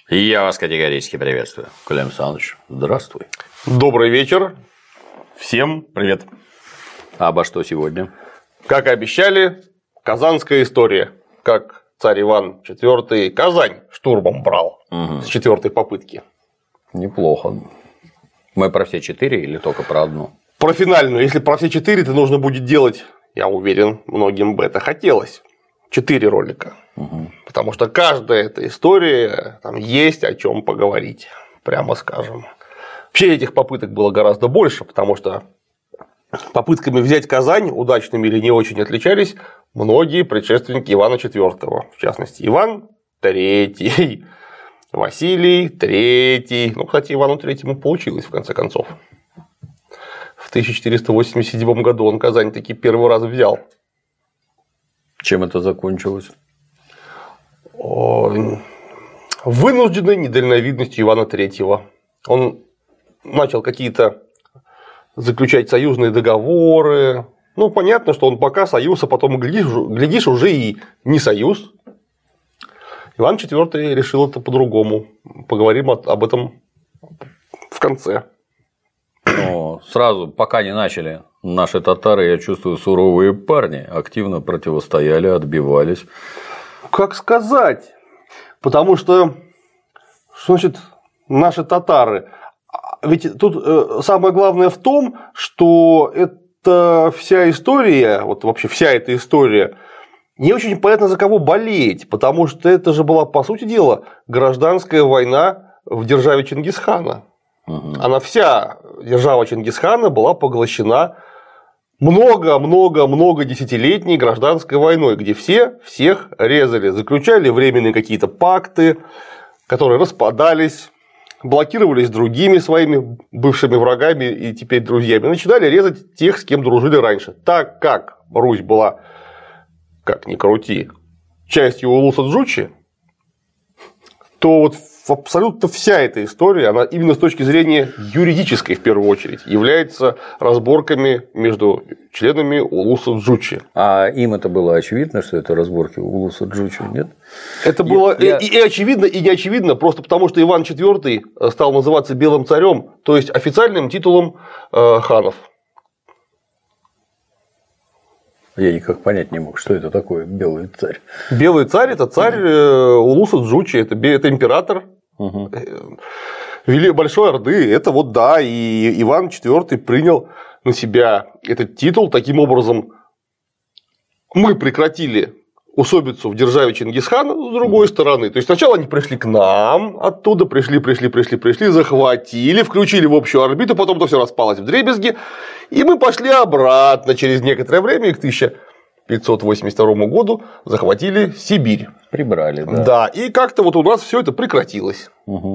Я вас категорически приветствую. Коля Александрович, здравствуй. Добрый вечер. Всем привет. А обо что сегодня? Как и обещали, казанская история. Как царь Иван IV Казань штурмом брал с 4-й попытки. Неплохо. Мы про все 4 или только про одну? Про финальную. Если про все 4, то нужно будет делать, я уверен, многим бы это хотелось. 4 ролика. Потому что каждая эта история, там есть о чем поговорить, прямо скажем. Вообще этих попыток было гораздо больше, потому что попытками взять Казань, удачными или не очень, отличались многие предшественники Ивана IV. В частности, Иван III, Василий III. Ну, кстати, Ивану III получилось в конце концов. В 1487 году он Казань таки первый раз взял. Чем это закончилось? Вынужденной недальновидностью Ивана III. Он начал какие-то заключать союзные договоры. Ну, понятно, что он пока союз, а потом, глядишь, уже и не союз. Иван IV решил это по-другому. Поговорим об этом в конце. Но сразу, пока не начали, наши татары, я чувствую, суровые парни, активно противостояли, отбивались. Как сказать? Потому что значит наши татары? Ведь тут самое главное в том, что эта вся история, вот вообще вся эта история, не очень понятно, за кого болеть, потому что это же была, по сути дела, гражданская война в державе Чингисхана. Она вся, держава Чингисхана, была поглощена много десятилетней гражданской войной, где все всех резали, заключали временные какие-то пакты, которые распадались, блокировались другими своими бывшими врагами и теперь друзьями, начинали резать тех, с кем дружили раньше. Так как Русь была, как ни крути, частью улуса Джучи, то вот абсолютно вся эта история, она именно с точки зрения юридической, в первую очередь, является разборками между членами улуса Джучи. А им это было очевидно, что это разборки улуса Джучи, нет? Это было и очевидно, и не очевидно, просто потому что Иван IV стал называться Белым царем, то есть официальным титулом ханов. Я никак понять не мог, что это такое белый царь. Белый царь – это царь улуса Джучи, это император Большой Орды. Это вот да, и Иван IV принял на себя этот титул. Таким образом, мы прекратили усобицу в державе Чингисхана с другой стороны. То есть сначала они пришли к нам, оттуда пришли, захватили, включили в общую орбиту, потом это все распалось вдребезги, и мы пошли обратно через некоторое время, и к 1582 году захватили Сибирь. Прибрали, да. Да, и как-то вот у нас все это прекратилось.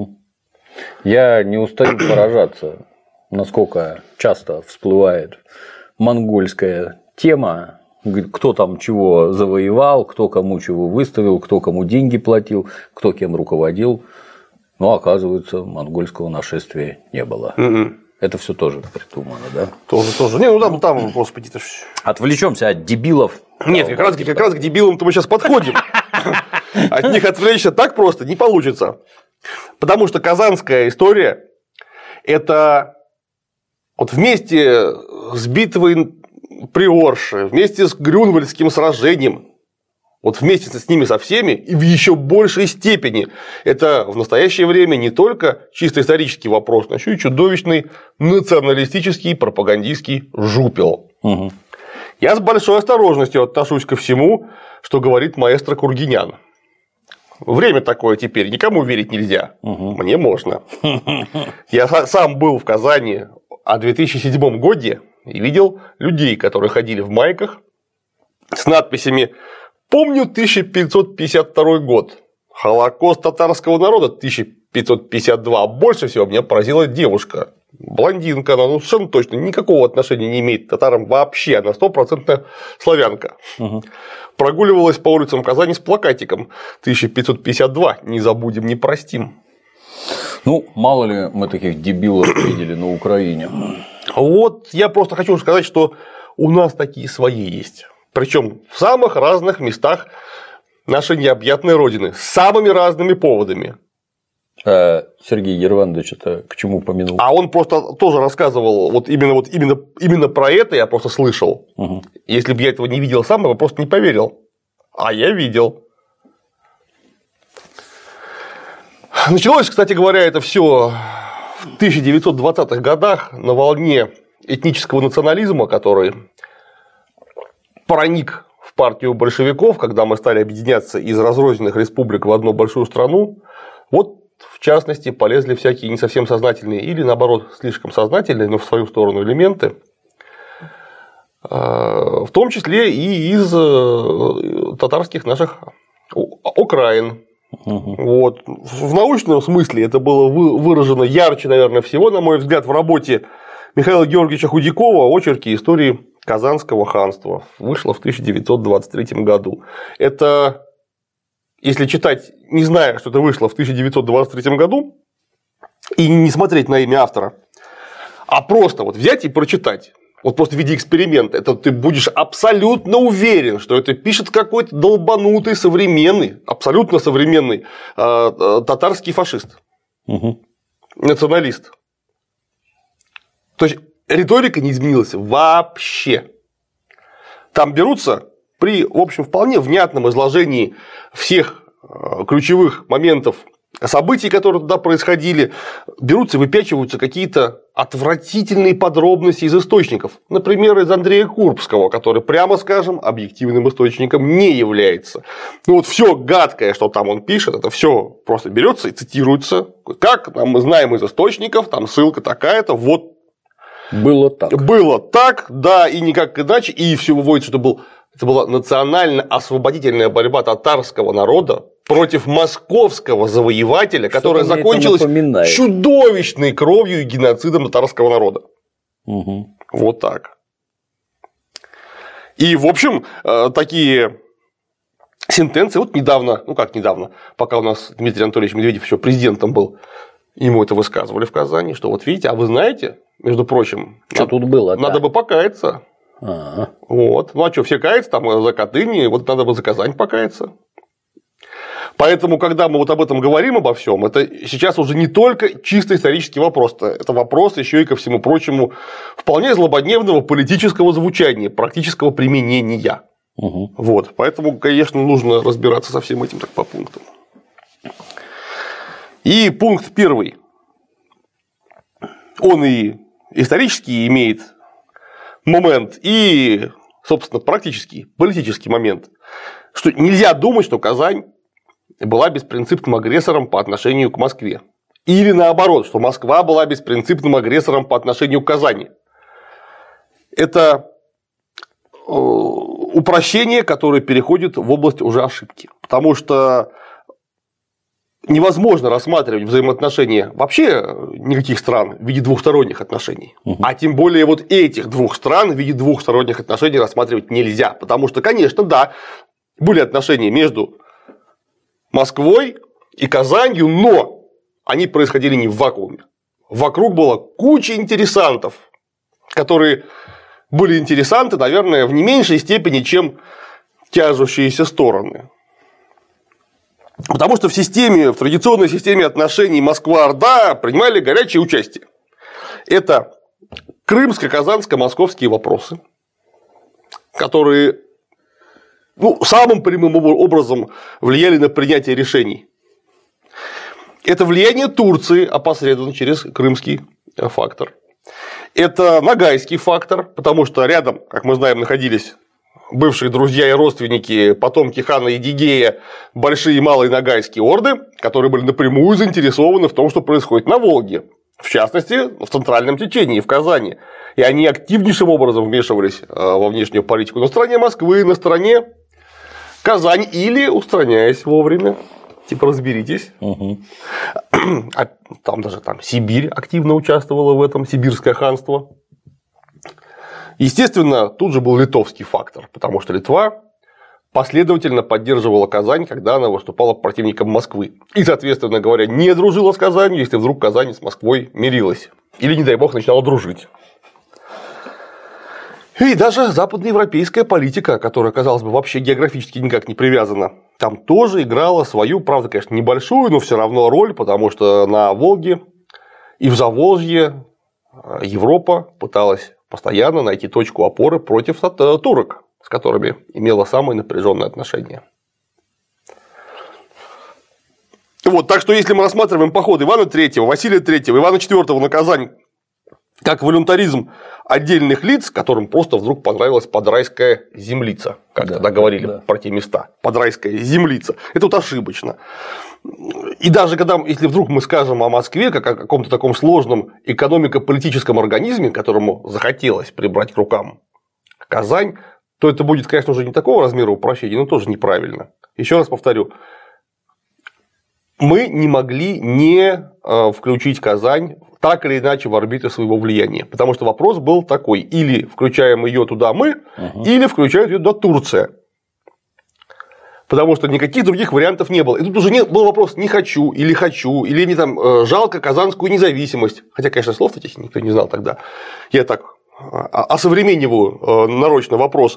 Я не устаю поражаться, насколько часто всплывает монгольская тема. Кто там чего завоевал, кто кому чего выставил, кто кому деньги платил, кто кем руководил. Но оказывается, монгольского нашествия не было. Это все тоже придумано, да? Тоже. Не, ну там, господи, это ж... Отвлечемся от дебилов. Нет, как раз к дебилам-то мы сейчас подходим. От них отвлечься так просто не получится. Потому что казанская история – это вот вместе с битвой при Орше, вместе с Грюнвальдским сражением, вот вместе с ними со всеми и в еще большей степени это в настоящее время не только чисто исторический вопрос, но еще и чудовищный националистический пропагандистский жупел. Я с большой осторожностью отношусь ко всему, что говорит маэстро Кургинян. Время такое теперь, никому верить нельзя. Мне можно. Я сам был в Казани о 2007 году и видел людей, которые ходили в майках с надписями «Помню 1552 год. Холокост татарского народа 1552». Больше всего меня поразила девушка. Блондинка, она совершенно точно никакого отношения не имеет к татарам вообще, она 100% славянка. Прогуливалась по улицам Казани с плакатиком 1552, не забудем, не простим. Ну, мало ли мы таких дебилов видели на Украине. Вот я просто хочу сказать, что у нас такие свои есть. Причем в самых разных местах нашей необъятной родины, с самыми разными поводами. Сергей Ервандович это к чему помянул? А он просто тоже рассказывал именно про это, я просто слышал. Угу. Если бы я этого не видел сам, я бы просто не поверил. А я видел. Началось, кстати говоря, это все в 1920-х годах на волне этнического национализма, который проник в партию большевиков, когда мы стали объединяться из разрозненных республик в одну большую страну. Вот, в частности, полезли всякие не совсем сознательные или, наоборот, слишком сознательные, но в свою сторону элементы, в том числе и из татарских наших окраин. Угу. Вот. В научном смысле это было выражено ярче, наверное, всего, на мой взгляд, в работе Михаила Георгиевича Худякова «Очерки истории Казанского ханства». Вышло в 1923 году. Это, если читать, не зная, что это вышло в 1923 году, и не смотреть на имя автора, а просто вот взять и прочитать, вот просто в виде эксперимента, это ты будешь абсолютно уверен, что это пишет какой-то долбанутый, современный, абсолютно современный татарский фашист, угу. Националист. То есть риторика не изменилась вообще. Там берутся при, в общем, вполне внятном изложении всех ключевых моментов событий, которые туда происходили, берутся и выпячиваются какие-то отвратительные подробности из источников. Например, из Андрея Курбского, который, прямо скажем, объективным источником не является. Ну вот все гадкое, что там он пишет, это все просто берется и цитируется. Как мы знаем из источников, там ссылка такая-то, вот. Было так. Было так, да, и никак иначе. И все выводится, что это была национально-освободительная борьба татарского народа против московского завоевателя, которая закончилась чудовищной кровью и геноцидом татарского народа. Угу. Вот так. И, в общем, такие сентенции, вот недавно, ну как недавно, пока у нас Дмитрий Анатольевич Медведев еще президентом был, ему это высказывали в Казани, что вот видите, а вы знаете, между прочим, что тут было? Надо бы покаяться. Вот. Ну а что, все каются там за Катынь, вот надо бы за Казань покаяться. Поэтому, когда мы вот об этом говорим, обо всем, это сейчас уже не только чисто исторический вопрос, это вопрос еще и, ко всему прочему, вполне злободневного политического звучания, практического применения. Угу. Вот. Поэтому, конечно, нужно разбираться со всем этим так по пунктам. И пункт первый. Он и исторический имеет момент, и, собственно, практический, политический момент. Что нельзя думать, что Казань была беспринципным агрессором по отношению к Москве. Или наоборот, что Москва была беспринципным агрессором по отношению к Казани. Это упрощение, которое переходит в область уже ошибки. Потому что невозможно рассматривать взаимоотношения вообще никаких стран в виде двухсторонних отношений. А тем более вот этих двух стран в виде двухсторонних отношений рассматривать нельзя. Потому что, конечно, да, были отношения между Москвой и Казанью, но они происходили не в вакууме. Вокруг была куча интересантов, которые были интересанты, наверное, в не меньшей степени, чем тяжущиеся стороны. Потому что в традиционной системе отношений Москва-Орда принимали горячее участие. Это крымско-казанско-московские вопросы, которые самым прямым образом влияли на принятие решений. Это влияние Турции, опосредованно через крымский фактор. Это ногайский фактор, потому что рядом, как мы знаем, находились бывшие друзья и родственники, потомки хана Едигея, большие и малые ногайские орды, которые были напрямую заинтересованы в том, что происходит на Волге. В частности, в Центральном Чечении, в Казани. И они активнейшим образом вмешивались во внешнюю политику на стороне Москвы, на стороне Казани, или устраняясь вовремя. Типа разберитесь. Угу. А там даже Сибирь активно участвовала в этом, Сибирское ханство. Естественно, тут же был литовский фактор, потому что Литва последовательно поддерживала Казань, когда она выступала противником Москвы. И, соответственно говоря, не дружила с Казанью, если вдруг Казань с Москвой мирилась. Или, не дай бог, начинала дружить. И даже западноевропейская политика, которая, казалось бы, вообще географически никак не привязана, там тоже играла свою, правда, конечно, небольшую, но все равно роль, потому что на Волге и в Заволжье Европа пыталась постоянно найти точку опоры против турок, с которыми имела самые напряженные отношения. Вот, так что, если мы рассматриваем походы Ивана III, Василия III, Ивана IV на Казань как волюнтаризм отдельных лиц, которым просто вдруг понравилась Подрайская землица, как тогда говорили про те места, Подрайская землица, это вот ошибочно. И даже когда, если вдруг мы скажем о Москве как о каком-то таком сложном экономико-политическом организме, которому захотелось прибрать к рукам Казань, то это будет, конечно, уже не такого размера упрощения, но тоже неправильно. Еще раз повторю, мы не могли не включить Казань так или иначе в орбиту своего влияния. Потому что вопрос был такой: или включаем ее туда мы, или включает ее туда Турция. Потому что никаких других вариантов не было. И тут уже был вопрос: не хочу, или мне там жалко казанскую независимость. Хотя, конечно, слов этих никто не знал тогда. Я так осовремениваю нарочно вопрос.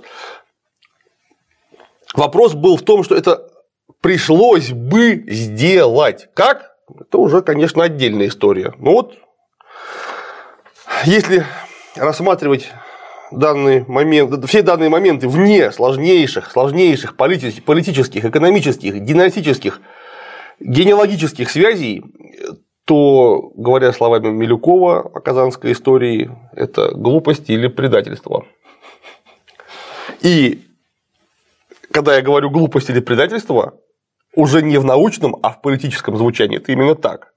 Вопрос был в том, что это пришлось бы сделать. Как? Это уже, конечно, отдельная история. Но вот, если рассматривать все данные моменты вне сложнейших политических, экономических, династических, генеалогических связей, то, говоря словами Милюкова о казанской истории, это глупость или предательство. И когда я говорю глупость или предательство, уже не в научном, а в политическом звучании, это именно так.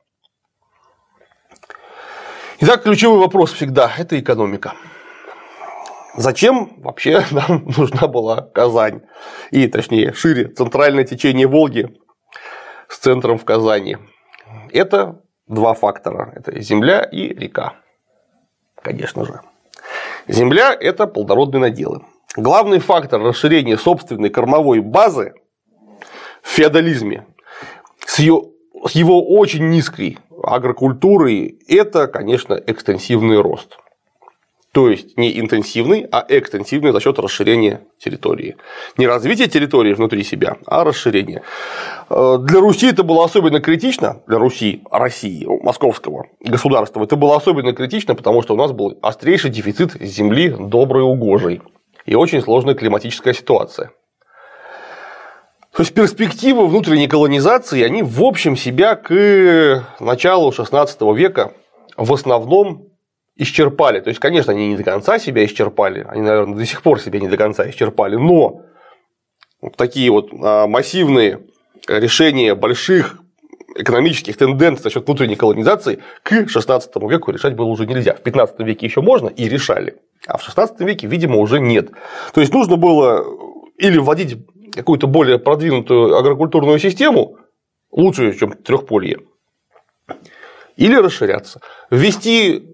Итак, ключевой вопрос всегда – это экономика. Зачем вообще нам нужна была Казань? И, точнее, шире, центральное течение Волги с центром в Казани. Это два фактора – это земля и река. Конечно же. Земля – это плодородные наделы. Главный фактор расширения собственной кормовой базы в феодализме с его очень низкой агрокультурой – это, конечно, экстенсивный рост. То есть не интенсивный, а экстенсивный за счет расширения территории. Не развитие территории внутри себя, а расширение. Для Руси это было особенно критично, для России, московского государства, это было особенно критично, потому что у нас был острейший дефицит земли доброй и угожей и очень сложная климатическая ситуация. То есть перспективы внутренней колонизации, они в общем себя к началу XVI века в основном исчерпали. То есть, конечно, они не до конца себя исчерпали, они, наверное, до сих пор себя не до конца исчерпали, но такие вот массивные решения больших экономических тенденций за счет внутренней колонизации к XVI веку решать было уже нельзя. В XV веке еще можно и решали, а в XVI веке, видимо, уже нет. То есть нужно было или вводить какую-то более продвинутую агрокультурную систему, лучше, чем трехполье, или расширяться. Ввести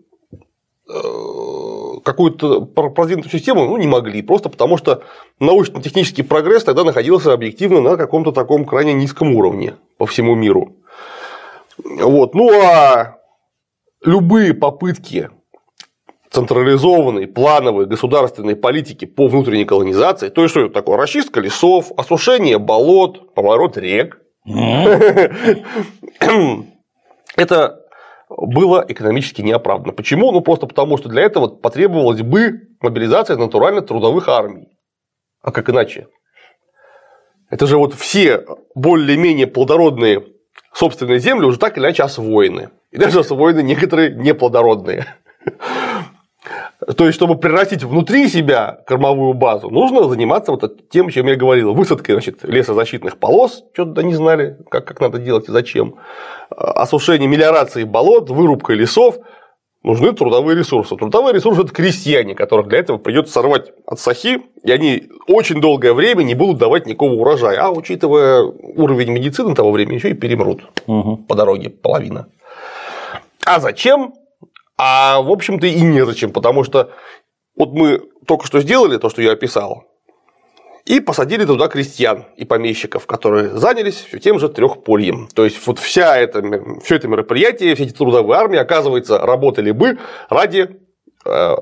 какую-то продвинутую систему не могли, просто потому что научно-технический прогресс тогда находился объективно на каком-то таком крайне низком уровне по всему миру. Вот. Ну а любые попытки централизованной, плановой государственной политики по внутренней колонизации, то есть что это такое? Расчистка лесов, осушение болот, поворот рек. Это было экономически неоправданно. Почему? Ну, просто потому, что для этого потребовалась бы мобилизация натурально-трудовых армий. А как иначе? Это же вот все более-менее плодородные собственные земли уже так или иначе освоены. И даже освоены некоторые неплодородные. То есть, чтобы прирастить внутри себя кормовую базу, нужно заниматься вот тем, чем я говорил. Высадкой, значит, лесозащитных полос, что-то не знали, как надо делать и зачем. Осушение, мелиорацией болот, вырубкой лесов. Нужны трудовые ресурсы. Трудовые ресурсы – это крестьяне, которых для этого придется сорвать от сахи, и они очень долгое время не будут давать никакого урожая. А учитывая уровень медицины того времени, еще и перемрут по дороге половина. А зачем? А в общем-то и незачем, потому что вот мы только что сделали то, что я описал, и посадили туда крестьян и помещиков, которые занялись все тем же трехпольем. То есть вот все это мероприятие, все эти трудовые армии, оказывается, работали бы ради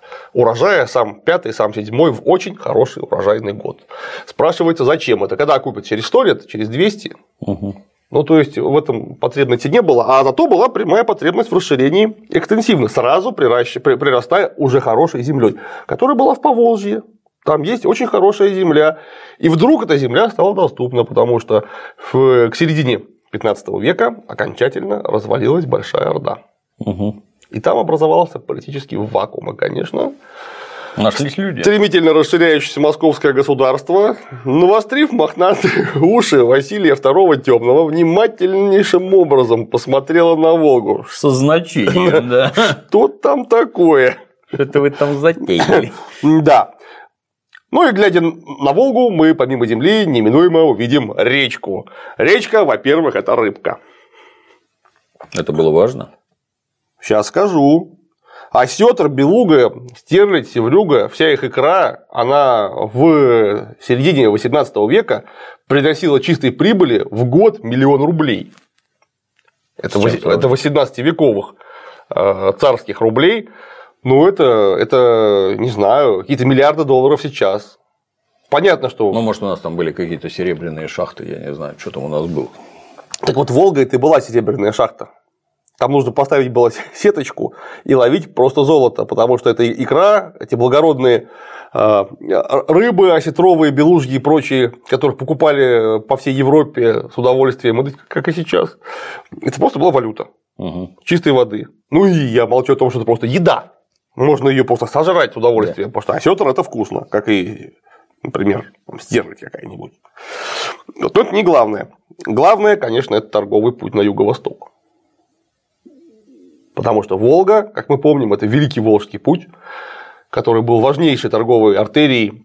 урожая, сам 5-й, сам 7-й в очень хороший урожайный год. Спрашивается, зачем это? Когда купят? Через 100 лет? Через 200? Ну, то есть, в этом потребности не было, а зато была прямая потребность в расширении экстенсивно, сразу прирастая уже хорошей землей, которая была в Поволжье. Там есть очень хорошая земля. И вдруг эта земля стала доступна, потому что к середине 15 века окончательно развалилась Большая Орда. И там образовался политический вакуум, и, конечно, нашлись люди. Стремительно расширяющееся московское государство, навострив мохнатые уши, Василия II Темного внимательнейшим образом посмотрела на Волгу. Со значением, да. Что там такое? Что-то вы там затеяли. Да. Ну и глядя на Волгу, мы помимо земли неминуемо увидим речку. Речка, во-первых, это рыбка. Это было важно? Сейчас скажу. Осетр, белуга, стерлядь, севрюга, вся их икра, она в середине 18 века приносила чистой прибыли в год 1 000 000 рублей. Это 18-вековых царских рублей. Ну, это, не знаю, какие-то миллиарды долларов сейчас. Понятно, что… Ну, может, у нас там были какие-то серебряные шахты, я не знаю, что там у нас было. Так вот, Волга – это и была серебряная шахта. Там нужно поставить было сеточку и ловить просто золото, потому что это икра, эти благородные рыбы, осетровые, белужьи и прочие, которых покупали по всей Европе с удовольствием, как и сейчас. Это просто была валюта чистой воды. Ну и я молчу о том, что это просто еда. Можно ее просто сожрать с удовольствием, потому что осетр это вкусно, как и, например, стерлядь какая-нибудь. Но это не главное. Главное, конечно, это торговый путь на юго-восток. Потому что Волга, как мы помним, это Великий Волжский путь, который был важнейшей торговой артерией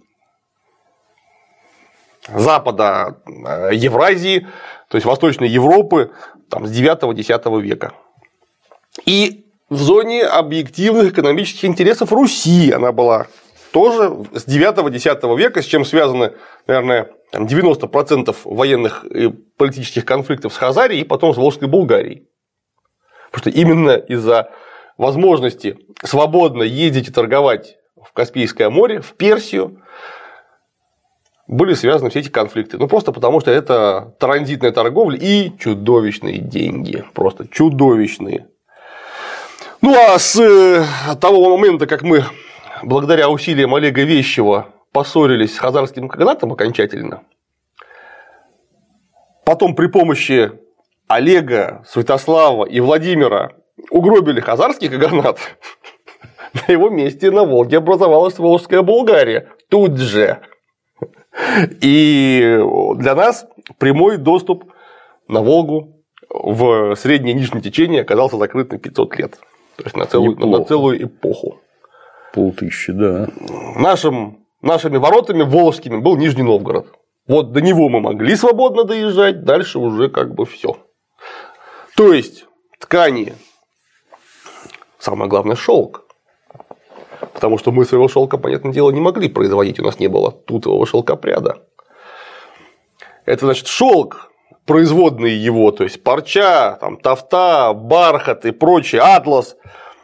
запада Евразии, то есть Восточной Европы там, с 9-10 века. И в зоне объективных экономических интересов Руси она была тоже с 9-10 века, с чем связаны, наверное, 90% военных и политических конфликтов с Хазарией и потом с Волжской Булгарией. Потому что именно из-за возможности свободно ездить и торговать в Каспийское море, в Персию, были связаны все эти конфликты. Ну, просто потому, что это транзитная торговля и чудовищные деньги. Просто чудовищные. Ну, а с того момента, как мы, благодаря усилиям Олега Вещева, поссорились с хазарским каганатом окончательно, потом при помощи Олега, Святослава и Владимира угробили хазарский каганат, на его месте на Волге образовалась Волжская Булгария. Тут же. И для нас прямой доступ на Волгу в среднее и нижнее течение оказался закрыт на 500 лет. То есть на целую эпоху. 5000, да. Нашими воротами волжскими был Нижний Новгород. Вот до него мы могли свободно доезжать, дальше уже как бы все. То есть ткани, самое главное, шелк. Потому что мы своего шелка, понятное дело, не могли производить, у нас не было тутового шелкопряда. Это значит шелк, производные его, то есть парча, там, тафта, бархат и прочее, атлас,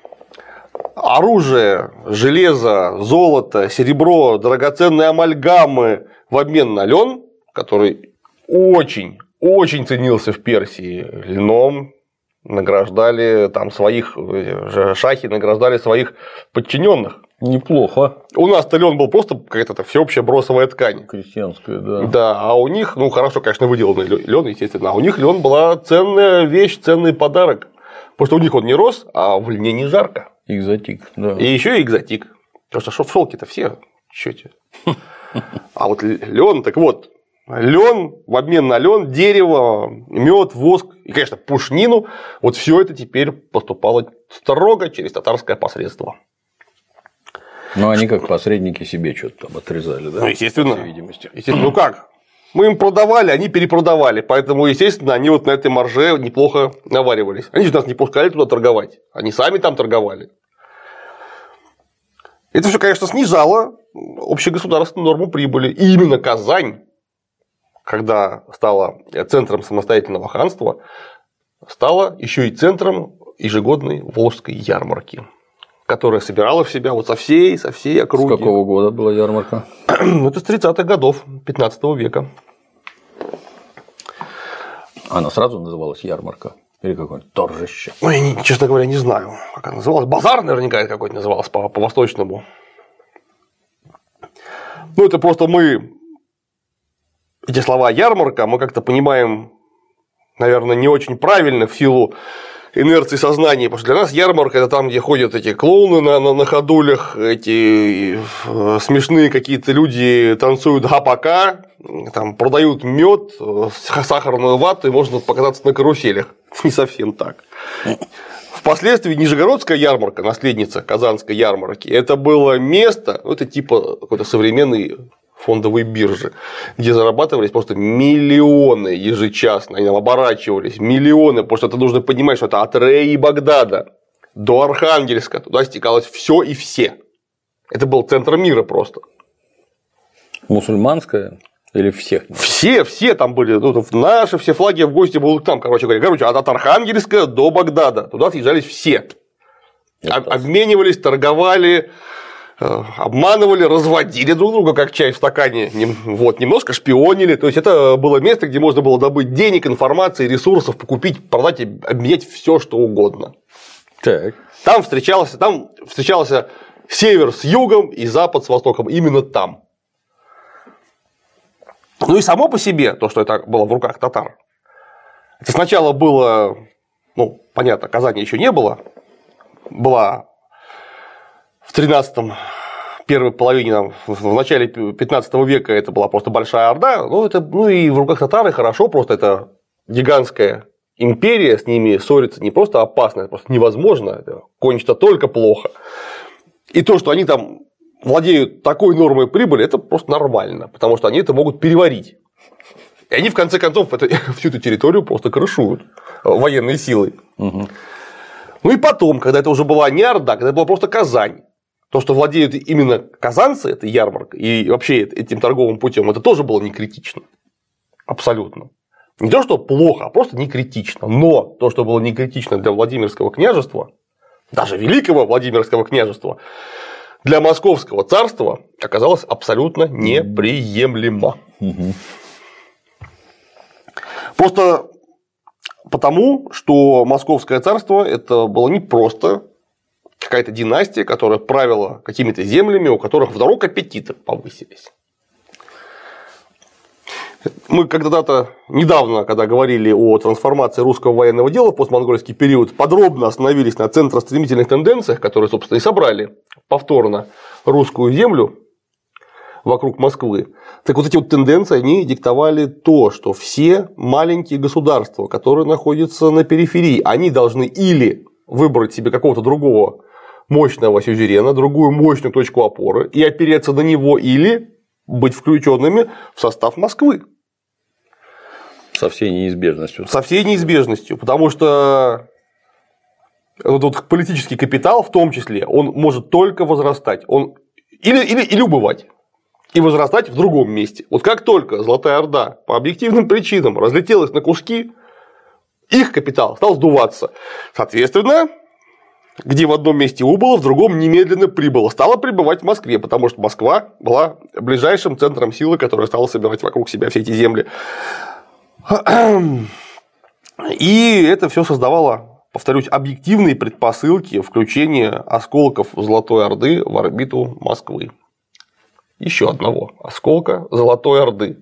оружие, железо, золото, серебро, драгоценные амальгамы в обмен на лен, который очень ценился в Персии. Льном награждали там своих, шахи награждали своих подчиненных. Неплохо. У нас-то лен был просто какая-то всеобщая бросовая ткань. Крестьянская, да. Да, а у них, ну хорошо, конечно, выделанный лен, естественно, а у них лен была ценная вещь, ценный подарок. Потому что у них он не рос, а в льне не жарко. Экзотик, да. И еще и экзотик. Потому что в шелке-то все чёте. А вот лен, так вот, лен в обмен на лен, дерево, мед, воск и, конечно, пушнину, вот все это теперь поступало строго через татарское посредство. Ну, они как посредники себе что-то там отрезали, да? Ну, естественно. По всей видимости. Ну как? Мы им продавали, они перепродавали, поэтому, естественно, они вот на этой марже неплохо наваривались. Они же нас не пускали туда торговать, они сами там торговали. Это все, конечно, снижало общегосударственную норму прибыли. И именно Казань, когда стала центром самостоятельного ханства, стала еще и центром ежегодной Волжской ярмарки, которая собирала в себя вот со всей округи. С какого года была ярмарка? Это с 30-х годов 15 века. Она сразу называлась ярмарка? Или какое-нибудь торжище? Ой, я, честно говоря, не знаю, как она называлась. Базар наверняка какой-то назывался по-восточному. Ну, это просто мы эти слова ярмарка мы как-то понимаем, наверное, не очень правильно в силу инерции сознания, потому что для нас ярмарка – это там, где ходят эти клоуны на ходулях, эти смешные какие-то люди танцуют гапака, там продают мед, сахарную вату, и можно покататься на каруселях. Не совсем так. Впоследствии Нижегородская ярмарка, наследница Казанской ярмарки, это было место, это типа какой-то современной фондовой биржи, где зарабатывались просто миллионы ежечасно, они там оборачивались, миллионы, потому что это нужно понимать, что это от Реи и Багдада до Архангельска, туда стекалось все и все. Это был центр мира просто. Мусульманская или всех? Все там были, ну, наши все флаги в гости будут там, короче, от Архангельска до Багдада, туда съезжались все. Обменивались, торговали, обманывали, разводили друг друга, как чай в стакане, вот, немножко шпионили. То есть это было место, где можно было добыть денег, информации, ресурсов, покупить, продать, обменять все, что угодно. Так. Там встречался север с югом и запад с востоком. Именно там. Ну и само по себе, то, что это было в руках татар, это сначала было, ну, понятно, Казани еще не было, была в 13-м, первой половине, в начале 15 века это была просто большая орда, ну и в руках татары хорошо, просто это гигантская империя, с ними ссориться не просто опасно, это просто невозможно, это кончится только плохо. И то, что они там владеют такой нормой прибыли, это просто нормально, потому что они это могут переварить. И они, в конце концов, всю эту территорию просто крышуют военной силой. Угу. Ну и потом, когда это уже была не Орда, когда это была просто Казань, то, что владеют именно казанцы этой ярмаркой и вообще этим торговым путем, это тоже было не критично. Абсолютно. Не то, что плохо, а просто не критично. Но то, что было не критично для Владимирского княжества, даже Великого Владимирского княжества, для Московского царства оказалось абсолютно неприемлемо. Угу. Просто потому, что Московское царство это было не просто какая-то династия, которая правила какими-то землями, у которых вдруг аппетиты повысились. Мы когда-то недавно, когда говорили о трансформации русского военного дела в постмонгольский период, подробно остановились на центростремительных тенденциях, которые, собственно, и собрали повторно русскую землю вокруг Москвы. Так вот эти вот тенденции, они диктовали то, что все маленькие государства, которые находятся на периферии, они должны или выбрать себе какого-то другого мощного сюзерена, другую мощную точку опоры и опереться на него, или быть включенными в состав Москвы. Со всей неизбежностью. Со всей неизбежностью, потому что вот политический капитал, в том числе, он может только возрастать, он или убывать, и возрастать в другом месте. Вот как только Золотая Орда по объективным причинам разлетелась на куски, их капитал стал сдуваться. Соответственно, где в одном месте убыло, в другом немедленно прибыло. Стало прибывать в Москве, потому что Москва была ближайшим центром силы, которая стала собирать вокруг себя все эти земли. И это все создавало, повторюсь, объективные предпосылки включения осколков Золотой Орды в орбиту Москвы. Еще одного осколка Золотой Орды.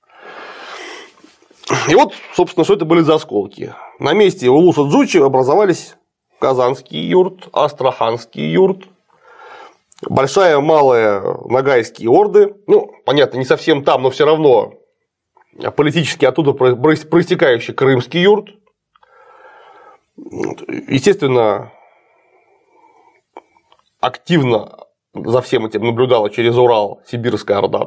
И вот, собственно, что это были за осколки. На месте Улуса Джучи образовались Казанский юрт, Астраханский юрт, большая, малая Ногайские орды. Ну, понятно, не совсем там, но все равно политически оттуда проистекающий Крымский юрт. Естественно, активно за всем этим наблюдала через Урал Сибирская Орда.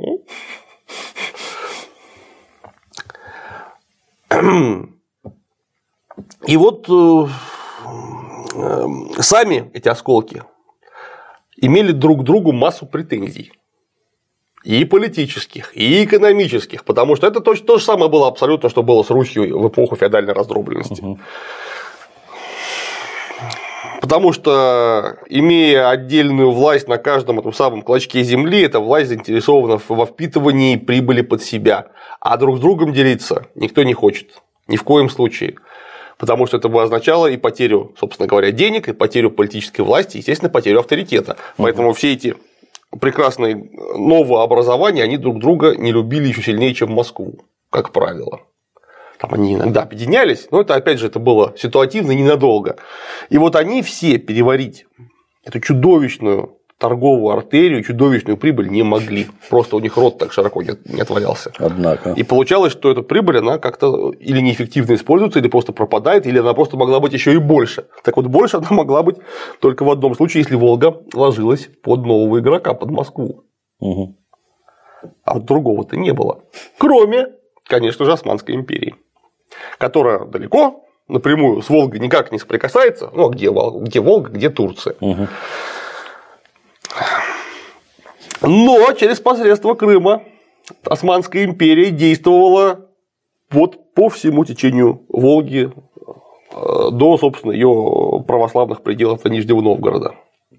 И вот сами эти осколки имели друг к другу массу претензий. И политических, и экономических, потому что это то же самое было абсолютно, что было с Русью в эпоху феодальной раздробленности. Потому что, имея отдельную власть на каждом этом самом клочке земли, эта власть заинтересована во впитывании прибыли под себя. А друг с другом делиться никто не хочет. Ни в коем случае. Потому что это бы означало и потерю, собственно говоря, денег, и потерю политической власти, и, естественно, потерю авторитета. Поэтому все эти прекрасные новообразования, они друг друга не любили еще сильнее, чем Москву, как правило. Там они иногда объединялись, но это, опять же, это было ситуативно и ненадолго. И вот они все переварить эту чудовищную торговую артерию, чудовищную прибыль не могли. Просто у них рот так широко не отворялся. Однако. И получалось, что эта прибыль, она как-то или неэффективно используется, или просто пропадает, или она просто могла быть еще и больше. Так вот, больше она могла быть только в одном случае, если Волга ложилась под нового игрока, под Москву. Угу. А вот другого-то не было. Кроме, конечно же, Османской империи, которая далеко, напрямую с Волгой никак не соприкасается. Ну, а где Волга, где Турция. Угу. Но через посредство Крыма Османская империя действовала вот по всему течению Волги до, собственно, ее православных пределов до Нижнего Новгорода.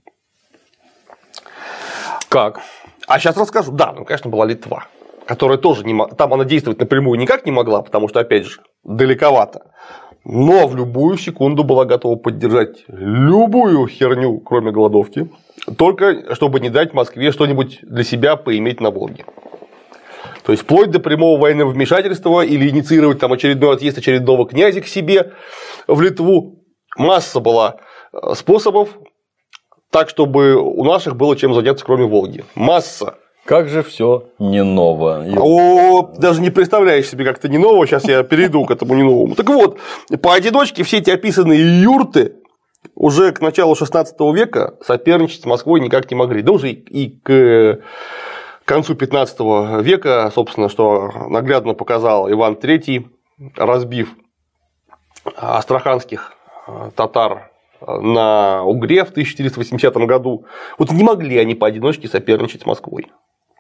Как? А сейчас расскажу. Да, ну, конечно, была Литва, которая тоже не могла. Там она действовать напрямую никак не могла, потому что, опять же, далековато. Но в любую секунду была готова поддержать любую херню, кроме голодовки, только чтобы не дать Москве что-нибудь для себя поиметь на Волге. То есть вплоть до прямого военного вмешательства или инициировать там очередной отъезд очередного князя к себе в Литву. Масса была способов так, чтобы у наших было чем заняться, кроме Волги. Масса. Как же все не ново. Даже не представляешь себе, как это не ново. Сейчас я перейду к этому не новому. Так вот, поодиночке все эти описанные юрты уже к началу 16 века соперничать с Москвой никак не могли. Да уже и к концу 15 века, собственно, что наглядно показал Иван III, разбив астраханских татар на Угре в 1480 году. Вот не могли они поодиночке соперничать с Москвой.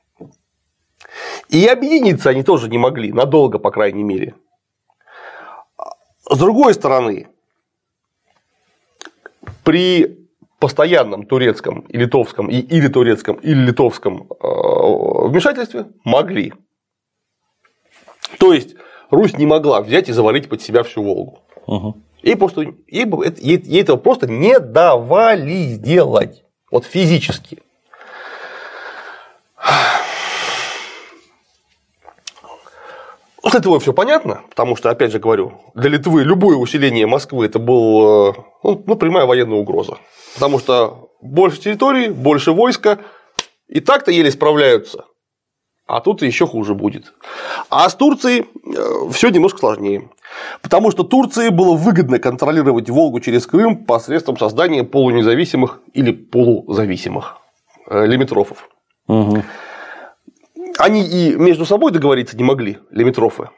И объединиться они тоже не могли, надолго, по крайней мере. С другой стороны, при постоянном турецком и литовском, или турецком, или литовском вмешательстве могли. То есть Русь не могла взять и завалить под себя всю Волгу. Угу. Ей этого просто не давали сделать. Вот физически. С этого все понятно, потому что, опять же говорю, для Литвы любое усиление Москвы это была прямая военная угроза. Потому что больше территории, больше войска, и так-то еле справляются. А тут еще хуже будет. А с Турцией все немножко сложнее. Потому что Турции было выгодно контролировать Волгу через Крым посредством создания полунезависимых или полузависимых лимитрофов. Угу. Они и между собой договориться не могли, лимитрофы.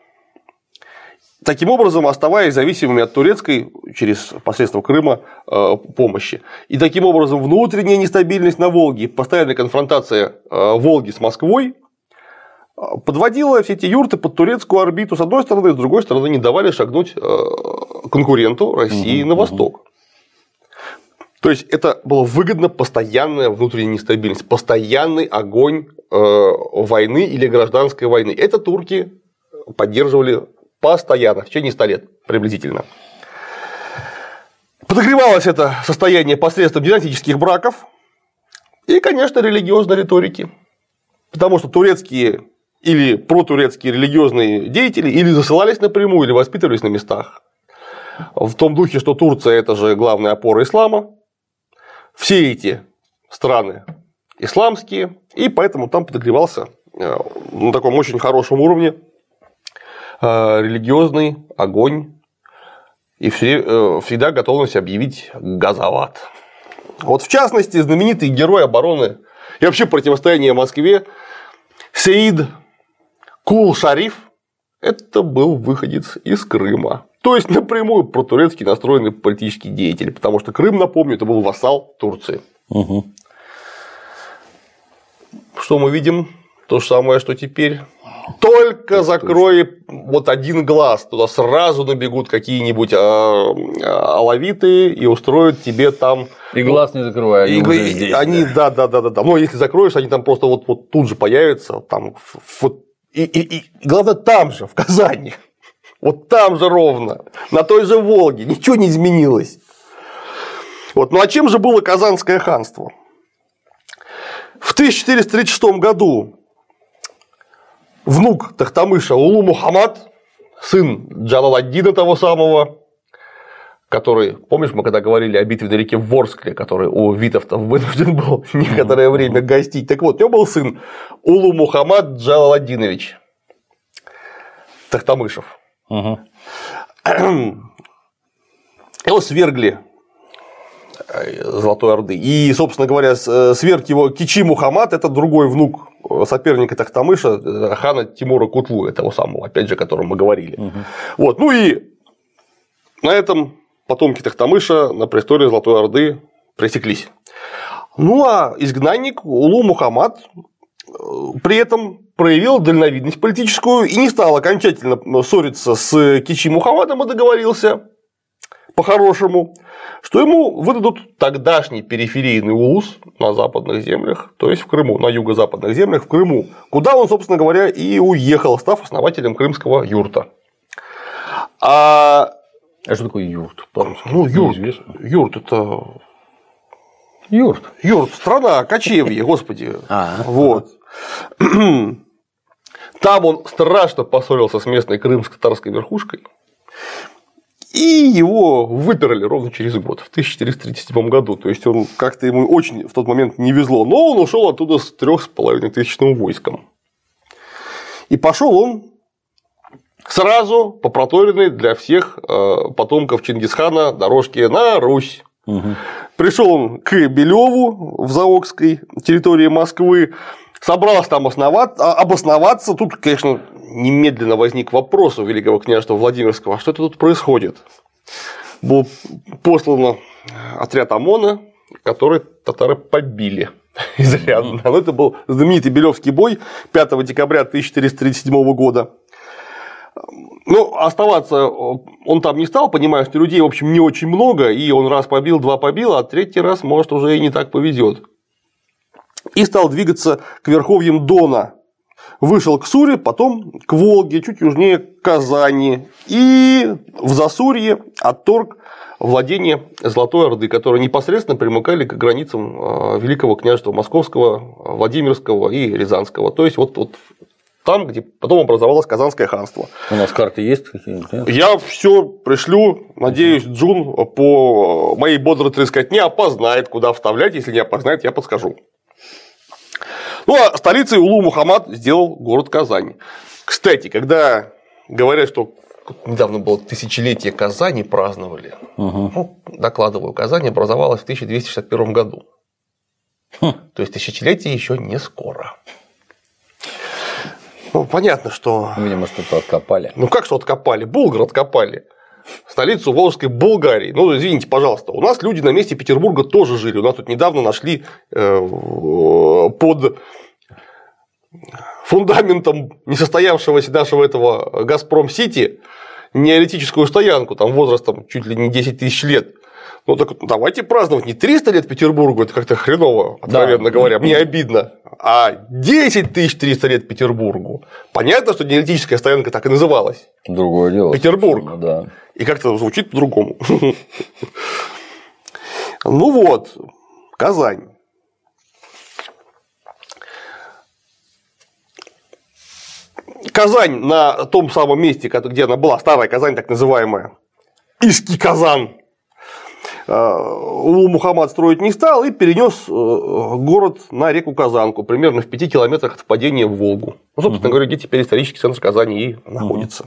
Таким образом, оставаясь зависимыми от турецкой через посредством Крыма помощи. И таким образом внутренняя нестабильность на Волге, постоянная конфронтация Волги с Москвой подводила все эти юрты под турецкую орбиту с одной стороны, с другой стороны не давали шагнуть конкуренту России на восток. То есть это было выгодно постоянная внутренняя нестабильность, постоянный огонь войны или гражданской войны. Это турки поддерживали постоянно, в течение 100 лет приблизительно. Подогревалось это состояние посредством династических браков и, конечно, религиозной риторики. Потому что турецкие или протурецкие религиозные деятели или засылались напрямую, или воспитывались на местах. В том духе, что Турция – это же главная опора ислама. Все эти страны исламские, и поэтому там подогревался на таком очень хорошем уровне религиозный огонь и всегда готовность объявить газоват. Вот в частности, знаменитый герой обороны и вообще противостояния Москве Сеид Кул-Шариф – это был выходец из Крыма. То есть напрямую протурецки настроенный политический деятель, потому что Крым, напомню, это был вассал Турции. Угу. Что мы видим То же самое, что теперь. Только закрой вот один глаз, туда сразу набегут какие-нибудь алавиты и устроят тебе там. И глаз не закрывай, они уже здесь. Они, да. Но если закроешь, они там просто вот тут же появятся. Там, вот, и главное, там же, в Казани. Вот там же ровно, на той же Волге, ничего не изменилось. Вот. Ну а чем же было Казанское ханство? В 1436 году внук Тохтамыша Улу Мухаммад, сын Джалал-ад-Дина того самого, который, помнишь, мы когда говорили о битве на реке Ворскле, который у Витовтов вынужден был некоторое время гостить. Так вот, у него был сын Улу Мухаммад Джалал-ад-Динович Тохтамышев. Его свергли Золотой Орды. И, собственно говоря, сверг его Кичи Мухаммад, это другой внук соперника Тохтамыша, хана Тимура Кутлуя, того самого, опять же, о котором мы говорили. Вот. Ну и на этом потомки Тохтамыша на престоле Золотой Орды пресеклись. Ну а изгнанник Улу Мухаммад при этом проявил дальновидность политическую и не стал окончательно ссориться с Кичи Мухаммадом и договорился по-хорошему, что ему выдадут тогдашний периферийный улус на западных землях, то есть в Крыму, на юго-западных землях в Крыму, куда он, собственно говоря, и уехал, став основателем крымского юрта. А что такое юрт? Ну, юрт это. Юрт, страна, кочевье, господи. Вот. Там он страшно поссорился с местной крымско-татарской верхушкой. И его выперли ровно через год, в 1437 году. То есть он как-то ему очень в тот момент не везло. Но он ушел оттуда с 3500 войском. И пошел он сразу по проторенной для всех потомков Чингисхана дорожке на Русь. Пришел он к Белеву в Заокской территории Москвы, собрался там обосноваться. Тут, конечно, немедленно возник вопрос у Великого княжества Владимирского: а что это тут происходит? Был послан отряд ОМОНа, который татары побили изрядно. Но это был знаменитый Белевский бой 5 декабря 1437 года. Ну, оставаться он там не стал, понимая, что людей, в общем, не очень много, и он раз побил, два побил, а третий раз, может, уже и не так повезет. И стал двигаться к верховьям Дона. Вышел к Суре, потом к Волге, чуть южнее Казани, и в Засурье отторг владения Золотой Орды, которые непосредственно примыкали к границам Великого княжества Московского, Владимирского и Рязанского. То есть вот там, где потом образовалось Казанское ханство. У нас карты есть какие-нибудь? Я все пришлю, надеюсь, Джун по моей бодрой трескотне опознает, куда вставлять. Если не опознает, я подскажу. Ну а столицей Улу Мухаммад сделал город Казань. Кстати, когда говорят, что недавно было тысячелетие Казани, праздновали, ну, докладываю, Казань образовалась в 1261 году. То есть тысячелетие еще не скоро. Ну, понятно, что. Видимо, что-то откопали. Ну, как что откопали? Булгар откопали. Столицу Волжской Болгарии. Ну, извините, пожалуйста, у нас люди на месте Петербурга тоже жили. У нас тут недавно нашли под фундаментом несостоявшегося нашего этого Газпром-Сити неолитическую стоянку, там возрастом чуть ли не 10 тысяч лет. Ну, так давайте праздновать не 300 лет Петербургу, это как-то хреново, откровенно говоря, мне обидно, а 10 300 лет Петербургу. Понятно, что неолитическая стоянка так и называлась. Другое дело. Петербург. Да. И как-то звучит по-другому. Ну вот, Казань. Казань на том самом месте, где она была, старая Казань, так называемая, Иский Казан, Улу Мухаммад строить не стал и перенес город на реку Казанку, примерно в 5 километрах от впадения в Волгу. Ну, собственно говоря, где теперь исторический центр Казани и находится.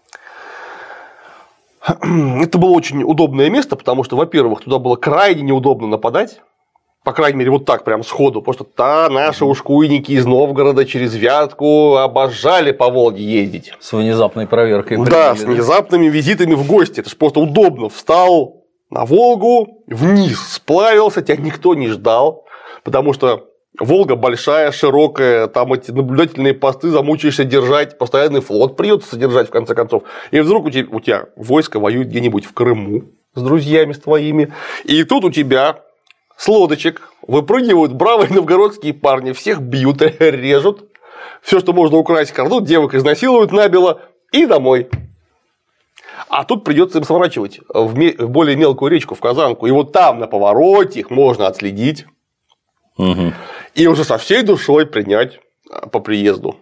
Это было очень удобное место, потому что, во-первых, туда было крайне неудобно нападать. По крайней мере, вот так прям сходу, потому что наши ушкуйники из Новгорода через Вятку обожали по Волге ездить. С внезапной проверкой. Да, с внезапными визитами в гости. Это же просто удобно. Встал на Волгу, вниз сплавился, тебя никто не ждал, потому что Волга большая, широкая, там эти наблюдательные посты замучаешься держать, постоянный флот придется содержать в конце концов. И вдруг у тебя войско воюет где-нибудь в Крыму с друзьями с твоими, и тут у тебя с лодочек выпрыгивают бравые новгородские парни, всех бьют, режут, все, что можно украсть, крадут, девок изнасилуют набело и домой. А тут придется им сворачивать в более мелкую речку, в Казанку. И вот там на повороте их можно отследить. Угу. И уже со всей душой принять по приезду.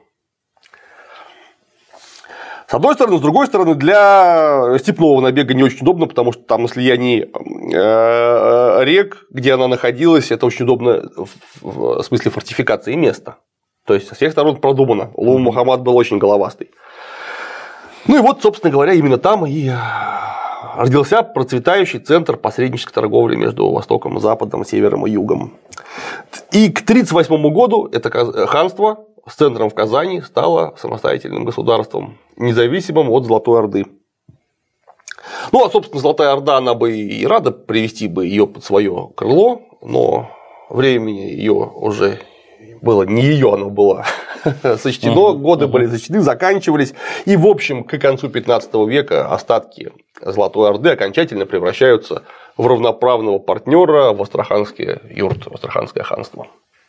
С одной стороны, с другой стороны, для степного набега не очень удобно, потому что там на слиянии рек, где она находилась, это очень удобно в смысле фортификации места. То есть со всех сторон продумано. Улу Мухаммад был очень головастый. Ну и вот, собственно говоря, именно там и родился процветающий центр посреднической торговли между Востоком и Западом, Севером и Югом. И к 1938 году это ханство с центром в Казани стало самостоятельным государством, независимым от Золотой Орды. Ну, а, собственно, Золотая Орда, она бы и рада привести бы ее под свое крыло, но времени ее уже было не ее, оно было сочтено, годы были сочтены, заканчивались, и, в общем, к концу 15 века остатки Золотой Орды окончательно превращаются в равноправного партнера в Астраханское юрт, в Астраханское ханство.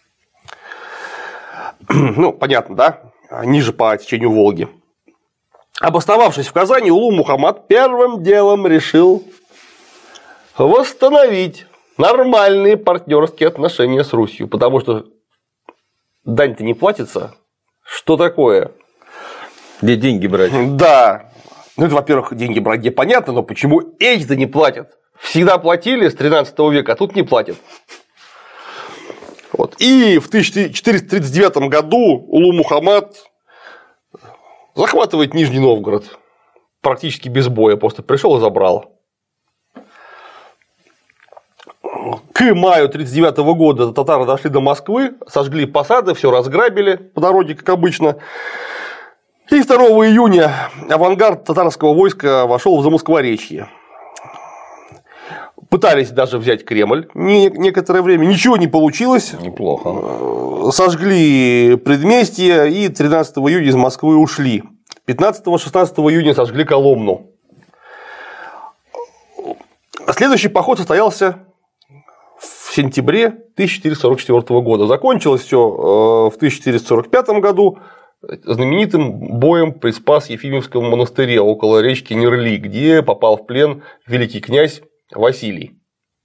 Ну, понятно, да? Ниже по течению Волги. Обосновавшись в Казани, Улу Мухаммад первым делом решил восстановить нормальные партнерские отношения с Русью, потому что дань-то не платится. Что такое? Где деньги брать? Да. Ну, это, во-первых, деньги брать где понятно, но почему эти-то не платят? Всегда платили с 13 века, а тут не платят. Вот. И в 1439 году Улу Мухаммад захватывает Нижний Новгород. Практически без боя, просто пришел и забрал. К маю 1939 года татары дошли до Москвы, сожгли посады, все разграбили по дороге, как обычно. И 2 июня авангард татарского войска вошел в Замоскворечье. Пытались даже взять Кремль некоторое время, ничего не получилось. Неплохо. Сожгли предместье и 13 июня из Москвы ушли. 15-16 июня сожгли Коломну. Следующий поход состоялся в сентябре 1444 года. Закончилось все в 1445 году знаменитым боем при Спас-Ефимовском монастыре около речки Нерли, где попал в плен великий князь Василий.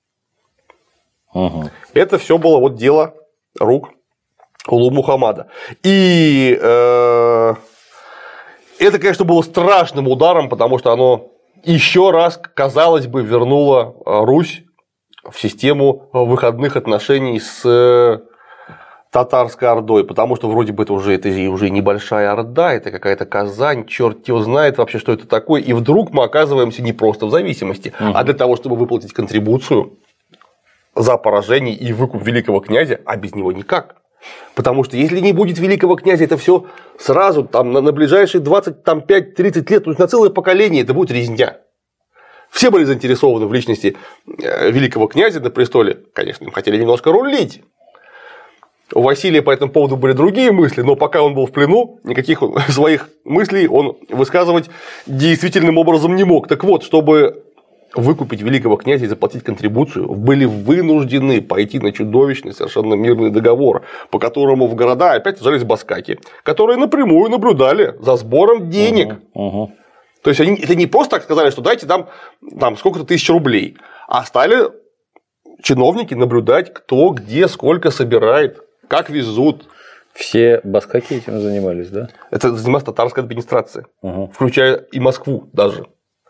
Угу. Это все было вот дело рук Улу Мухаммада. И это, конечно, было страшным ударом, потому что оно еще раз, казалось бы, вернуло Русь в систему выходных отношений с татарской ордой, потому что вроде бы это уже небольшая орда, это какая-то Казань, черт его знает вообще, что это такое, и вдруг мы оказываемся не просто в зависимости, а для того, чтобы выплатить контрибуцию за поражение и выкуп великого князя, а без него никак. Потому что если не будет великого князя, это все сразу там, на ближайшие 25-30 лет, то есть на целое поколение это будет резня. Все были заинтересованы в личности великого князя на престоле, конечно, им хотели немножко рулить. У Василия по этому поводу были другие мысли, но пока он был в плену, никаких своих мыслей он высказывать действительным образом не мог. Так вот, чтобы выкупить великого князя и заплатить контрибуцию, были вынуждены пойти на чудовищный совершенно мирный договор, по которому в города опять сажались баскаки, которые напрямую наблюдали за сбором денег. То есть они это не просто так сказали, что дайте нам сколько-то тысяч рублей, а стали чиновники наблюдать, кто где сколько собирает, как везут. Все баскаки этим занимались, да? Это занималась татарская администрация, включая и Москву даже.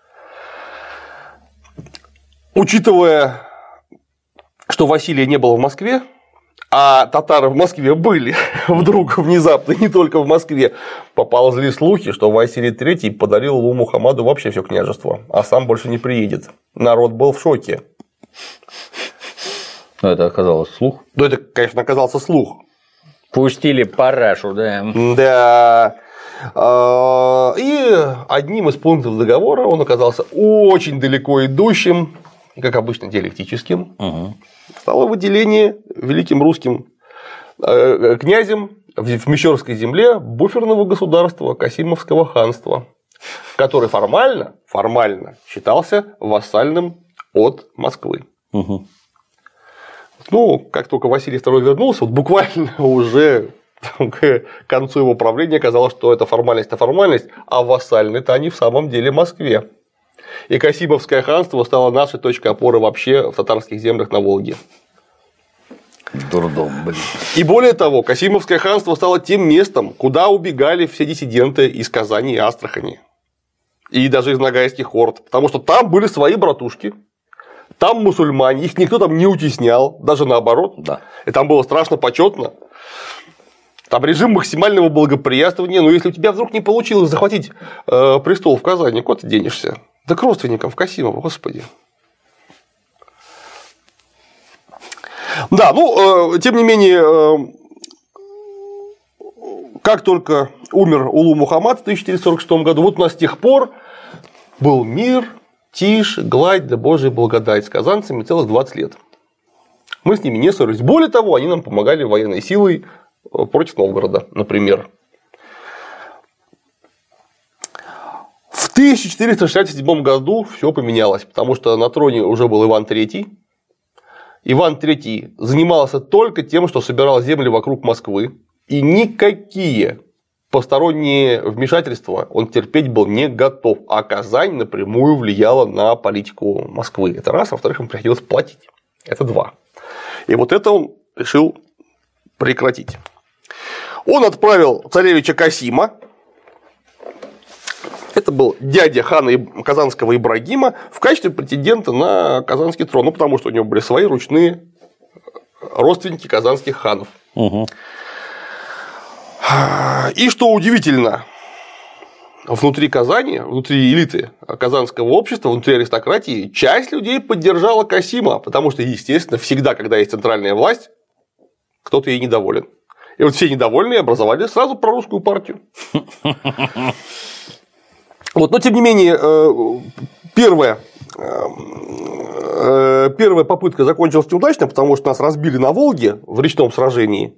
Учитывая, что Василия не было в Москве, а татары в Москве были вдруг внезапно, не только в Москве, поползли слухи, что Василий III подарил Улу Мухаммаду вообще все княжество, а сам больше не приедет. Народ был в шоке. Но это оказалось слух. Ну, это, конечно, оказался слух. Пустили парашу, да. Да. И одним из пунктов договора он оказался очень далеко идущим, как обычно, диалектическим. Стало выделение великим русским князем в Мещерской земле буферного государства Касимовского ханства, который формально считался вассальным от Москвы. Угу. Ну, как только Василий II вернулся, вот буквально уже к концу его правления оказалось, что это формальность, а вассальны-то они в самом деле Москве. И Касимовское ханство стало нашей точкой опоры вообще в татарских землях на Волге. Дурдом, блин. И более того, Касимовское ханство стало тем местом, куда убегали все диссиденты из Казани и Астрахани. И даже из Ногайских орд. Потому что там были свои братушки, там мусульмане, их никто там не утеснял, даже наоборот. Да. И там было страшно почетно. Там режим максимального благоприятствования. Но если у тебя вдруг не получилось захватить престол в Казани, куда ты денешься? Да к родственникам в Касимово, господи. Да, ну, тем не менее, как только умер Улу Мухаммад в 1446 году, вот у нас с тех пор был мир, тишь, гладь, да Божья благодать с казанцами целых 20 лет. Мы с ними не ссорились. Более того, они нам помогали военной силой против Новгорода, например. В 1467 году все поменялось, потому что на троне уже был Иван III. Иван III занимался только тем, что собирал земли вокруг Москвы, и никакие посторонние вмешательства он терпеть был не готов, а Казань напрямую влияла на политику Москвы. Это раз, во-вторых, ему приходилось платить. Это два. И вот это он решил прекратить. Он отправил царевича Касима, это был дядя хана Казанского Ибрагима, в качестве претендента на казанский трон, ну, потому что у него были свои ручные родственники казанских ханов. Угу. И что удивительно, внутри Казани, внутри элиты казанского общества, внутри аристократии, часть людей поддержала Касима, потому что, естественно, всегда, когда есть центральная власть, кто-то ей недоволен. И вот все недовольные образовали сразу прорусскую партию. Вот, но тем не менее, первая попытка закончилась неудачно, потому что нас разбили на Волге в речном сражении.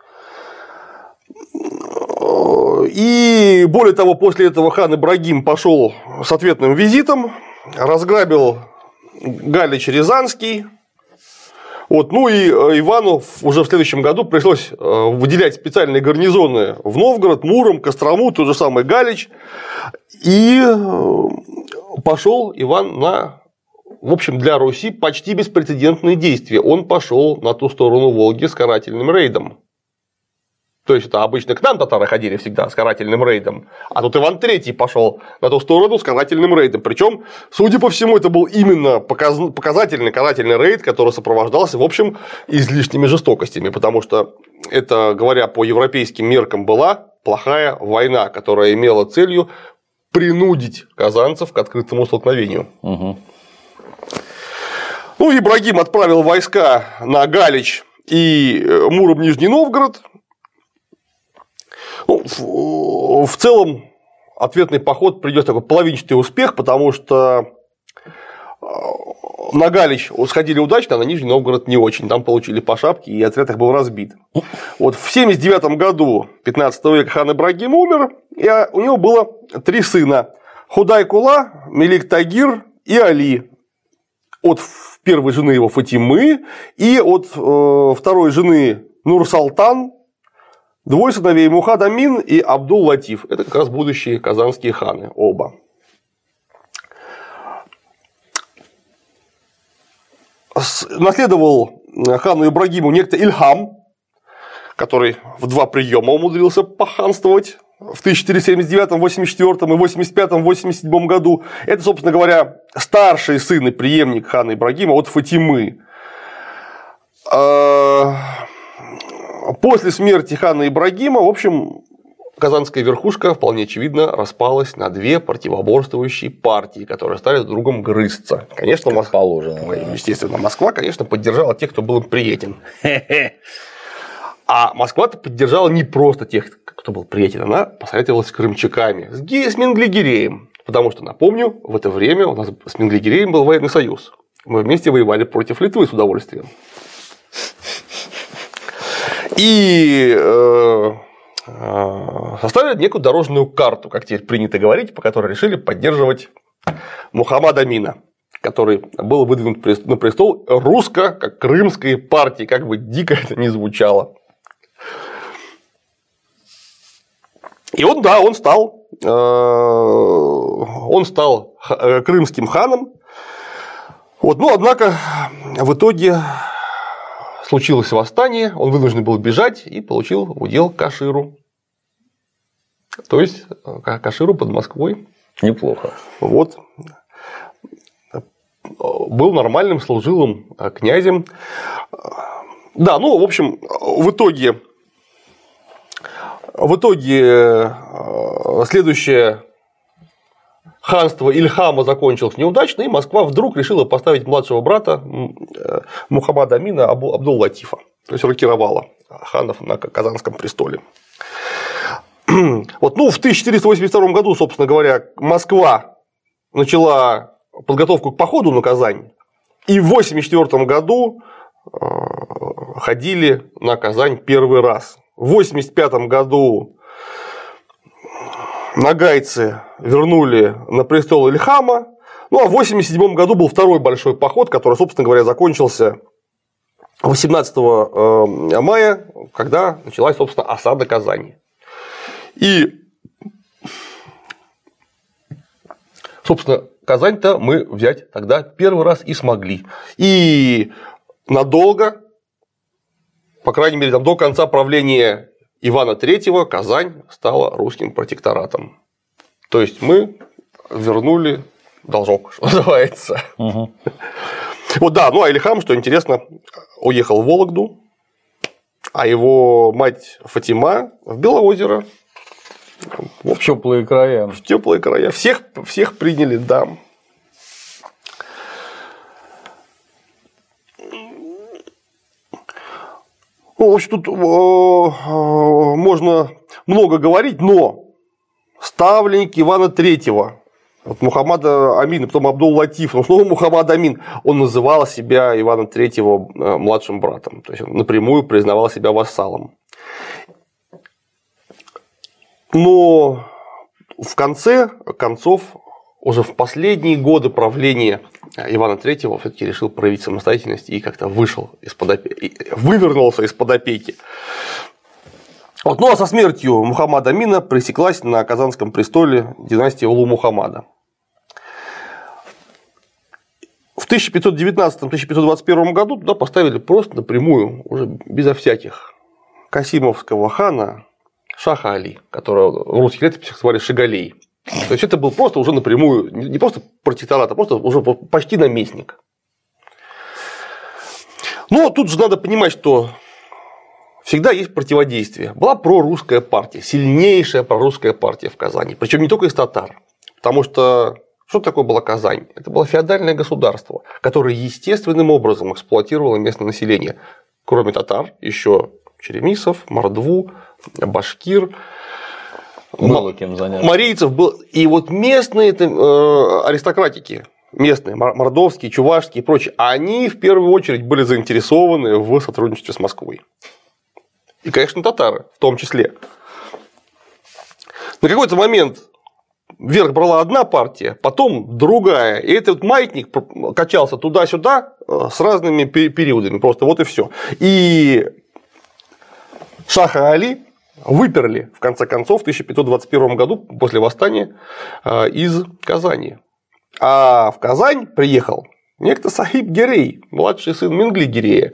И более того, после этого хан Ибрагим пошел с ответным визитом, разграбил Галич Рязанский. Вот, ну и Ивану уже в следующем году пришлось выделять специальные гарнизоны в Новгород, Муром, Кострому, тот же самый Галич. И пошел Иван на, в общем, для Руси почти беспрецедентные действия. Он пошел на ту сторону Волги с карательным рейдом. То есть это обычно к нам татары ходили всегда с карательным рейдом, а тут Иван III пошел на ту сторону с карательным рейдом. Причем, судя по всему, это был именно показательный карательный рейд, который сопровождался, в общем, излишними жестокостями, потому что это, говоря по европейским меркам, была плохая война, которая имела целью принудить казанцев к открытому столкновению. Угу. Ну, Ибрагим отправил войска на Галич и Муром Нижний Новгород. Ну, в целом ответный поход принес такой половинчатый успех, потому что на Галич сходили удачно, а на Нижний Новгород не очень. Там получили по шапке, и отряд их был разбит. Вот в 79 году 15 века хан Ибрагим умер, и у него было 3 сына: Худай-Кула, Мелик-Тагир и Али. От первой жены его Фатимы и от второй жены Нур-Салтан. 2 сыновей Мухад-Амин и Абдул-Латиф. Это как раз будущие казанские ханы, оба. Наследовал хану Ибрагиму некто Ильхам, который в 2 приема умудрился поханствовать в 1479, 84 и 85-87 году. Это, собственно говоря, старший сын и преемник хана Ибрагима от Фатимы. После смерти хана Ибрагима, в общем, казанская верхушка, вполне очевидно, распалась на 2 противоборствующие партии, которые стали друг другом грызться. Конечно, естественно, Москва, конечно, поддержала тех, кто был им приятен. А Москва-то поддержала не просто тех, кто был приятен, она посоветовалась с крымчаками, с Менглигереем. Потому что, напомню, в это время у нас с Менглигереем был военный союз. Мы вместе воевали против Литвы с удовольствием. И составили некую дорожную карту, как теперь принято говорить, по которой решили поддерживать Мухаммада Амина, который был выдвинут на престол русско-крымской партии, как бы дико это ни звучало. И он стал крымским ханом. Вот, но, однако, в итоге случилось восстание, он вынужден был бежать и получил в удел Каширу. То есть Каширу под Москвой. Неплохо. Вот. Был нормальным служилым князем. Да, ну, в общем, в итоге следующее ханство Ильхама закончилось неудачно, и Москва вдруг решила поставить младшего брата Мухаммада Амина Абдул-Латифа, то есть рокировала ханов на Казанском престоле. Вот, ну, в 1482 году, собственно говоря, Москва начала подготовку к походу на Казань, и в 1984 году ходили на Казань первый раз. В 1985 году нагайцы вернули на престол Ильхама, ну а в 1987 году был второй большой поход, который, собственно говоря, закончился 18 мая, когда началась, собственно, осада Казани. И, собственно, Казань-то мы взять тогда первый раз и смогли. И надолго, по крайней мере, до конца правления Ивана III, Казань стала русским протекторатом. То есть мы вернули должок, что называется. Угу. Вот да, ну а Ильхам, что интересно, уехал в Вологду, а его мать Фатима в Белоозеро. В теплые края. В теплые края. Всех приняли, да. Ну, в общем, тут можно много говорить, но ставленник Ивана III, вот Мухаммада Амина, потом Абдул-Латиф, но снова Мухаммад Амин, он называл себя Ивана III младшим братом, то есть он напрямую признавал себя вассалом. Но в конце концов, уже в последние годы правления Ивана III все-таки решил проявить самостоятельность и как-то вывернулся из-под опеки. Вот, ну а со смертью Мухаммада Амина пресеклась на Казанском престоле династия Улу Мухаммада. В 1519-1521 году туда поставили просто напрямую, уже безо всяких, касимовского хана Шаха Али, которого в русских летописях звали Шигалей. То есть это был просто уже напрямую, не просто протекторат, а просто уже почти наместник. Но тут же надо понимать, что всегда есть противодействие. Была прорусская партия, сильнейшая прорусская партия в Казани, причем не только из татар. Потому что что такое была Казань? Это было феодальное государство, которое естественным образом эксплуатировало местное население. Кроме татар, еще черемисов, мордву, башкир. Было кем заняться. Марийцев был. И вот местные аристократики, местные, мордовские, чувашские и прочие, они в первую очередь были заинтересованы в сотрудничестве с Москвой. И, конечно, татары в том числе. На какой-то момент вверх брала одна партия, потом другая. И этот маятник качался туда-сюда с разными периодами. Просто вот и все. И Шаха Али выперли, в конце концов, в 1521 году после восстания из Казани. А в Казань приехал некто Сахиб Гирей, младший сын Менгли Гирея.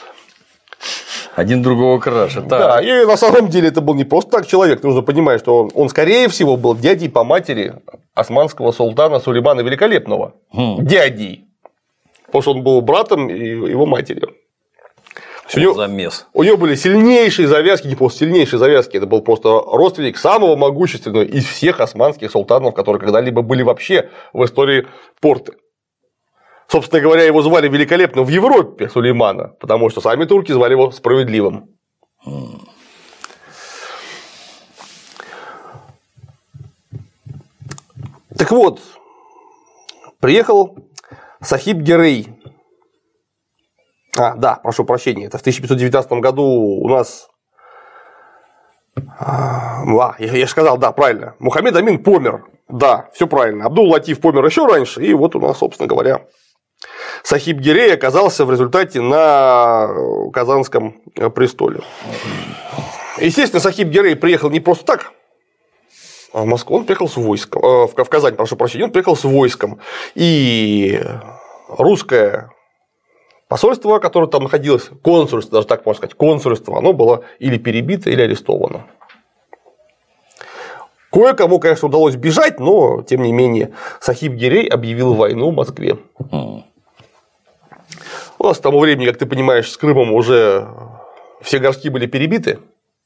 Один другого краше. Да, и на самом деле это был не просто так человек, нужно понимать, что он скорее всего был дядей по матери османского султана Сулеймана Великолепного. Дядей. Потому что он был братом его матери. У него были сильнейшие завязки, не просто сильнейшие завязки, это был просто родственник самого могущественного из всех османских султанов, которые когда-либо были вообще в истории порты. Собственно говоря, его звали великолепно в Европе Сулеймана, потому что сами турки звали его Справедливым. Так вот, приехал Сахиб Гирей. Да, прошу прощения, это в 1519 году у нас. Я же сказал, да, правильно. Мухаммед Амин помер. Да, все правильно. Абдул-Латиф помер еще раньше, и вот у нас, собственно говоря, Сахиб Гирей оказался в результате на Казанском престоле. Естественно, Сахиб Гирей приехал не просто так в Москву, он приехал с войском. В Казань, прошу прощения, он приехал с войском. И русское посольство, которое там находилось, консульство, даже так можно сказать, консульство, оно было или перебито, или арестовано. Кое-кому, конечно, удалось бежать, но, тем не менее, Сахиб Гирей объявил войну Москве. У нас к тому времени, как ты понимаешь, с Крымом уже все городки были перебиты.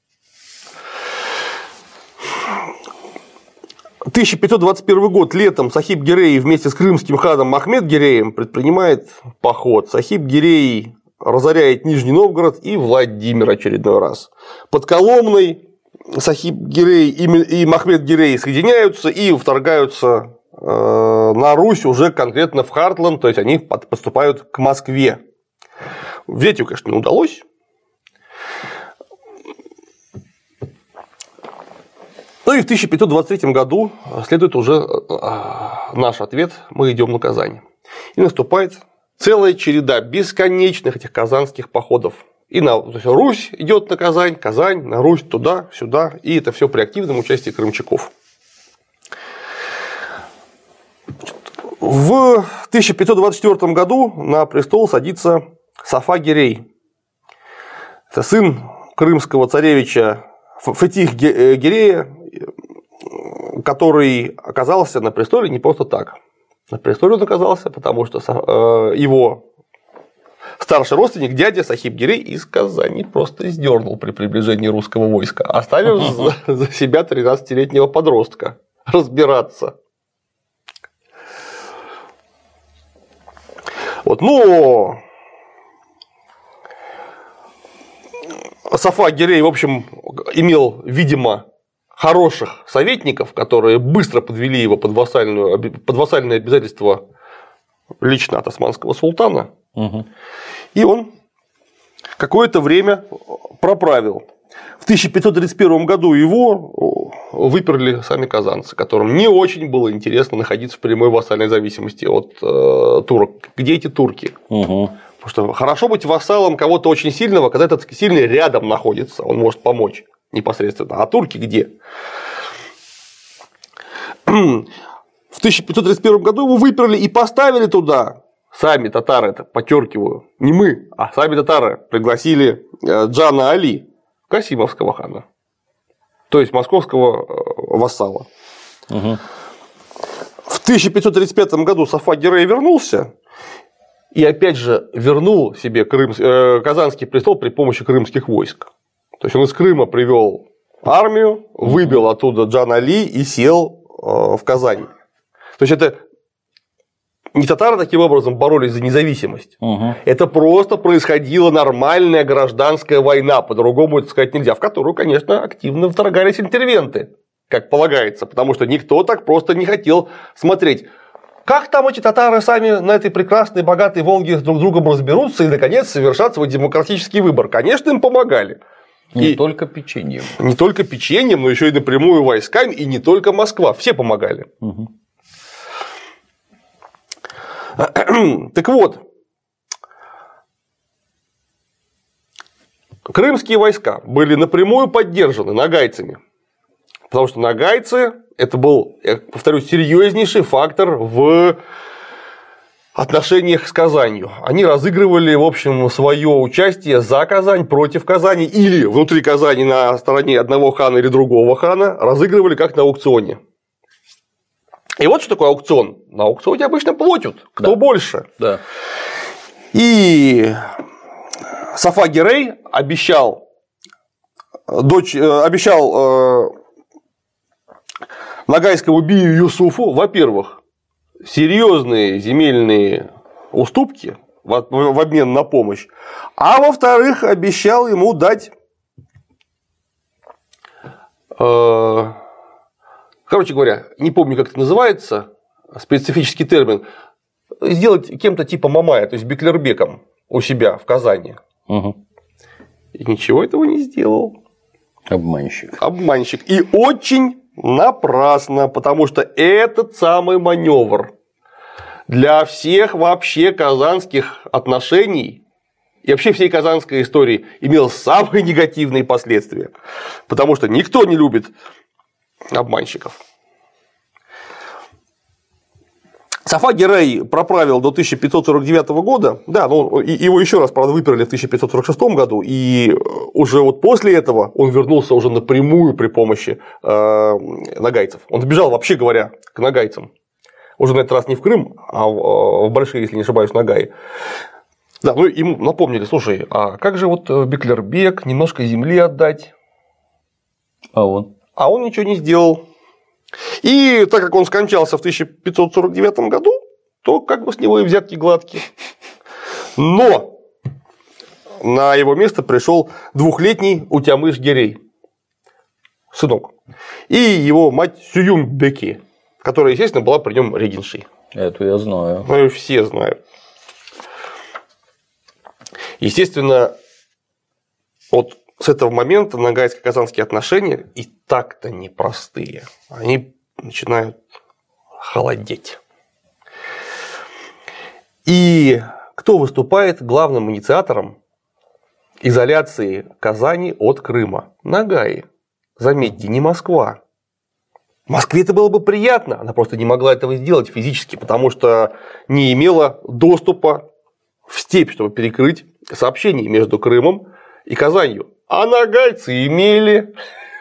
1521 год летом Сахиб Гирей вместе с крымским ханом Махмед Гиреем предпринимает поход. Сахиб Гирей разоряет Нижний Новгород и Владимир очередной раз. Под Коломной Сахиб Гирей и Махмед Гирей соединяются и вторгаются на Русь уже конкретно в Хартланд, то есть они поступают к Москве. Взять ее, конечно, не удалось. Ну и в 1523 году следует уже наш ответ, мы идем на Казань. И наступает целая череда бесконечных этих казанских походов. То есть Русь идет на Казань, Казань, на Русь, туда, сюда, и это все при активном участии крымчаков. В 1524 году на престол садится Сафа Гирей. Это сын крымского царевича Фетих Гирея, который оказался на престоле не просто так. На престоле он оказался, потому что его старший родственник, дядя Сахиб Гирей из Казани просто сдернул при приближении русского войска, оставив за себя 13-летнего подростка разбираться. Но Сафа Гирей, в общем, имел, видимо, хороших советников, которые быстро подвели его под вассальные обязательства лично от османского султана. И он какое-то время проправил. В 1531 году его выперли сами казанцы, которым не очень было интересно находиться в прямой вассальной зависимости от турок. Где эти турки? Потому что хорошо быть вассалом кого-то очень сильного, когда этот сильный рядом находится, он может помочь непосредственно. А турки где? В 1531 году его выперли и поставили туда. Сами татары, это подчеркиваю, не мы, а сами татары пригласили Джана Али, Касимовского хана, то есть московского вассала. В 1535 году Сафа Гирей вернулся и опять же вернул себе Казанский престол при помощи крымских войск. То есть он из Крыма привел армию, выбил оттуда Джан Али и сел в Казани. То есть это не татары таким образом боролись за независимость. Это просто происходила нормальная гражданская война, по-другому это сказать нельзя, в которую, конечно, активно вторгались интервенты, как полагается, потому что никто так просто не хотел смотреть, как там эти татары сами на этой прекрасной, богатой Волге друг с другом разберутся и, наконец, совершат свой демократический выбор. Конечно, им помогали. Не только печеньем. Не только печеньем, но еще и напрямую войсками, и не только Москва. Все помогали. Так вот, крымские войска были напрямую поддержаны нагайцами, потому что нагайцы – это был, я повторюсь, серьезнейший фактор в отношениях с Казанью. Они разыгрывали, в общем, свое участие за Казань, против Казани или внутри Казани на стороне одного хана или другого хана, разыгрывали как на аукционе. И вот что такое аукцион. На аукционе обычно платят, кто больше. Да. И Сафа Гирей обещал нагайскому бию Юсуфу, во-первых, серьезные земельные уступки в обмен на помощь, а во-вторых, обещал ему дать, короче говоря, не помню, как это называется, специфический термин, сделать кем-то типа Мамая, то есть Беклербеком. у себя в Казани. И ничего этого не сделал. Обманщик. И очень напрасно, потому что этот самый маневр для всех вообще казанских отношений и вообще всей казанской истории имел самые негативные последствия. Потому что никто не любит обманщиков. Сафа Гирей проправил до 1549 года, да, но его еще раз, правда, выперли в 1546 году, и уже вот после этого он вернулся уже напрямую при помощи нагайцев. Он сбежал, вообще говоря, к нагайцам. Уже на этот раз не в Крым, а в большие, если не ошибаюсь, Нагаи. Да, ну ему напомнили, слушай, а как же вот Беклербек, немножко земли отдать? А он ничего не сделал. И так как он скончался в 1549 году, то как бы с него и взятки гладкие. Но на его место пришел 2-летний Утямыш Гирей, сынок, и его мать Сююмбеки, которая, естественно, была при нем регеншей. Это я знаю. Ну, все знают. Естественно, вот с этого момента нагайско-казанские отношения и так-то непростые. Они начинают холодеть. И кто выступает главным инициатором изоляции Казани от Крыма? Нагаи. Заметьте, не Москва. Москве это было бы приятно, она просто не могла этого сделать физически, потому что не имела доступа в степь, чтобы перекрыть сообщение между Крымом и Казанью. А нагайцы имели.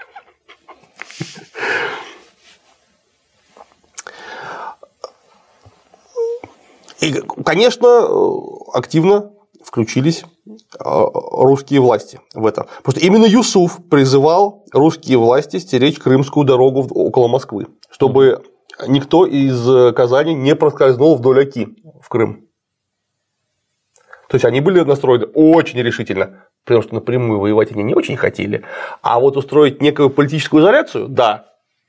И, конечно, активно включились русские власти в это. Потому что именно Юсуф призывал русские власти стеречь Крымскую дорогу около Москвы, чтобы никто из Казани не проскользнул вдоль Оки в Крым. То есть они были настроены очень решительно, потому что напрямую воевать они не очень хотели, а вот устроить некую политическую изоляцию – да.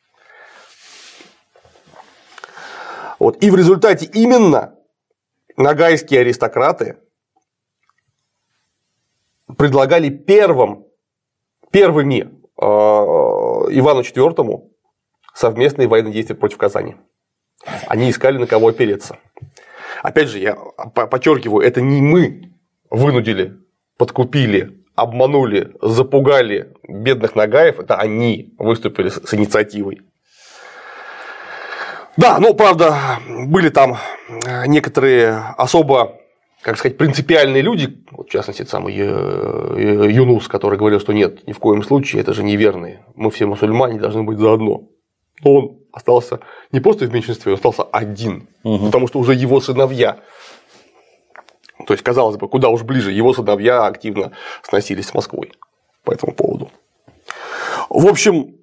Вот. И в результате именно нагайские аристократы предлагали первыми Ивану IV совместные военные действия против Казани. Они искали, на кого опереться. Опять же, я подчеркиваю, это не мы вынудили, подкупили, обманули, запугали бедных нагаев, это они выступили с инициативой. Да, ну, правда, были там некоторые особо, как сказать, принципиальные люди, вот, в частности, самый Юнус, который говорил, что нет, ни в коем случае, это же неверные, мы все мусульмане должны быть заодно. Но он остался не просто в меньшинстве, он остался один, потому что уже его сыновья, то есть, казалось бы, куда уж ближе, его сыновья активно сносились с Москвой по этому поводу. В общем,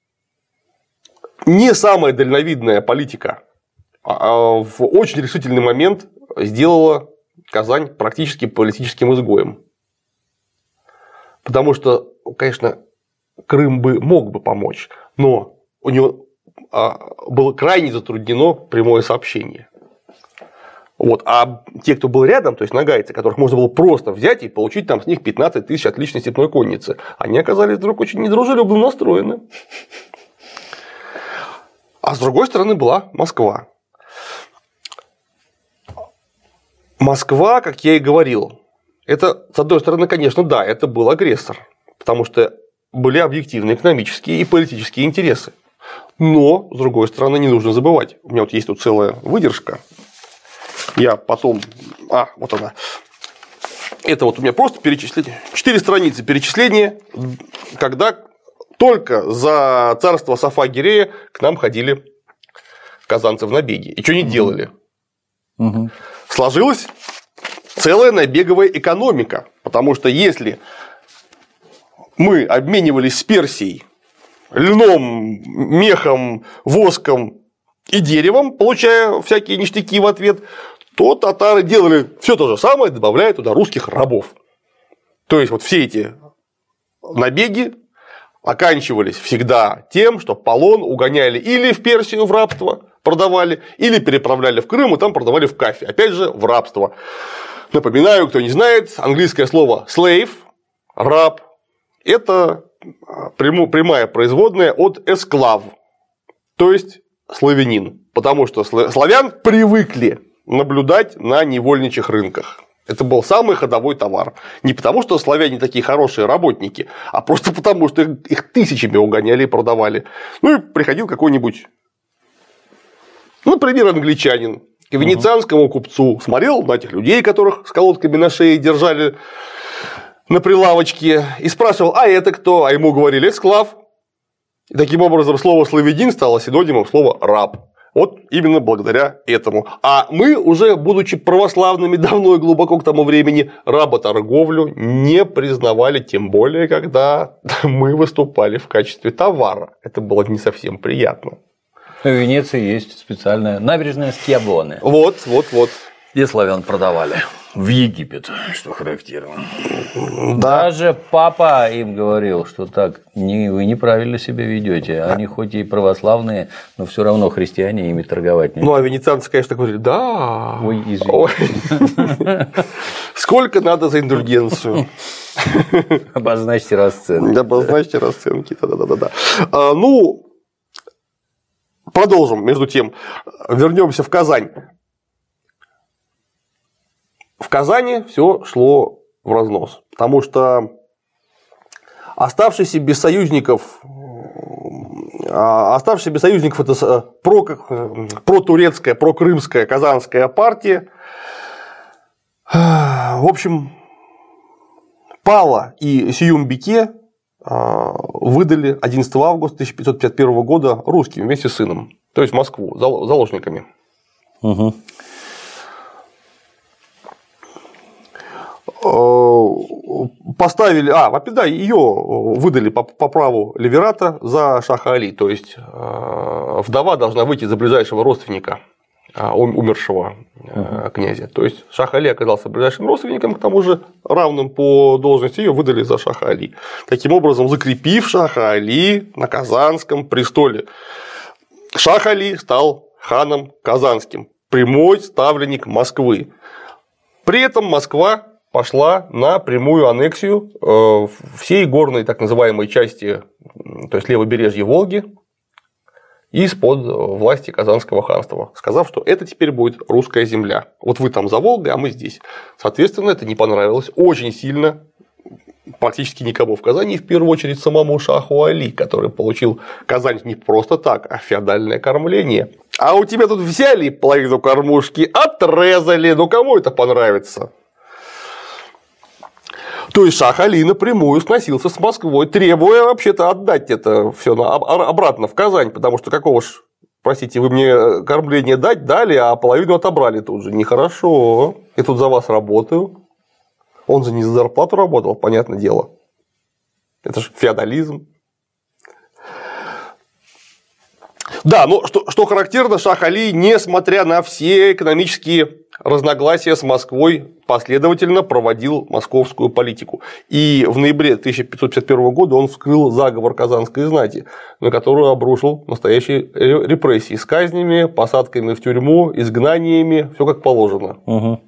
не самая дальновидная политика в очень решительный момент сделала Казань практически политическим изгоем. Потому что, конечно, Крым мог бы помочь, но у него было крайне затруднено прямое сообщение. Вот. А те, кто был рядом, то есть нагайцы, которых можно было просто взять и получить там с них 15 тысяч отличной степной конницы, они оказались вдруг очень недружелюбно настроены. А с другой стороны была Москва. Москва, как я и говорил, это, с одной стороны, конечно, да, это был агрессор, потому что были объективные экономические и политические интересы. Но, с другой стороны, не нужно забывать. У меня вот есть тут целая выдержка. Я потом. Вот она. Это вот у меня просто перечисление. 4 страницы перечисления, когда только за царство Сафа Гирея к нам ходили казанцы в набеги. И что не делали? Сложилась целая набеговая экономика. Потому что если мы обменивались с Персией льном, мехом, воском и деревом, получая всякие ништяки в ответ, то татары делали все то же самое, добавляя туда русских рабов. То есть, вот все эти набеги оканчивались всегда тем, что полон угоняли или в Персию в рабство, продавали, или переправляли в Крым и там продавали в Кафе. Опять же, в рабство. Напоминаю, кто не знает, английское слово slave, раб, это прямая производная от esclave, то есть славянин. Потому что славян привыкли наблюдать на невольничьих рынках. Это был самый ходовой товар. Не потому, что славяне такие хорошие работники, а просто потому, что их тысячами угоняли и продавали. Ну и приходил какой-нибудь, например, англичанин к венецианскому купцу, смотрел на этих людей, которых с колодками на шее держали на прилавочке, и спрашивал: а это кто? А ему говорили: эсклав. И таким образом слово славянин стало синонимом слова раб. Вот именно благодаря этому. А мы, уже будучи православными давно и глубоко к тому времени, работорговлю не признавали, тем более, когда мы выступали в качестве товара. Это было не совсем приятно. В Венеции есть специальная набережная Скиабоне. Вот. Где славян продавали. В Египет, что характерно. Да. Даже папа им говорил, что так, вы неправильно себя ведете. Они хоть и православные, но все равно христиане, ими торговать нельзя. Ну, а венецианцы, конечно, говорили: да. Ой, извините. Сколько надо за индульгенцию? Обозначьте расценки. Обозначьте расценки. Да. Ну, продолжим. Между тем, вернемся в Казань. В Казани все шло в разнос, потому что оставшиеся без союзников это протурецкая, прокрымская казанская партия, в общем, пала, и Сююмбике выдали 11 августа 1551 года русским вместе с сыном, то есть Москву, заложниками. Угу. Поставили, ее выдали по праву леверата за Шаха Али, то есть вдова должна выйти за ближайшего родственника умершего князя. То есть Шах Али оказался ближайшим родственником, к тому же равным по должности, ее выдали за Шаха Али. Таким образом, закрепив Шаха Али на Казанском престоле. Шах Али стал ханом Казанским, прямой ставленник Москвы. При этом Москва пошла на прямую аннексию всей горной так называемой части, то есть левобережья Волги, из-под власти Казанского ханства, сказав, что это теперь будет русская земля. Вот вы там за Волгой, а мы здесь. Соответственно, это не понравилось очень сильно практически никому в Казани, в первую очередь самому Шаху Али, который получил Казань не просто так, а феодальное кормление. А у тебя тут взяли половину кормушки, отрезали, ну кому это понравится? То есть Шах Али напрямую сносился с Москвой, требуя вообще-то отдать это все обратно в Казань, потому что какого ж, простите, вы мне кормление дали, а половину отобрали тут же. Нехорошо. Я тут за вас работаю. Он же не за зарплату работал, понятное дело. Это же феодализм. Да, но что характерно, Шах Али, несмотря на все экономические разногласия с Москвой, последовательно проводил московскую политику. И в ноябре 1551 года он вскрыл заговор казанской знати, на которую обрушил настоящие репрессии с казнями, посадками в тюрьму, изгнаниями, все как положено. Угу.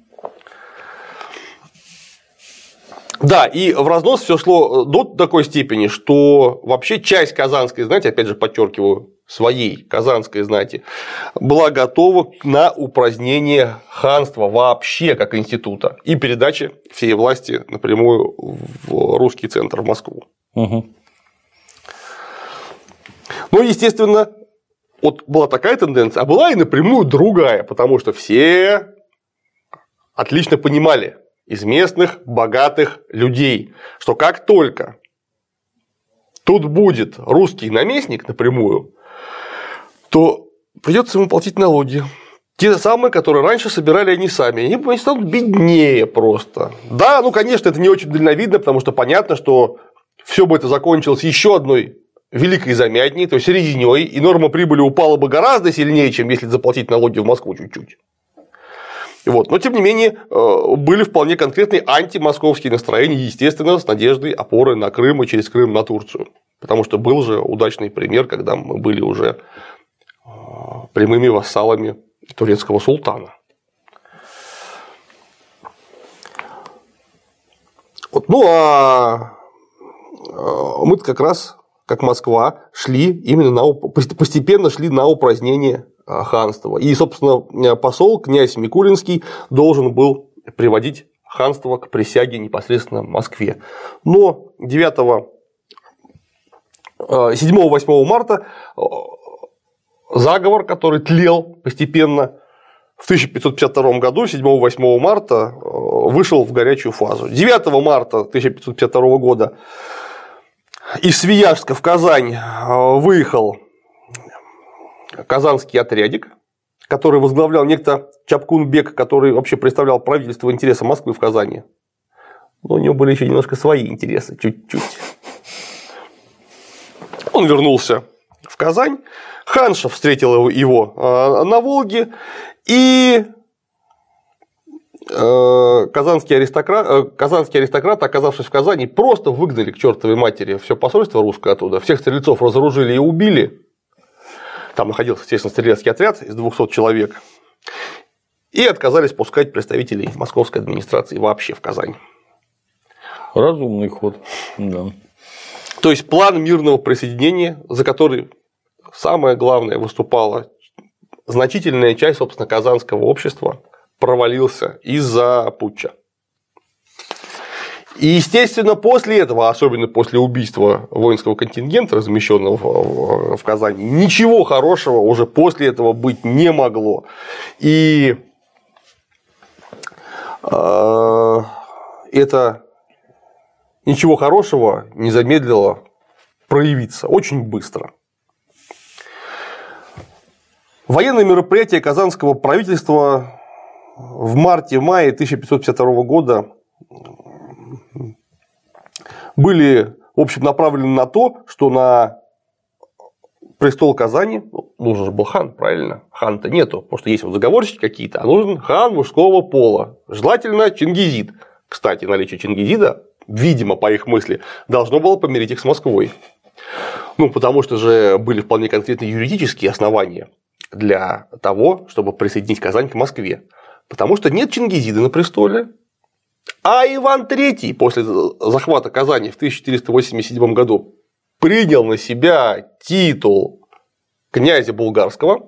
Да, и в разнос все шло до такой степени, что вообще часть казанской знати, опять же подчеркиваю, своей казанской знати, была готова на упразднение ханства вообще как института и передаче всей власти напрямую в русский центр, в Москву. Угу. Ну, естественно, вот была такая тенденция, а была и напрямую другая, потому что все отлично понимали из местных богатых людей, что как только тут будет русский наместник напрямую, то придется ему платить налоги. Те самые, которые раньше собирали они сами. Они станут беднее просто. Да, ну, конечно, это не очень дальновидно, потому что понятно, что все бы это закончилось еще одной великой замятней, то есть резней, и норма прибыли упала бы гораздо сильнее, чем если заплатить налоги в Москву чуть-чуть. Вот. Но, тем не менее, были вполне конкретные антимосковские настроения, естественно, с надеждой опоры на Крым и через Крым на Турцию. Потому что был же удачный пример, когда мы были уже прямыми вассалами турецкого султана. Вот, ну, а мы-то как раз, как Москва, постепенно шли на упразднение ханства. И, собственно, посол, князь Микулинский, должен был приводить ханство к присяге непосредственно в Москве. Но 7-8 марта заговор, который тлел постепенно, в 1552 году, 7-8 марта, вышел в горячую фазу. 9 марта 1552 года из Свияжска в Казань выехал казанский отрядик, который возглавлял некто Чапкун-бек, который вообще представлял правительство интереса Москвы в Казани. Но у него были еще немножко свои интересы, чуть-чуть. Он вернулся в Казань, ханша встретил его на Волге, и казанские аристократы, оказавшись в Казани, просто выгнали к чертовой матери все посольство русское оттуда, всех стрельцов разоружили и убили. Там находился, естественно, стрелецкий отряд из 200 человек. И отказались пускать представителей московской администрации вообще в Казань. Разумный ход, да. То есть план мирного присоединения, за который самое главное выступала значительная часть, собственно, казанского общества, провалился из-за путча. И, естественно, после этого, особенно после убийства воинского контингента, размещенного в Казани, ничего хорошего уже после этого быть не могло. И это ничего хорошего не замедлило проявиться очень быстро. Военные мероприятия казанского правительства в марте-мае 1552 года были, в общем, направлены на то, что на престол Казани нужен же был хан, правильно? Хан-то нету, потому что есть вот заговорщики какие-то, а нужен хан мужского пола, желательно чингизид. Кстати, наличие чингизида, видимо, по их мысли, должно было помирить их с Москвой. Ну, потому что же были вполне конкретные юридические основания для того, чтобы присоединить Казань к Москве. Потому что нет чингизида на престоле, а Иван III после захвата Казани в 1487 году принял на себя титул князя Булгарского.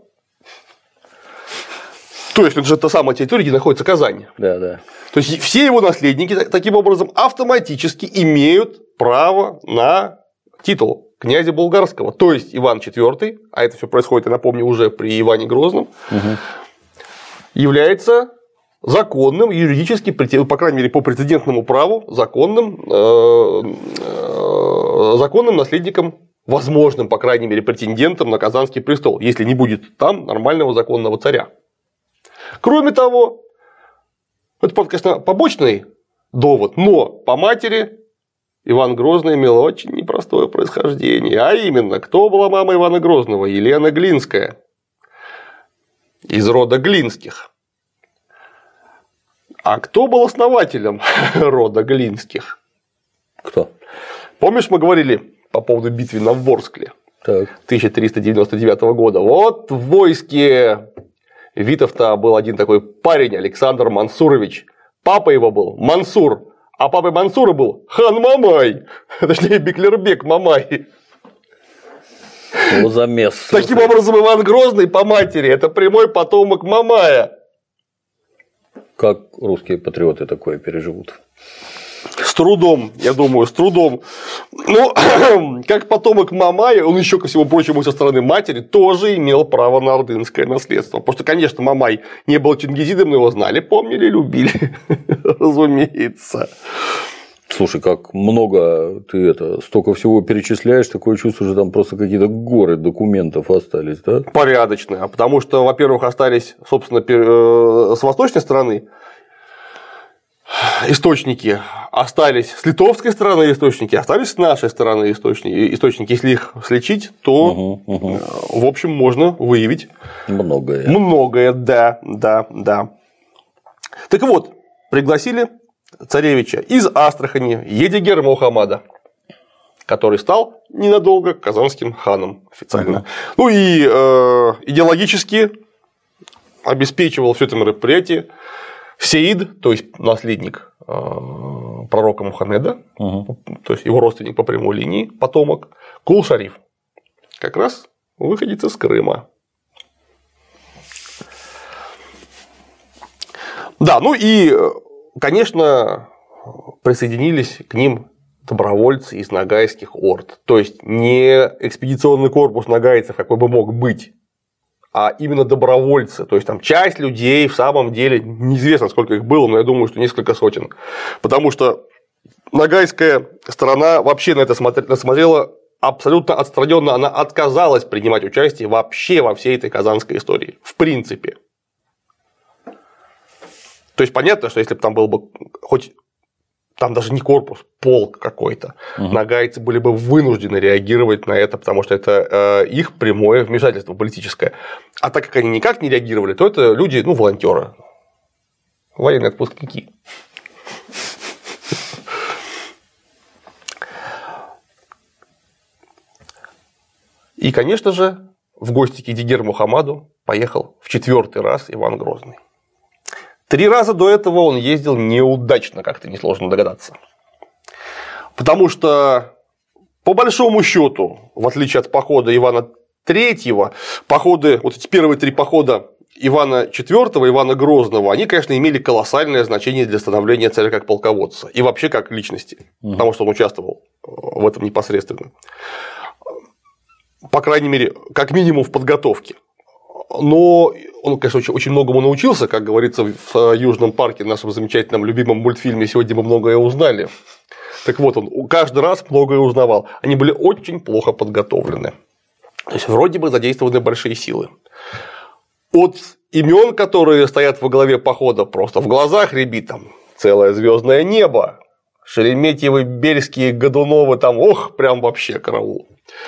То есть, это же та самая территория, где находится Казань. Да, да. То есть, все его наследники таким образом автоматически имеют право на титул князя Булгарского. То есть, Иван IV, а это все происходит, я напомню, уже при Иване Грозном, является законным, юридически, по крайней мере, по прецедентному праву, законным наследником, возможным, по крайней мере, претендентом на Казанский престол, если не будет там нормального законного царя. Кроме того, это, конечно, побочный довод, но по матери Иван Грозный имел очень непростое происхождение. А именно, кто была мама Ивана Грозного? Елена Глинская. Из рода Глинских. А кто был основателем рода Глинских? Кто? Помнишь, мы говорили по поводу битвы на Ворскле 1399 года? Вот в войске Витовта был один такой парень, Александр Мансурович. Папа его был Мансур, а папой Мансура был хан Мамай, точнее Беклербек Мамай. Что за место? Таким образом, Иван Грозный по матери – это прямой потомок Мамая. Как русские патриоты такое переживут? С трудом, я думаю, с трудом. Ну, как потомок Мамая, он еще, ко всему прочему, со стороны матери тоже имел право на ордынское наследство. Потому что, конечно, Мамай не был чингизидом, но его знали, помнили, любили, разумеется. Слушай, как много ты столько всего перечисляешь, такое чувство, что там просто какие-то горы документов остались, да? Порядочные. А потому что, во-первых, остались, собственно, с восточной стороны источники, остались с литовской стороны источники, остались с нашей стороны источники. Если их сличить, то, в общем, можно выявить многое. Многое, да. Так вот, пригласили царевича из Астрахани Едигер Мухаммада. который стал ненадолго казанским ханом официально. Ну и идеологически обеспечивал все это мероприятие Сеид, то есть наследник пророка Мухаммеда, то есть его родственник по прямой линии, потомок, Кул-Шариф, как раз выходец из Крыма. Да, ну и, конечно, присоединились к ним добровольцы из ногайских орд. То есть не экспедиционный корпус ногайцев, какой бы мог быть, а именно добровольцы. То есть там часть людей в самом деле, неизвестно, сколько их было, но я думаю, что несколько сотен. Потому что ногайская сторона вообще на это смотрела абсолютно отстраненно, она отказалась принимать участие вообще во всей этой казанской истории. В принципе. То есть понятно, что если бы там был бы хоть там даже не корпус, полк какой-то, ногайцы были бы вынуждены реагировать на это, потому что это их прямое вмешательство политическое. А так как они никак не реагировали, то это люди, ну, волонтеры, военные отпускники. И, конечно же, в гости к Едигер Мухаммаду поехал в 4-й раз Иван Грозный. 3 раза до этого он ездил неудачно, как-то несложно догадаться. Потому что, по большому счету, в отличие от похода Ивана III, походы, вот эти первые 3 похода Ивана IV, Ивана Грозного, они, конечно, имели колоссальное значение для становления царя как полководца и вообще как личности, потому что он участвовал в этом непосредственно. По крайней мере, как минимум в подготовке. Но он, конечно, очень многому научился, как говорится в Южном парке, нашем замечательном любимом мультфильме «Сегодня мы многое узнали». Так вот, он каждый раз многое узнавал. Они были очень плохо подготовлены. То есть, вроде бы задействованы большие силы. От имен, которые стоят во главе похода, просто в глазах рябит там целое звездное небо. Шереметьевы, Бельские, Годуновы, там, ох, прям вообще караул.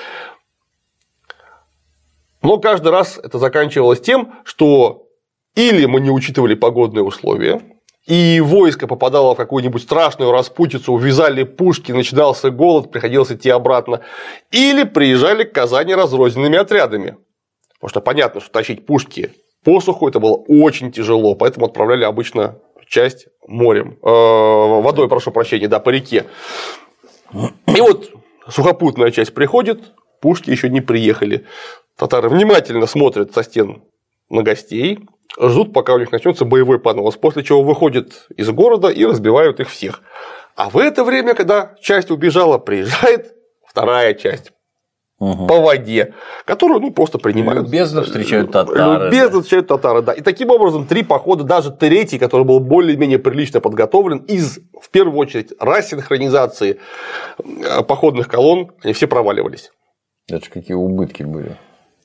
Но каждый раз это заканчивалось тем, что или мы не учитывали погодные условия, и войско попадало в какую-нибудь страшную распутицу, увязали пушки, начинался голод, приходилось идти обратно, или приезжали к Казани разрозненными отрядами. Потому что понятно, что тащить пушки по суху это было очень тяжело, поэтому отправляли обычно часть морем, водой, прошу прощения, да, по реке. И вот сухопутная часть приходит, пушки еще не приехали. Татары внимательно смотрят со стен на гостей, ждут, пока у них начнется боевой понос, после чего выходят из города и разбивают их всех. А в это время, когда часть убежала, приезжает вторая часть по воде, которую, ну, просто принимают. Любезно встречают татары. Любезно встречают татары, да. И таким образом 3 похода, даже 3-й, который был более-менее прилично подготовлен, из, в первую очередь, рассинхронизации походных колонн, они все проваливались. Это же какие убытки были.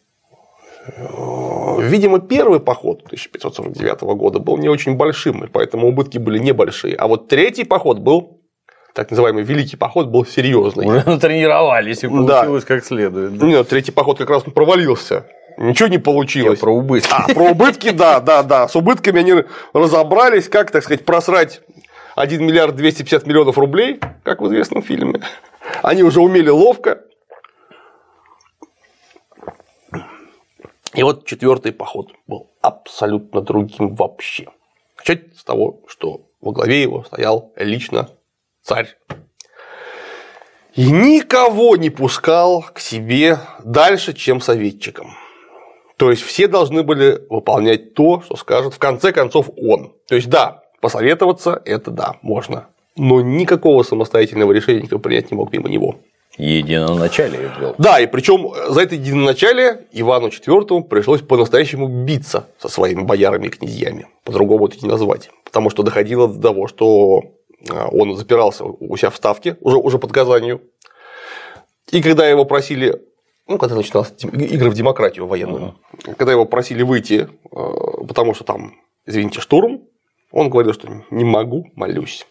Видимо, первый поход 1549 года был не очень большим, и поэтому убытки были небольшие. А вот 3-й поход был, так называемый Великий поход, был серьезный. Уже натренировались и получилось как следует. Да. Нет, 3-й поход как раз провалился. Ничего не получилось. Про убытки. Про убытки, да. С убытками они разобрались, как, так сказать, просрать 1 миллиард 250 миллионов рублей, как в известном фильме. Они уже умели ловко. И вот 4-й поход был абсолютно другим вообще. Начать с того, что во главе его стоял лично царь. И никого не пускал к себе дальше, чем советчикам. То есть все должны были выполнять то, что скажет в конце концов он. То есть да, посоветоваться это да, можно. Но никакого самостоятельного решения никто принять не мог мимо него. Единоначалие ввел. Да, и причем за это единоначалие Ивану IV пришлось по-настоящему биться со своими боярами и князьями. По-другому это не назвать. Потому что доходило до того, что он запирался у себя в Ставке, уже под Казанью. И когда его просили, ну, когда начиналась игры в демократию военную, когда его просили выйти, потому что там, извините, штурм, он говорил, что не могу, молюсь.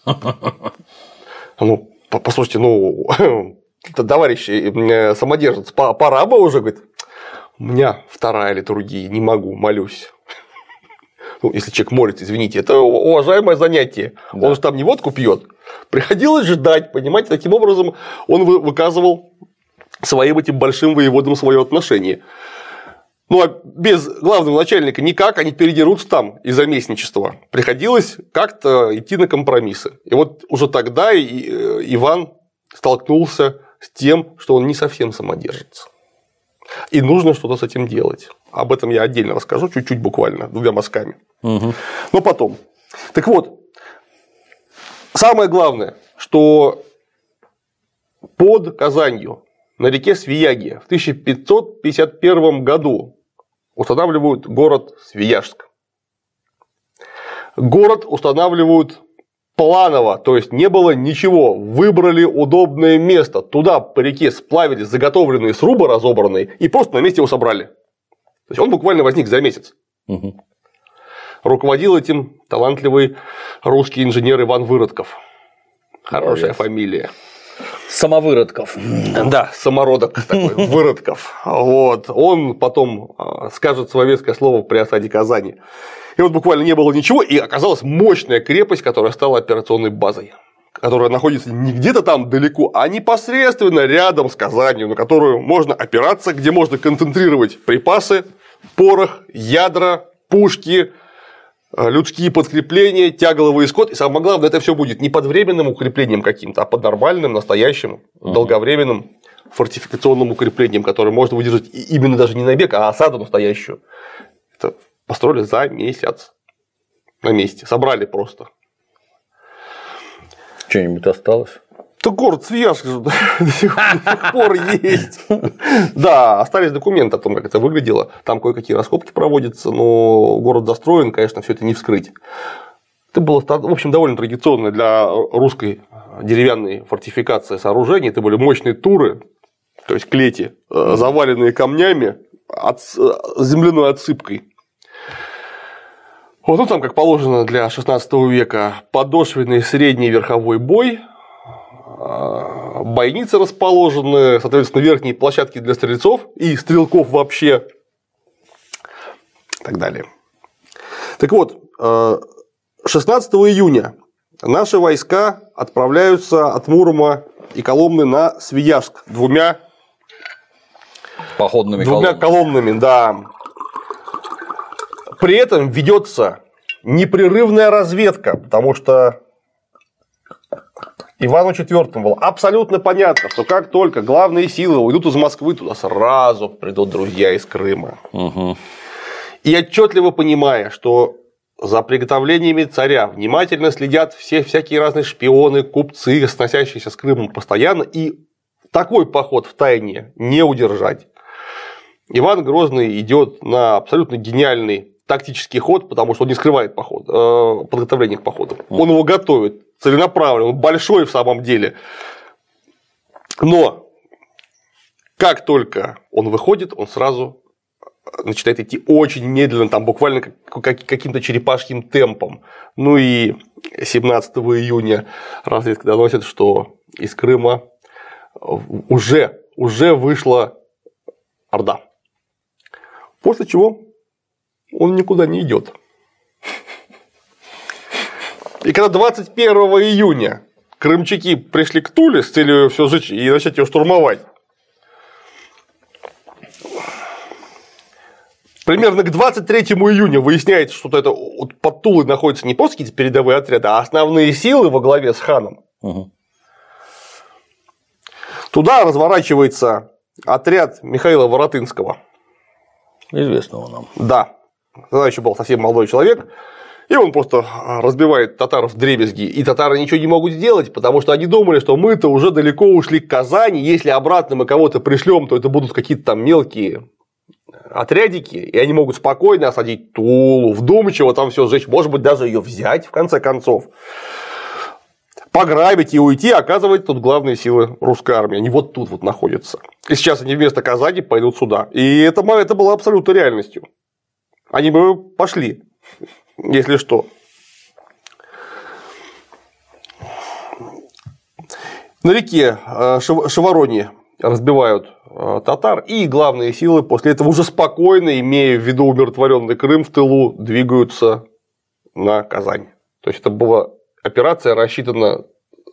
Ну, послушайте, ну, товарищи, самодержец, пора бы уже, говорит, у меня 2-я литургия, не могу, молюсь. Ну, если человек молится, извините, это уважаемое занятие. Да. Он же там не водку пьет, Приходилось ждать, понимаете, таким образом он выказывал своим этим большим воеводам свое отношение. Ну, а без главного начальника никак, они передерутся там из-за местничества. Приходилось как-то идти на компромиссы. И вот уже тогда Иван столкнулся с тем, что он не совсем самодержец. И нужно что-то с этим делать. Об этом я отдельно расскажу, чуть-чуть буквально, двумя мазками. Угу. Но потом. Так вот, самое главное, что под Казанью на реке Свияге в 1551 году устанавливают город Свияжск. Город устанавливают планово, то есть не было ничего, выбрали удобное место, туда по реке сплавили заготовленные срубы разобранные и просто на месте его собрали. То есть он буквально возник за месяц. Угу. Руководил этим талантливый русский инженер Иван Выродков. Хорошая фамилия. Самовыродков. Да, самородок такой, Выродков. Вот. Он потом скажет свое веское слово при осаде Казани. И вот буквально не было ничего, и оказалась мощная крепость, которая стала операционной базой, которая находится не где-то там далеко, а непосредственно рядом с Казанью, на которую можно опираться, где можно концентрировать припасы, порох, ядра, пушки, людские подкрепления, тягловый скот. И самое главное, это все будет не под временным укреплением каким-то, а под нормальным, настоящим, долговременным фортификационным укреплением, которое может выдержать именно даже не набег, а осаду настоящую. Это построили за месяц. На месте. Собрали просто. Что-нибудь осталось? Да город Свияжск же до сих пор есть. Да, остались документы о том, как это выглядело. Там кое-какие раскопки проводятся, но город застроен, конечно, все это не вскрыть. Это было, в общем, довольно традиционное для русской деревянной фортификации сооружение. Это были мощные туры, то есть клети, заваленные камнями, земляной отсыпкой. Вот, ну, там, как положено для 16 века, подошвенный средний верховой бой, бойницы расположены, соответственно, верхние площадки для стрельцов и стрелков вообще, и так далее. Так вот, 16 июня наши войска отправляются от Мурома и Коломны на Свияжск двумя колоннами, да. При этом ведется непрерывная разведка, потому что Ивану IV было абсолютно понятно, что как только главные силы уйдут из Москвы, туда сразу придут друзья из Крыма. Угу. И отчетливо понимая, что за приготовлениями царя внимательно следят все всякие разные шпионы, купцы, сносящиеся с Крымом постоянно, и такой поход в тайне не удержать. Иван Грозный идет на абсолютно гениальный тактический ход, потому что он не скрывает подготовление к походу. Он его готовит целенаправленно, он большой в самом деле. Но как только он выходит, он сразу начинает идти очень медленно, там буквально каким-то черепашьим темпом. Ну и 17 июня разведка доносит, что из Крыма уже вышла орда. После чего он никуда не идет. И когда 21 июня крымчаки пришли к Туле с целью все сжечь и начать ее штурмовать, примерно к 23 июня выясняется, что это под Тулой находятся не просто какие-то передовые отряды, а основные силы во главе с ханом. Угу. Туда разворачивается отряд Михаила Воротынского. Известного нам. Да. Тогда еще был совсем молодой человек. И он просто разбивает татар вдребезги. И татары ничего не могут сделать, потому что они думали, что мы-то уже далеко ушли к Казани. Если обратно мы кого-то пришлем, то это будут какие-то там мелкие отрядики, и они могут спокойно осадить Тулу, вдумчиво там все сжечь, может быть, даже ее взять в конце концов. Пограбить и уйти, оказывается, тут главные силы русской армии. Они вот тут вот находятся. И сейчас они вместо Казани пойдут сюда. И это было абсолютно реальностью. Они бы пошли, если что. На реке Шевороне разбивают татар, и главные силы после этого уже спокойно, имея в виду умиротворенный Крым в тылу, двигаются на Казань. То есть это была операция рассчитана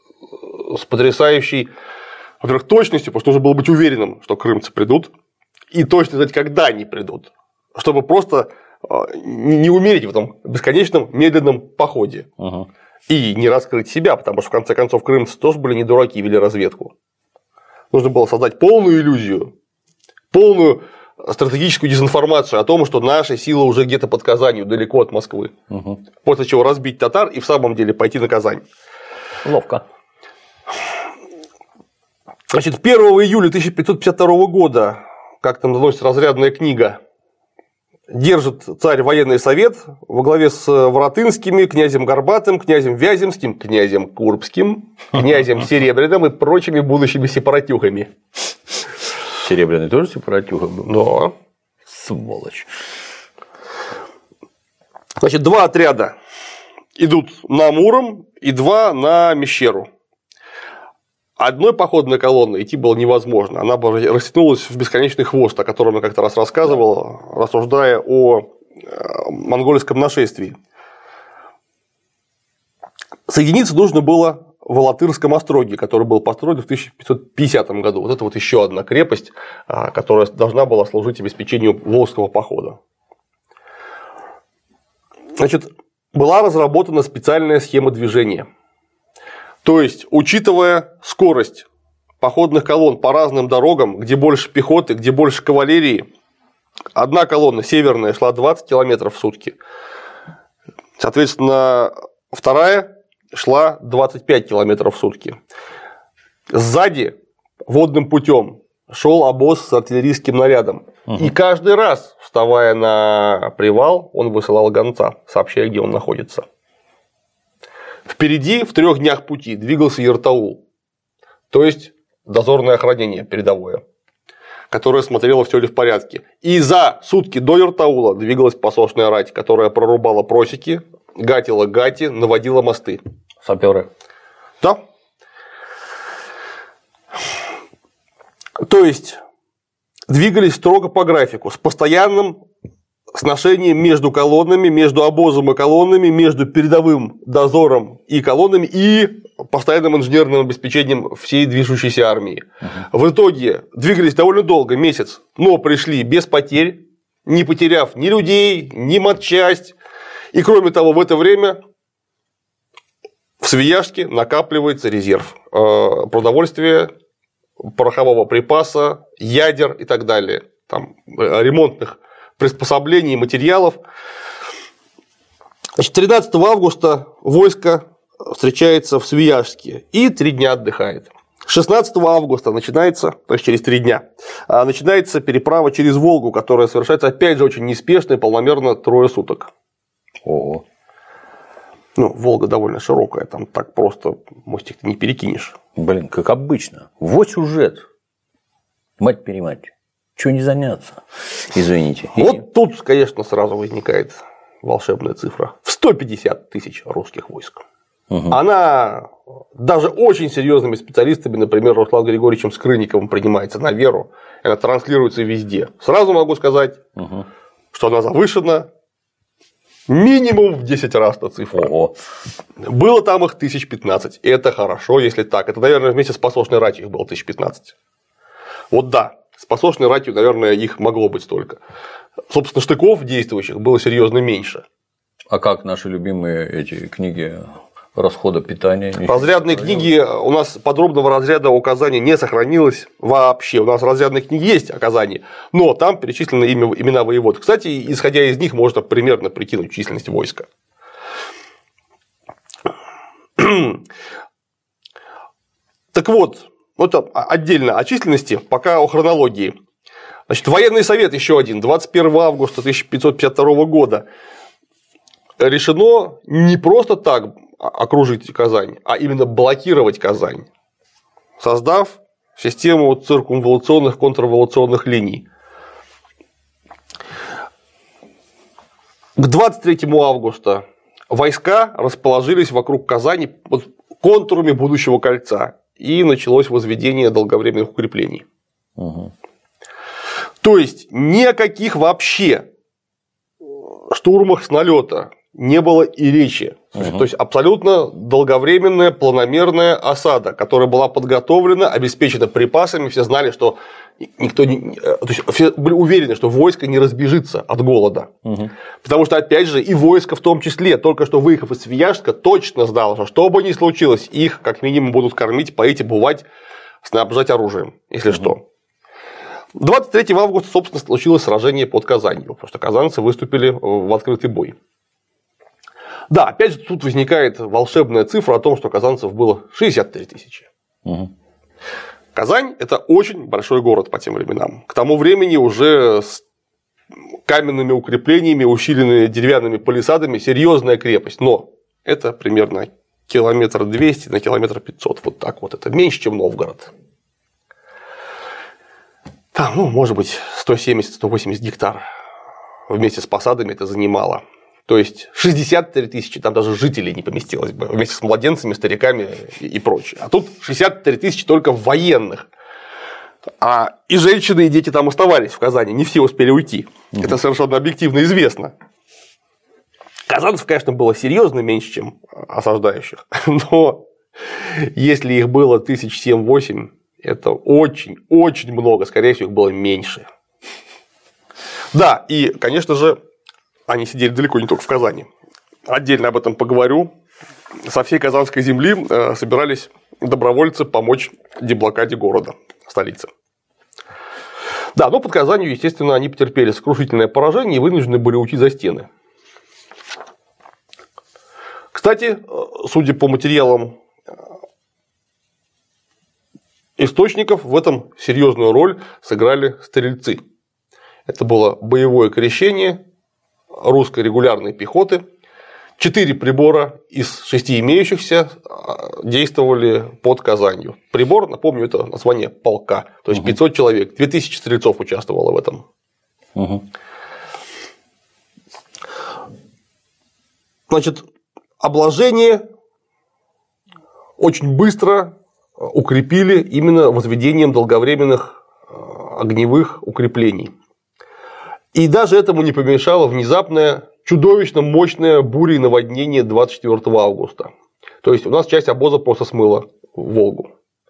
с потрясающей, во-первых, точностью, потому что нужно было быть уверенным, что крымцы придут, и точно знать, когда они придут, чтобы просто не умереть в этом бесконечном медленном походе. И не раскрыть себя, потому что, в конце концов, крымцы тоже были не дураки и вели разведку. Нужно было создать полную иллюзию, полную стратегическую дезинформацию о том, что наши силы уже где-то под Казанью, далеко от Москвы. После чего разбить татар и в самом деле пойти на Казань. Ловко. Значит, 1 июля 1552 года, как там доносится разрядная книга, держит царь военный совет во главе с Воротынскими, князем Горбатым, князем Вяземским, князем Курбским, князем Серебряным и прочими будущими сепаратюхами. Серебряный тоже сепаратюха был? Да. Сволочь. Значит, 2 отряда идут на Муром и 2 на Мещеру. Одной походной колонной идти было невозможно. Она бы растянулась в бесконечный хвост, о котором я как-то раз рассказывал, рассуждая о монгольском нашествии. Соединиться нужно было в Алатырском остроге, который был построен в 1550 году. Вот это вот еще одна крепость, которая должна была служить обеспечению Волжского похода. Значит, была разработана специальная схема движения. То есть, учитывая скорость походных колонн по разным дорогам, где больше пехоты, где больше кавалерии, одна колонна северная шла 20 км в сутки, соответственно, вторая шла 25 км в сутки. Сзади водным путем шел обоз с артиллерийским нарядом. И каждый раз, вставая на привал, он высылал гонца, сообщая, где он находится. Впереди в 3 днях пути двигался Ертаул, то есть дозорное охранение передовое, которое смотрело, все ли в порядке. И за сутки до Ертаула двигалась посошная рать, которая прорубала просеки, гатила гати, наводила мосты. Саперы. Да. То есть двигались строго по графику, с постоянным сношением между колоннами, между обозом и колоннами, между передовым дозором и колоннами и постоянным инженерным обеспечением всей движущейся армии. В итоге двигались довольно долго, месяц, но пришли без потерь, не потеряв ни людей, ни матчасть. И кроме того, в это время в Свияжске накапливается резерв продовольствия, порохового припаса, ядер и так далее, там, ремонтных приспособлений, материалов. Значит, 13 августа войско встречается в Свияжске и 3 дня отдыхает. 16 августа начинается, то есть через 3 дня, начинается переправа через Волгу, которая совершается, опять же, очень неспешно и полномерно 3 суток. Ого. Ну, Волга довольно широкая, там так просто мостик ты не перекинешь. Блин, как обычно. Вот сюжет. Мать-перемать. Чего не заняться? Извините. Вот тут, конечно, сразу возникает волшебная цифра. В 150 тысяч русских войск. Она даже очень серьезными специалистами, например, Русланом Григорьевичем Скрынниковым, принимается на веру. Она транслируется везде. Сразу могу сказать, что она завышена минимум в 10 раз на цифру. Ого. Было там их 1015. Это хорошо, если так. Это, наверное, вместе с посошной ратью их было 1015. Вот да. С посошной ратью, наверное, их могло быть столько. Собственно, штыков действующих было серьезно меньше. А как наши любимые эти книги расхода питания? Разрядные книги у нас подробного разряда указаний не сохранилось вообще. У нас разрядные книги есть о Казани, но там перечислены имена воевод. Кстати, исходя из них, можно примерно прикинуть численность войска. Так вот. Это отдельно о численности, пока о хронологии. Значит, военный совет еще один, 21 августа 1552 года. Решено не просто так окружить Казань, а именно блокировать Казань, создав систему циркумвалляционных, контрвалляционных линий. К 23 августа войска расположились вокруг Казани под контурами будущего кольца. И началось возведение долговременных укреплений. То есть ни о каких вообще штурмах с налета, не было и речи. То есть абсолютно долговременная планомерная осада, которая была подготовлена, обеспечена припасами. Все знали, что никто не... То есть все были уверены, что войско не разбежится от голода. Потому что, опять же, и войско в том числе, только что выехав из Свияжска, точно знало, что бы ни случилось, их как минимум будут кормить, поить, обувать, снабжать оружием, если что. 23 августа, собственно, случилось сражение под Казанью, потому что казанцы выступили в открытый бой. Да, опять же, тут возникает волшебная цифра о том, что казанцев было 63 тысячи. Казань – это очень большой город по тем временам. К тому времени уже с каменными укреплениями, усиленными деревянными палисадами, серьезная крепость. Но это примерно километр 200 на километр 500. Вот так вот. Это меньше, чем Новгород. Там, может быть, 170-180 гектар вместе с посадами это занимало. То есть 63 тысячи, там даже жителей не поместилось бы, вместе с младенцами, стариками и прочее. А тут 63 тысячи только военных. И женщины, и дети там оставались в Казани, не все успели уйти. Это совершенно объективно известно. Казанцев, конечно, было серьезно меньше, чем осаждающих. Но если их было 7-8, это очень-очень много. Скорее всего, их было меньше. Да, и, конечно же, они сидели далеко не только в Казани. Отдельно об этом поговорю. Со всей Казанской земли собирались добровольцы помочь деблокаде города, столицы. Да, но под Казанью, естественно, они потерпели сокрушительное поражение и вынуждены были уйти за стены. Кстати, судя по материалам источников, в этом серьезную роль сыграли стрельцы. Это было боевое крещение русской регулярной пехоты. 4 прибора из 6 имеющихся действовали под Казанью. Прибор, напомню, это название полка, то есть 500 человек, 2000 стрельцов участвовало в этом. Значит, обложение очень быстро укрепили именно возведением долговременных огневых укреплений. И даже этому не помешало внезапное, чудовищно мощное буря и наводнение 24 августа. То есть у нас часть обоза просто смыла в Волгу.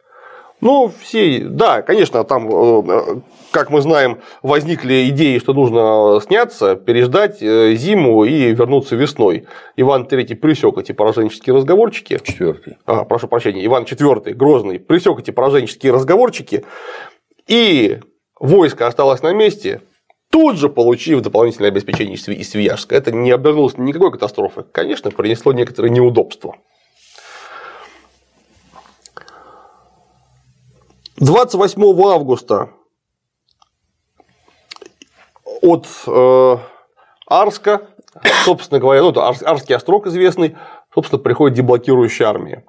Да, конечно, там, как мы знаем, возникли идеи, что нужно сняться, переждать зиму и вернуться весной. Иван III пресек эти пораженческие разговорчики. Прошу прощения, Иван IV Грозный пресек эти пораженческие разговорчики, и войско осталось на месте, тут же получив дополнительное обеспечение из Свияжска. Это не обернулось никакой катастрофой. Конечно, принесло некоторые неудобства. 28 августа от Арска, собственно говоря, Арский острог известный, собственно, приходит деблокирующая армия,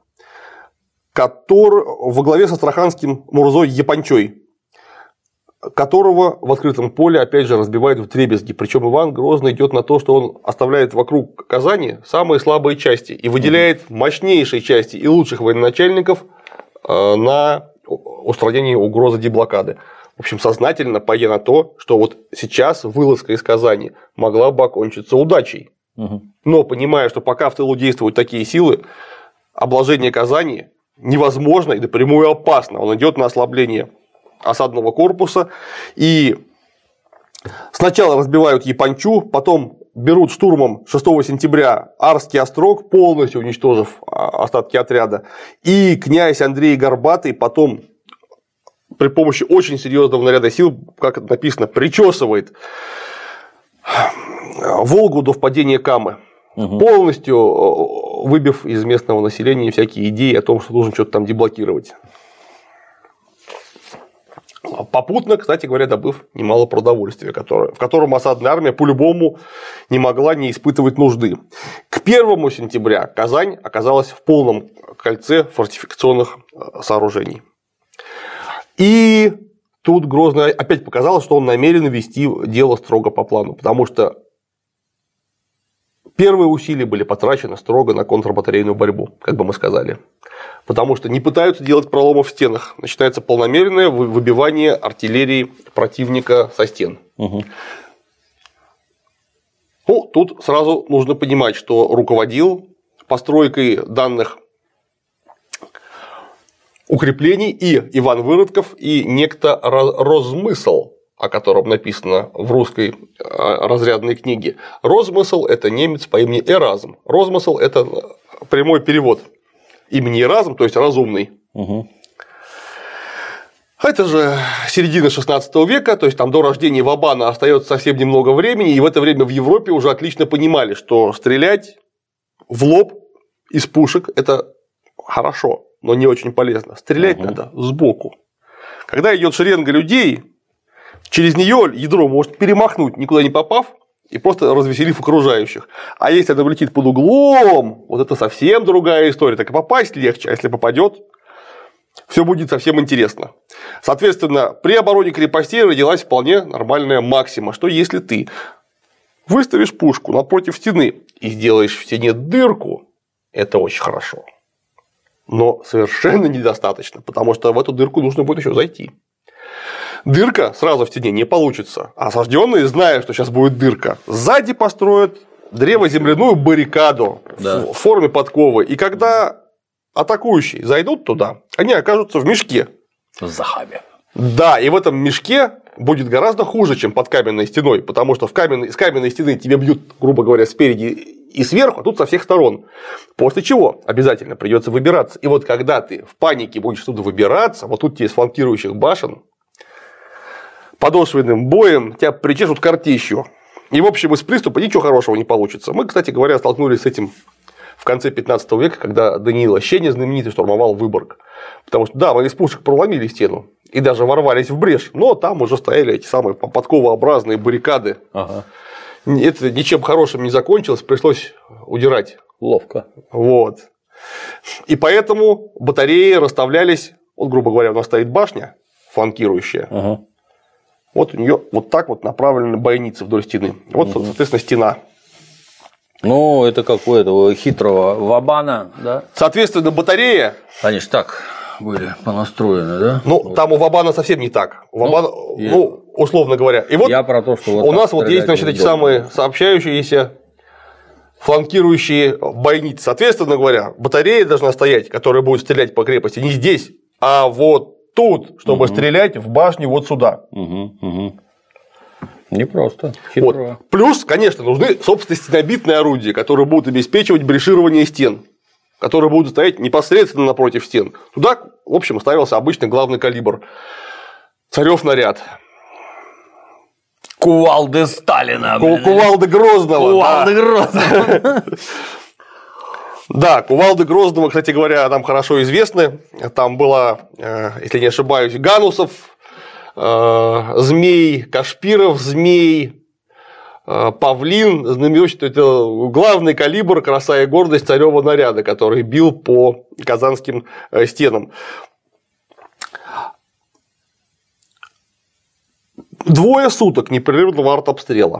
во главе с астраханским Мурзой Япончой, которого в открытом поле, опять же, разбивают вдребезги. Причем Иван Грозный идет на то, что он оставляет вокруг Казани самые слабые части и выделяет мощнейшие части и лучших военачальников на устранение угрозы деблокады. В общем, сознательно пойдя на то, что вот сейчас вылазка из Казани могла бы окончиться удачей. Но понимая, что пока в тылу действуют такие силы, обложение Казани невозможно и напрямую опасно. Он идет на ослабление осадного корпуса, и сначала разбивают Япончу, потом берут штурмом 6 сентября Арский острог, полностью уничтожив остатки отряда, и князь Андрей Горбатый потом при помощи очень серьезного наряда сил, как это написано, причесывает Волгу до впадения Камы, полностью выбив из местного населения всякие идеи о том, что нужно что-то там деблокировать. Попутно, кстати говоря, добыв немало продовольствия, в котором осадная армия по-любому не могла не испытывать нужды. К 1 сентября Казань оказалась в полном кольце фортификационных сооружений. И тут Грозный опять показал, что он намерен вести дело строго по плану, потому что первые усилия были потрачены строго на контрбатарейную борьбу, как бы мы сказали. Потому что не пытаются делать проломов в стенах. Начинается полномерное выбивание артиллерии противника со стен. Ну, тут сразу нужно понимать, что руководил постройкой данных укреплений и Иван Выродков, и некто Розмысл, о котором написано в русской разрядной книге. Розмысл – это немец по имени Эразм. Розмысл – это прямой перевод имени Эразм, то есть разумный. Угу. Это же середина 16 века, то есть там до рождения Вабана остается совсем немного времени, и в это время в Европе уже отлично понимали, что стрелять в лоб из пушек – это хорошо, но не очень полезно. Стрелять надо сбоку. Когда идет шеренга людей, через нее ядро может перемахнуть, никуда не попав, и просто развеселив окружающих. А если оно летит под углом, вот это совсем другая история. Так и попасть легче, а если попадет, все будет совсем интересно. Соответственно, при обороне крепостей родилась вполне нормальная максима, что если ты выставишь пушку напротив стены и сделаешь в стене дырку, это очень хорошо. Но совершенно недостаточно, потому что в эту дырку нужно будет еще зайти. Дырка сразу в стене не получится. Осажденные, зная, что сейчас будет дырка, сзади построят древоземляную баррикаду в форме подковы. И когда атакующие зайдут туда, они окажутся в мешке. В захабе. Да, и в этом мешке будет гораздо хуже, чем под каменной стеной, потому что с каменной стены тебе бьют, грубо говоря, спереди и сверху, а тут со всех сторон. После чего обязательно придется выбираться. И вот когда ты в панике будешь туда выбираться, вот тут тебе с фланкирующих башен подошвенным боем тебя причешут картечью. И, в общем, из приступа ничего хорошего не получится. Мы, кстати говоря, столкнулись с этим в конце 15 века, когда Даниил Ощеня знаменитый штурмовал Выборг. Потому что, да, мы из пушек проломили стену и даже ворвались в брешь, но там уже стояли эти самые подковообразные баррикады. Ага. Это ничем хорошим не закончилось, пришлось удирать. Ловко. Вот. И поэтому батареи расставлялись, вот, грубо говоря, у нас стоит башня фланкирующая. Ага. Вот у нее вот так вот направлены бойницы вдоль стены. Вот, соответственно, стена. Ну, это как у этого хитрого Вабана, да? Соответственно, батарея. Они же так были понастроены, да? Ну, вот. Там у Вабана совсем не так. У Вабана, условно говоря. И вот я про то, что вот у нас вот есть, значит, эти самые сообщающиеся фланкирующие бойницы. Соответственно говоря, батарея должна стоять, которая будет стрелять по крепости не здесь, а вот тут, чтобы стрелять в башню вот сюда. Непросто. Вот. Плюс, конечно, нужны, собственно, стенобитные орудия, которые будут обеспечивать бреширование стен, которые будут стоять непосредственно напротив стен. Туда, в общем, ставился обычный главный калибр. Царев наряд. Кувалды Сталина. Кувалды Грозного. Кувалды Грозного. Да, кувалды Грозного, кстати говоря, нам хорошо известны. Там было, если не ошибаюсь, Ганусов, Змей, Кашпиров, Змей, Павлин, знаменитый, это главный калибр, краса и гордость царева наряда, который бил по казанским стенам. 2 суток непрерывного артобстрела.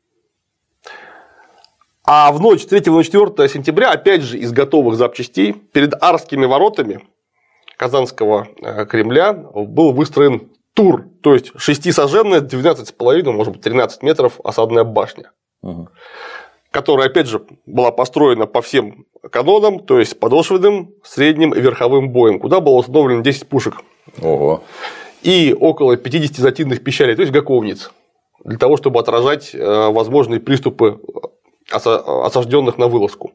А в ночь 3 на 4 сентября, опять же, из готовых запчастей, перед Арскими воротами Казанского Кремля был выстроен тур, то есть 6-саженная, 12,5, может быть, 13 метров осадная башня, которая, опять же, была построена по всем канонам, то есть подошвенным, средним и верховым боем, куда было установлено 10 пушек. Ого. И около 50 затинных пищалей, то есть гаковниц, для того, чтобы отражать возможные приступы осажденных на вылазку.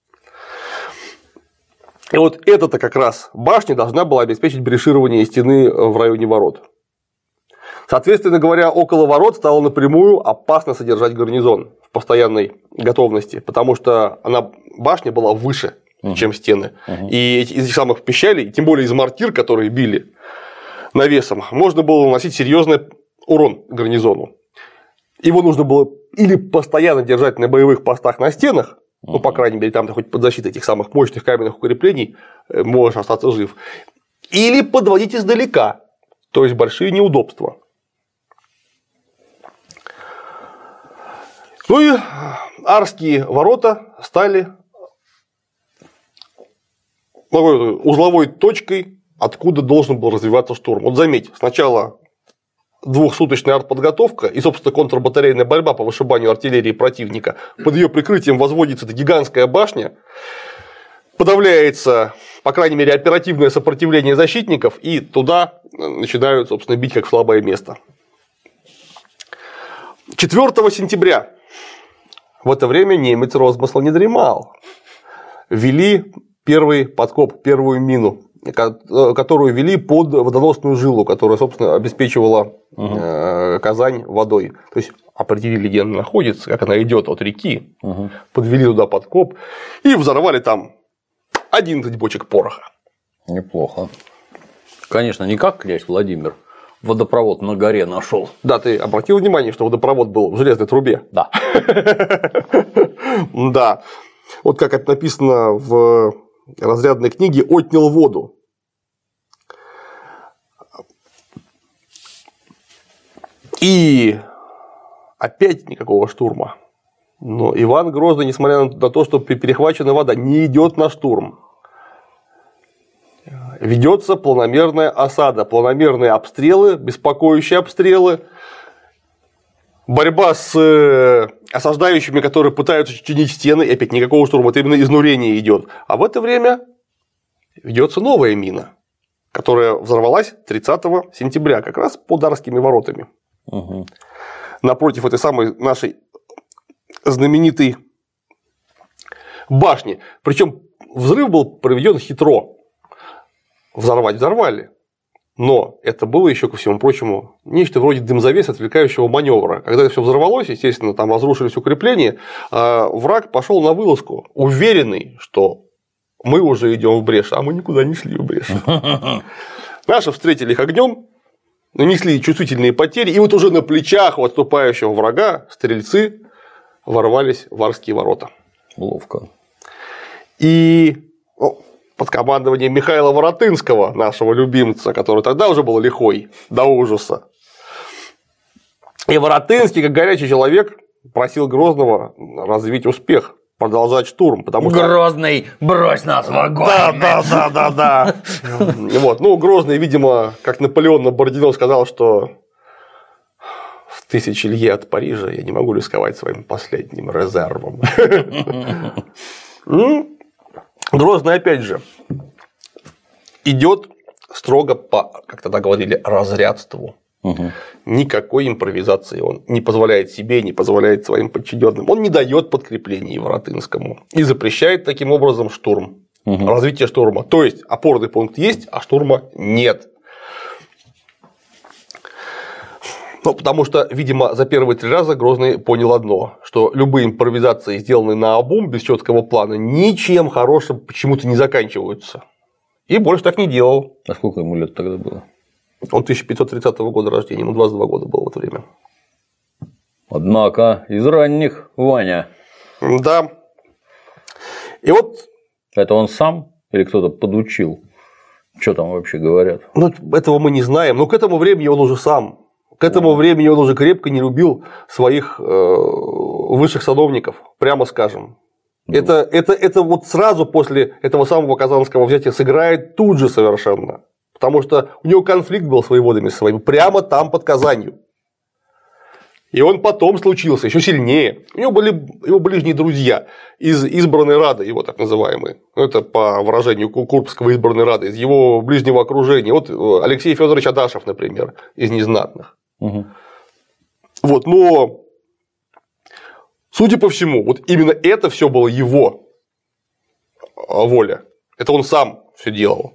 И вот эта-то как раз башня должна была обеспечить бреширование стены в районе ворот. Соответственно говоря, около ворот стало напрямую опасно содержать гарнизон в постоянной готовности, потому что башня была выше, чем стены. И из этих самых пищалей, тем более из мортир, которые били навесом, можно было наносить серьезный урон гарнизону. Его нужно было или постоянно держать на боевых постах на стенах, ну, по крайней мере, там ты хоть под защитой этих самых мощных каменных укреплений можешь остаться жив, или подводить издалека, то есть большие неудобства. Ну и Арские ворота стали узловой точкой, откуда должен был развиваться штурм. Вот заметь, сначала двухсуточная артподготовка и, собственно, контрбатарейная борьба по вышибанию артиллерии противника. Под ее прикрытием возводится эта гигантская башня, подавляется, по крайней мере, оперативное сопротивление защитников, и туда начинают, собственно, бить как в слабое место. 4 сентября в это время немец розмысла не дремал. Ввели первый подкоп, первую мину, которую ввели под водоносную жилу, которая, собственно, обеспечивала Казань водой. То есть определили, где она находится, как она идет от реки, подвели туда подкоп и взорвали там 11 бочек пороха. Неплохо. Конечно, не как князь Владимир водопровод на горе нашел. Да, ты обратил внимание, что водопровод был в железной трубе? Да. Да. Вот как это написано в разрядной книге, отнял воду. И опять никакого штурма. Но Иван Грозный, несмотря на то, что перехвачена вода, не идет на штурм. Ведется планомерная осада, планомерные обстрелы, беспокоящие обстрелы, борьба с осаждающими, которые пытаются чинить стены, и опять никакого штурма, это именно изнурение идет. А в это время ведется новая мина, которая взорвалась 30 сентября, как раз под Арскими воротами. Напротив этой самой нашей знаменитой башни. Причем взрыв был проведен хитро. Взорвать взорвали. Но это было еще, ко всему прочему, нечто вроде дымзавеса, отвлекающего маневра. Когда это все взорвалось, естественно, там разрушились укрепления, враг пошел на вылазку, уверенный, что мы уже идем в брешь, а мы никуда не шли в брешь. Наши встретили их огнем, нанесли чувствительные потери, и вот уже на плечах у отступающего врага стрельцы ворвались в Арские ворота. Ловко. И под командованием Михаила Воротынского, нашего любимца, который тогда уже был лихой до ужаса. И Воротынский, как горячий человек, просил Грозного развить успех, продолжать штурм. Потому что... Грозный, брось нас в огонь! Да. Вот. Ну, Грозный, видимо, как Наполеон на Бородино сказал, что в 1000 лье от Парижа я не могу рисковать своим последним резервом. Грозный, опять же, идет строго по, как тогда говорили, разрядству. Никакой импровизации он не позволяет себе, не позволяет своим подчиненным. Он не дает подкреплений Воротынскому и запрещает таким образом штурм, развитие штурма. То есть опорный пункт есть, а штурма нет. Ну, потому что, видимо, за первые 3 раза Грозный понял одно, что любые импровизации, сделанные наобум, без четкого плана, ничем хорошим почему-то не заканчиваются. И больше так не делал. А сколько ему лет тогда было? Он 1530 года рождения, ему 22 года было в это время. Однако, из ранних, Ваня. Да. И вот. Это он сам или кто-то подучил? Что там вообще говорят? Ну, этого мы не знаем, но к этому времени он уже сам. К этому времени он уже крепко не любил своих высших сановников, прямо скажем. Это вот сразу после этого самого казанского взятия сыграет тут же совершенно. Потому что у него конфликт был с воеводами своими прямо там, под Казанью. И он потом случился еще сильнее. У него были его ближние друзья из избранной рады, его так называемые. Это по выражению Курбского избранной рады, из его ближнего окружения. Вот Алексей Федорович Адашев, например, из незнатных. Вот, но, судя по всему, вот именно это все было его воля. Это он сам все делал.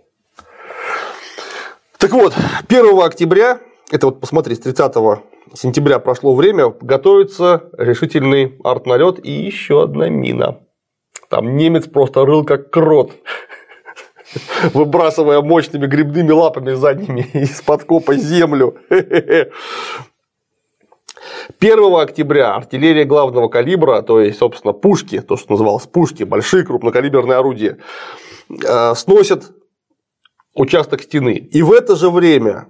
Так вот, 1 октября, это вот посмотри, с 30 сентября прошло время, готовится решительный артналет и еще одна мина. Там немец просто рыл как крот, выбрасывая мощными грибными лапами задними из-под копа землю. 1 октября артиллерия главного калибра, то есть, собственно, пушки, то, что называлось пушки, большие крупнокалиберные орудия, сносят участок стены. И в это же время.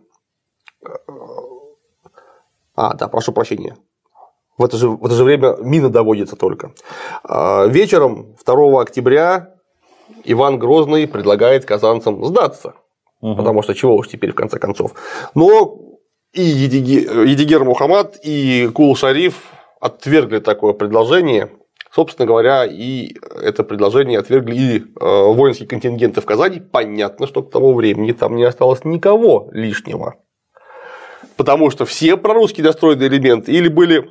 Прошу прощения. В это же время мина доводится только. Вечером 2 октября Иван Грозный предлагает казанцам сдаться. Потому что чего уж теперь, в конце концов. Но и Едигер Мухаммад, и Кул Шариф отвергли такое предложение. Собственно говоря, и это предложение отвергли и воинские контингенты в Казани. Понятно, что к тому времени там не осталось никого лишнего. Потому что все прорусские достроенные элементы или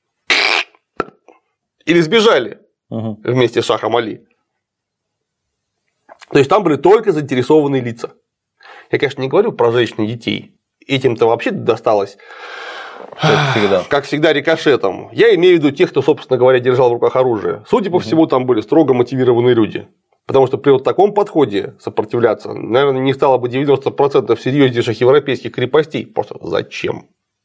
сбежали вместе с Шахом Али. То есть там были только заинтересованные лица. Я, конечно, не говорю про женщин и детей. Этим-то вообще досталось, как всегда, рикошетом. Я имею в виду тех, кто, собственно говоря, держал в руках оружие. Судя по всему, там были строго мотивированные люди. Потому что при вот таком подходе сопротивляться, наверное, не стало бы 90% серьезнейших европейских крепостей. Просто зачем?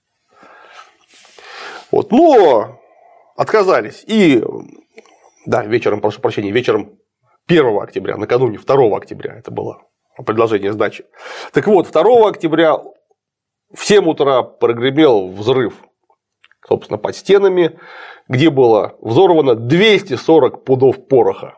Вот. Но отказались. И да, вечером 1 октября, накануне 2 октября это было предложение сдачи. Так вот, 2 октября в 7 утра прогремел взрыв, собственно, под стенами, где было взорвано 240 пудов пороха.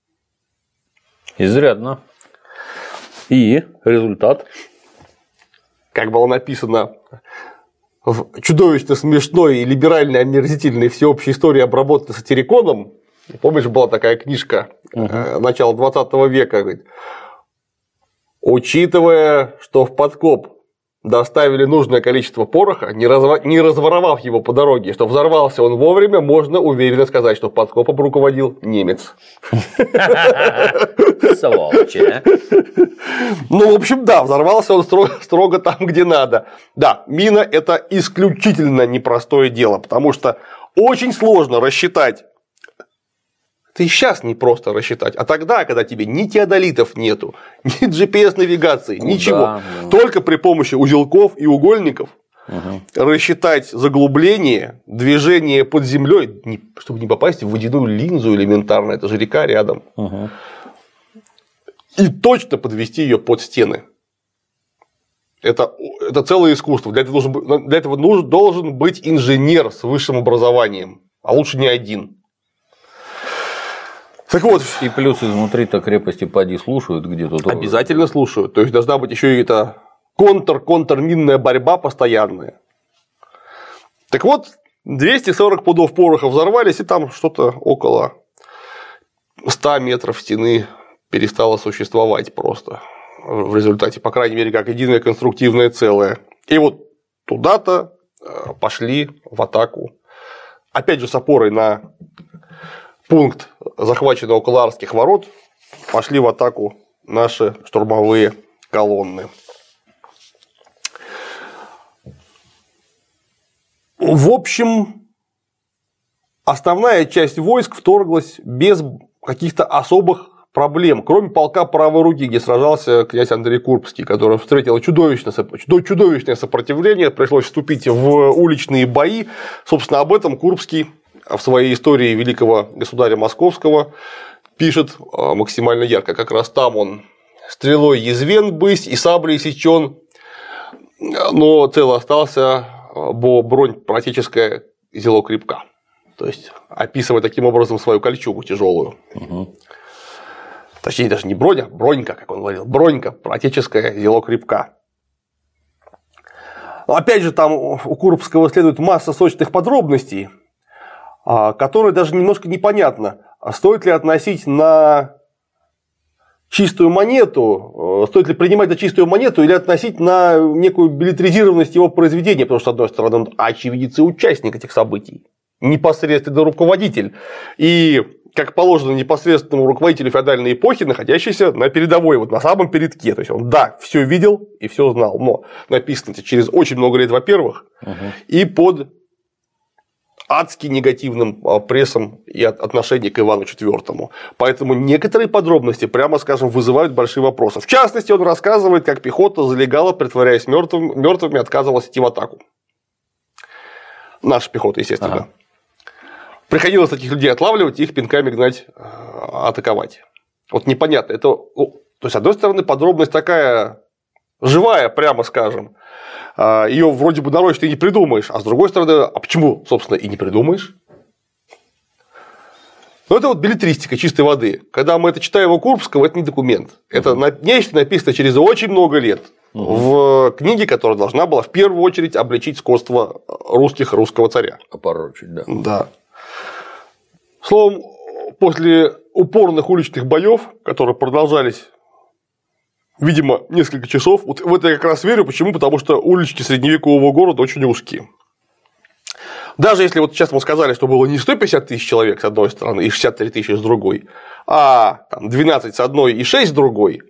Изрядно. И результат? Как было написано в чудовищно смешной и либеральной омерзительной всеобщей истории обработки сатириконом. Помнишь, была такая книжка начала 20 века, говорит, учитывая, что в подкоп доставили нужное количество пороха, не разворовав его по дороге, что взорвался он вовремя, можно уверенно сказать, что подкопом руководил немец. Сволочи. Ну, в общем, да, взорвался он строго там, где надо. Да, мина – это исключительно непростое дело, потому что очень сложно рассчитать. Это и сейчас не просто рассчитать, а тогда, когда тебе ни теодолитов нету, ни GPS-навигации, ничего, только при помощи узелков и угольников рассчитать заглубление, движение под землей, чтобы не попасть в водяную линзу элементарно, это же река рядом, и точно подвести ее под стены. Это целое искусство. Для этого должен быть инженер с высшим образованием, а лучше не один. Так вот. И плюс изнутри-то крепости поди слушают где-то. Обязательно слушают. То есть должна быть еще и эта контрминная борьба постоянная. Так вот, 240 пудов пороха взорвались, и там что-то около 100 метров стены перестало существовать просто. В результате, по крайней мере, как единое конструктивное целое. И вот туда-то пошли в атаку. Опять же, с опорой на пункт, захваченный около Арских ворот, пошли в атаку наши штурмовые колонны. В общем, основная часть войск вторглась без каких-то особых проблем, кроме полка правой руки, где сражался князь Андрей Курбский, который встретил чудовищное сопротивление, пришлось вступить в уличные бои. Собственно, об этом Курбский в своей истории великого государя Московского пишет максимально ярко. Как раз там он стрелой язвен бысь и саблей сечен, но цел остался, бо бронь практическая зело крепка. То есть описывая таким образом свою кольчугу тяжелую. Точнее, даже не броня, бронька, как он говорил, бронька практическая зело крепка. Опять же, там у Курбского следует масса сочных подробностей, которые даже немножко непонятно, стоит ли относить на чистую монету, стоит ли принимать за чистую монету или относить на некую билетризированность его произведения, потому что, с одной стороны, он очевидец и участник этих событий, непосредственный руководитель, и, как положено непосредственному руководителю феодальной эпохи, находящийся на передовой, вот на самом передке, то есть он, да, все видел и все знал, но написано это через очень много лет, во-первых, и под адски негативным прессом и отношением к Ивану IV. Поэтому некоторые подробности, прямо скажем, вызывают большие вопросы. В частности, он рассказывает, как пехота залегала, притворяясь мертвыми, отказывалась идти в атаку. Наша пехота, естественно. Приходилось таких людей отлавливать и их пинками гнать, атаковать. Вот непонятно. Это, то есть, с одной стороны, подробность такая живая, прямо скажем. Ее вроде бы нарочно и не придумаешь, а с другой стороны, а почему, собственно, и не придумаешь? Но это вот беллетристика чистой воды. Когда мы это читаем у Курбского, это не документ. Это нечто написано через очень много лет. в книге, которая должна была в первую очередь обличить скотство русского царя. Опорочить, да. Да. Словом, после упорных уличных боев, которые продолжались, видимо, несколько часов, вот в это я как раз верю. Почему? Потому что улички средневекового города очень узкие. Даже если вот сейчас мы сказали, что было не 150 тысяч человек с одной стороны и 63 тысячи с другой, а 12 с одной и 6 с другой,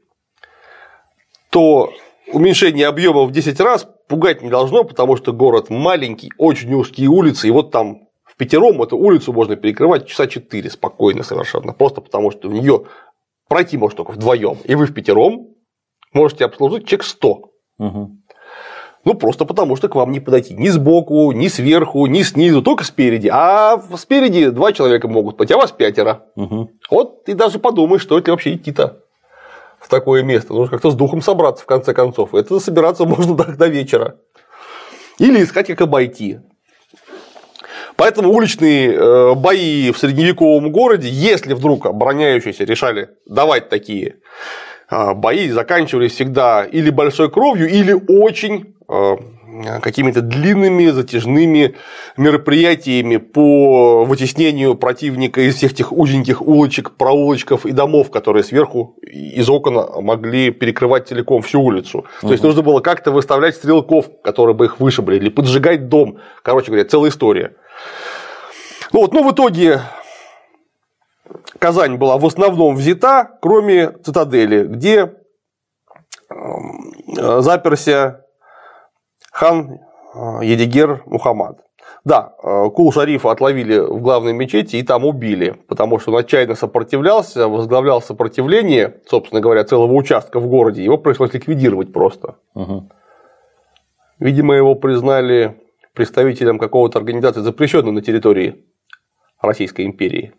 то уменьшение объема в 10 раз пугать не должно, потому что город маленький, очень узкие улицы, и вот там впятером эту улицу можно перекрывать часа 4 спокойно совершенно, просто потому что в нее пройти можно только вдвоем, и вы впятером можете обслужить человек 100. Угу. Ну, просто потому что к вам не подойти ни сбоку, ни сверху, ни снизу, только спереди. А спереди 2 человека могут пойти, а вас 5. Угу. Вот ты даже подумаешь, что это вообще идти-то в такое место. Нужно как-то с духом собраться, в конце концов. Это собираться можно до вечера. Или искать, как обойти. Поэтому уличные бои в средневековом городе, если вдруг обороняющиеся решали давать такие бои, заканчивались всегда или большой кровью, или очень какими-то длинными затяжными мероприятиями по вытеснению противника из всех тех узеньких улочек, проулочков и домов, которые сверху из окон могли перекрывать целиком всю улицу. То есть нужно было как-то выставлять стрелков, которые бы их вышибли, или поджигать дом. Короче говоря, целая история. Ну, в итоге Казань была в основном взята, кроме цитадели, где заперся хан Едигер Мухаммад. Да, Кул-Шарифа отловили в главной мечети и там убили, потому что он отчаянно сопротивлялся, возглавлял сопротивление, собственно говоря, целого участка в городе, его пришлось ликвидировать просто. Угу. Видимо, его признали представителем какого-то организации, запрещенной на территории Российской империи.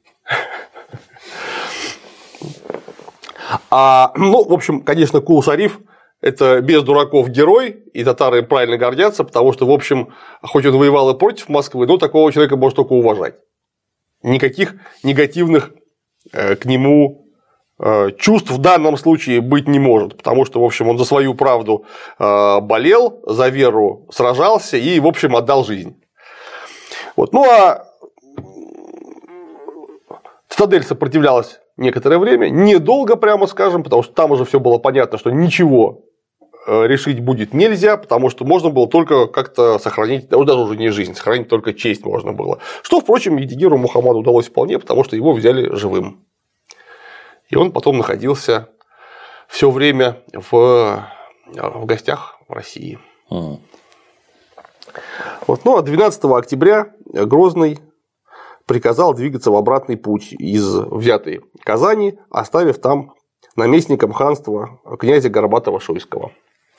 В общем, конечно, Кул-Шариф – это без дураков герой, и татары правильно гордятся, потому что, в общем, хоть он воевал и против Москвы, но такого человека можно только уважать. Никаких негативных к нему чувств в данном случае быть не может, потому что, в общем, он за свою правду болел, за веру сражался и, в общем, отдал жизнь. Вот. Цитадель сопротивлялась некоторое время, недолго, прямо скажем, потому что там уже все было понятно, что ничего решить будет нельзя, потому что можно было только как-то сохранить, даже уже не жизнь, сохранить только честь можно было. Что, впрочем, Едигеру Мухаммаду удалось вполне, потому что его взяли живым. И он потом находился все время в гостях в России. Вот. А 12 октября Грозный приказал двигаться в обратный путь из взятой Казани, оставив там наместником ханства князя Горбатова-Шуйского.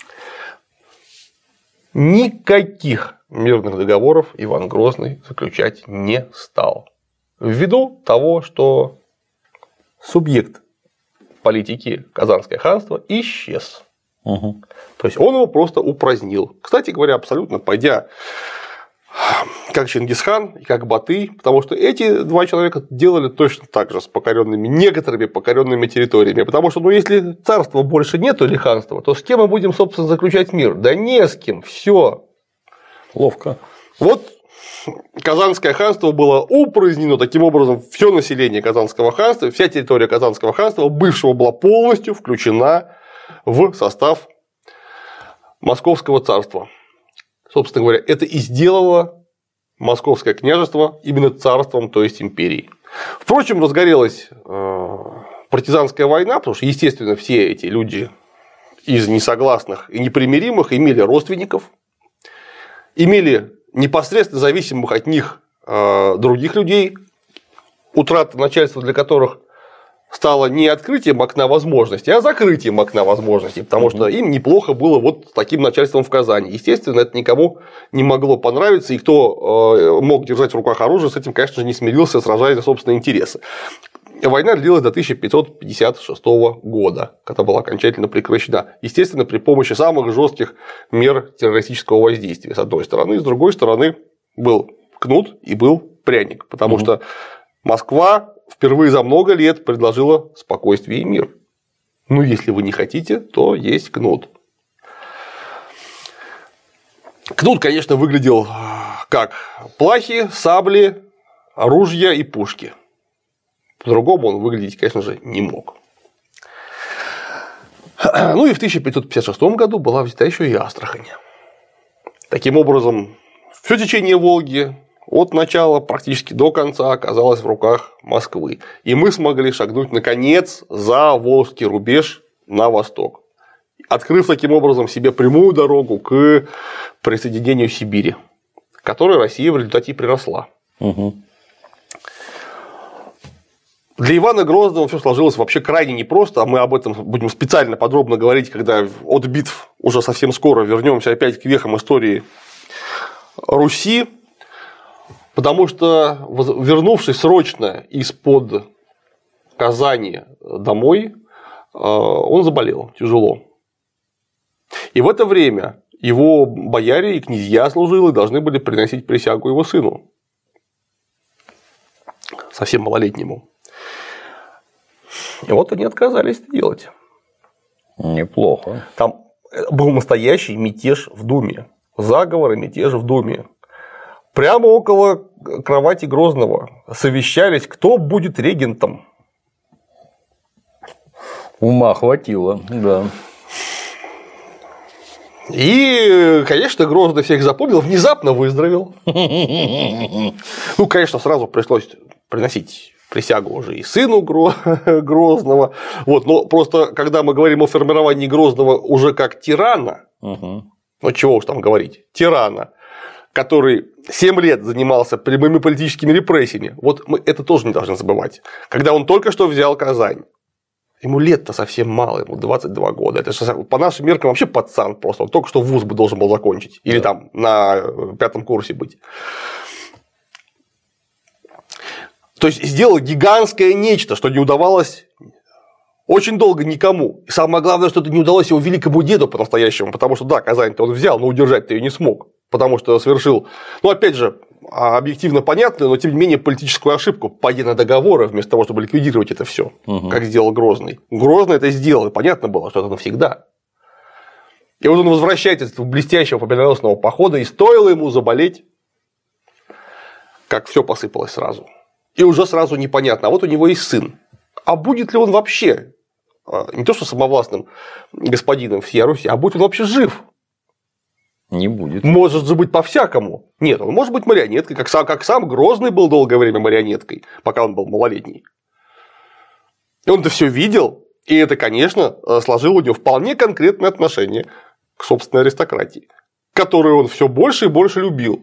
Никаких мирных договоров Иван Грозный заключать не стал. Ввиду того, что субъект политики Казанское ханство исчез. Угу. То есть он его просто упразднил. Кстати говоря, абсолютно пойдя как Чингисхан и как Батый, потому что эти 2 человека делали точно так же с некоторыми покоренными территориями. Потому что, если царства больше нету или ханства, то с кем мы будем, собственно, заключать мир? Да не с кем, все. Ловко. Вот Казанское ханство было упразднено, таким образом, все население Казанского ханства, вся территория Казанского ханства бывшего была полностью включена в состав Московского царства. Собственно говоря, это и сделало Московское княжество именно царством, то есть империей. Впрочем, разгорелась партизанская война, потому что, естественно, все эти люди из несогласных и непримиримых имели родственников, имели непосредственно зависимых от них других людей, утрата начальства для которых стало не открытием окна возможностей, а закрытием окна возможностей, потому что им неплохо было вот с таким начальством в Казани. Естественно, это никому не могло понравиться, и кто мог держать в руках оружие, с этим, конечно же, не смирился, сражаясь за собственные интересы. Война длилась до 1556 года, когда была окончательно прекращена. Естественно, при помощи самых жестких мер террористического воздействия, с одной стороны. С другой стороны, был кнут и был пряник, потому что Москва впервые за много лет предложила спокойствие и мир. Ну, если вы не хотите, то есть кнут. Кнут, конечно, выглядел как плахи, сабли, ружья и пушки. По-другому он выглядеть, конечно же, не мог. Ну и в 1556 году была взята еще и Астрахань. Таким образом, все течение Волги от начала практически до конца оказалось в руках Москвы. И мы смогли шагнуть, наконец, за Волжский рубеж на восток, открыв таким образом себе прямую дорогу к присоединению Сибири, к которой Россия в результате и приросла. Угу. Для Ивана Грозного все сложилось вообще крайне непросто, а мы об этом будем специально подробно говорить, когда от битв уже совсем скоро вернемся опять к вехам истории Руси, потому что, вернувшись срочно из-под Казани домой, он заболел тяжело. И в это время его бояре и князья служилые должны были приносить присягу его сыну, совсем малолетнему. И вот они отказались это делать. Неплохо. Там был настоящий мятеж в Думе. Заговор и мятеж в Думе. Прямо около кровати Грозного совещались, кто будет регентом. Ума хватило, да. И, конечно, Грозный всех запомнил, внезапно выздоровел. Ну, конечно, сразу пришлось приносить присягу уже и сыну Грозного. Вот, но просто, когда мы говорим о формировании Грозного уже как тирана, ну, чего уж там говорить, тирана, который 7 лет занимался прямыми политическими репрессиями, вот мы это тоже не должны забывать. Когда он только что взял Казань, ему лет-то совсем мало, ему 22 года. Это же по нашим меркам вообще пацан просто. Он только что вуз бы должен был закончить. Или там на 5-м курсе быть. То есть сделал гигантское нечто, что не удавалось очень долго никому. И самое главное, что это не удалось его великому деду по-настоящему, потому что да, Казань-то он взял, но удержать-то ее не смог, потому что совершил, ну опять же, объективно понятную, но тем не менее политическую ошибку, пойдя на договоры, вместо того, чтобы ликвидировать это все, как сделал Грозный. Грозный это сделал, и понятно было, что это навсегда. И вот он возвращается из блестящего победоносного похода, и стоило ему заболеть, как все посыпалось сразу. И уже сразу непонятно, а вот у него есть сын. А будет ли он вообще не то что самовластным господином всей Руси, а будет он вообще жив? Не будет. Может же быть по-всякому. Нет, он может быть марионеткой, как сам Грозный был долгое время марионеткой, пока он был малолетний. И он это все видел, и это, конечно, сложило у него вполне конкретное отношение к собственной аристократии, которую он все больше и больше любил.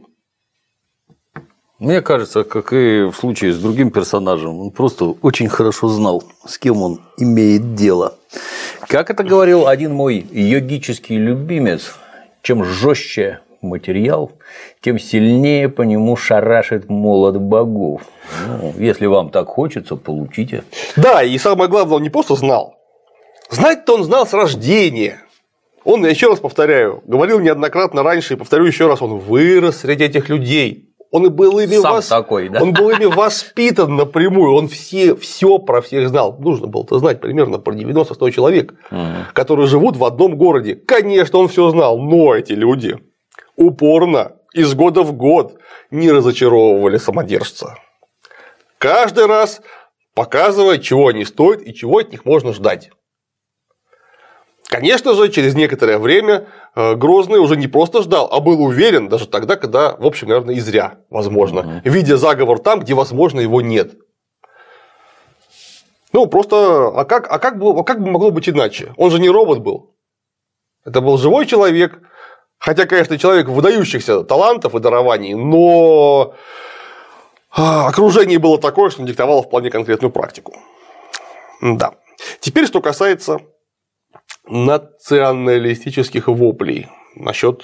Мне кажется, как и в случае с другим персонажем, он просто очень хорошо знал, с кем он имеет дело. Как это говорил один мой йогический любимец, чем жестче материал, тем сильнее по нему шарашит молот богов. Ну, если вам так хочется, получите. Да, и самое главное, он не просто знал. Знать-то он знал с рождения. Он, я еще раз повторяю, говорил неоднократно раньше, и повторю еще раз, он вырос среди этих людей. Он и был ими, он был ими воспитан напрямую, он все про всех знал. Нужно было-то знать примерно про 90-100 человек, которые живут в одном городе. Конечно, он все знал, но эти люди упорно из года в год не разочаровывали самодержца. Каждый раз показывая, чего они стоят и чего от них можно ждать. Конечно же, через некоторое время Грозный уже не просто ждал, а был уверен даже тогда, когда, в общем, наверное, и зря, возможно, видя заговор там, где, возможно, его нет. Ну, просто, а как бы могло быть иначе? Он же не робот был. Это был живой человек, хотя, конечно, человек выдающихся талантов и дарований, но окружение было такое, что диктовало вполне конкретную практику. Да. Теперь, что касается националистических воплей насчет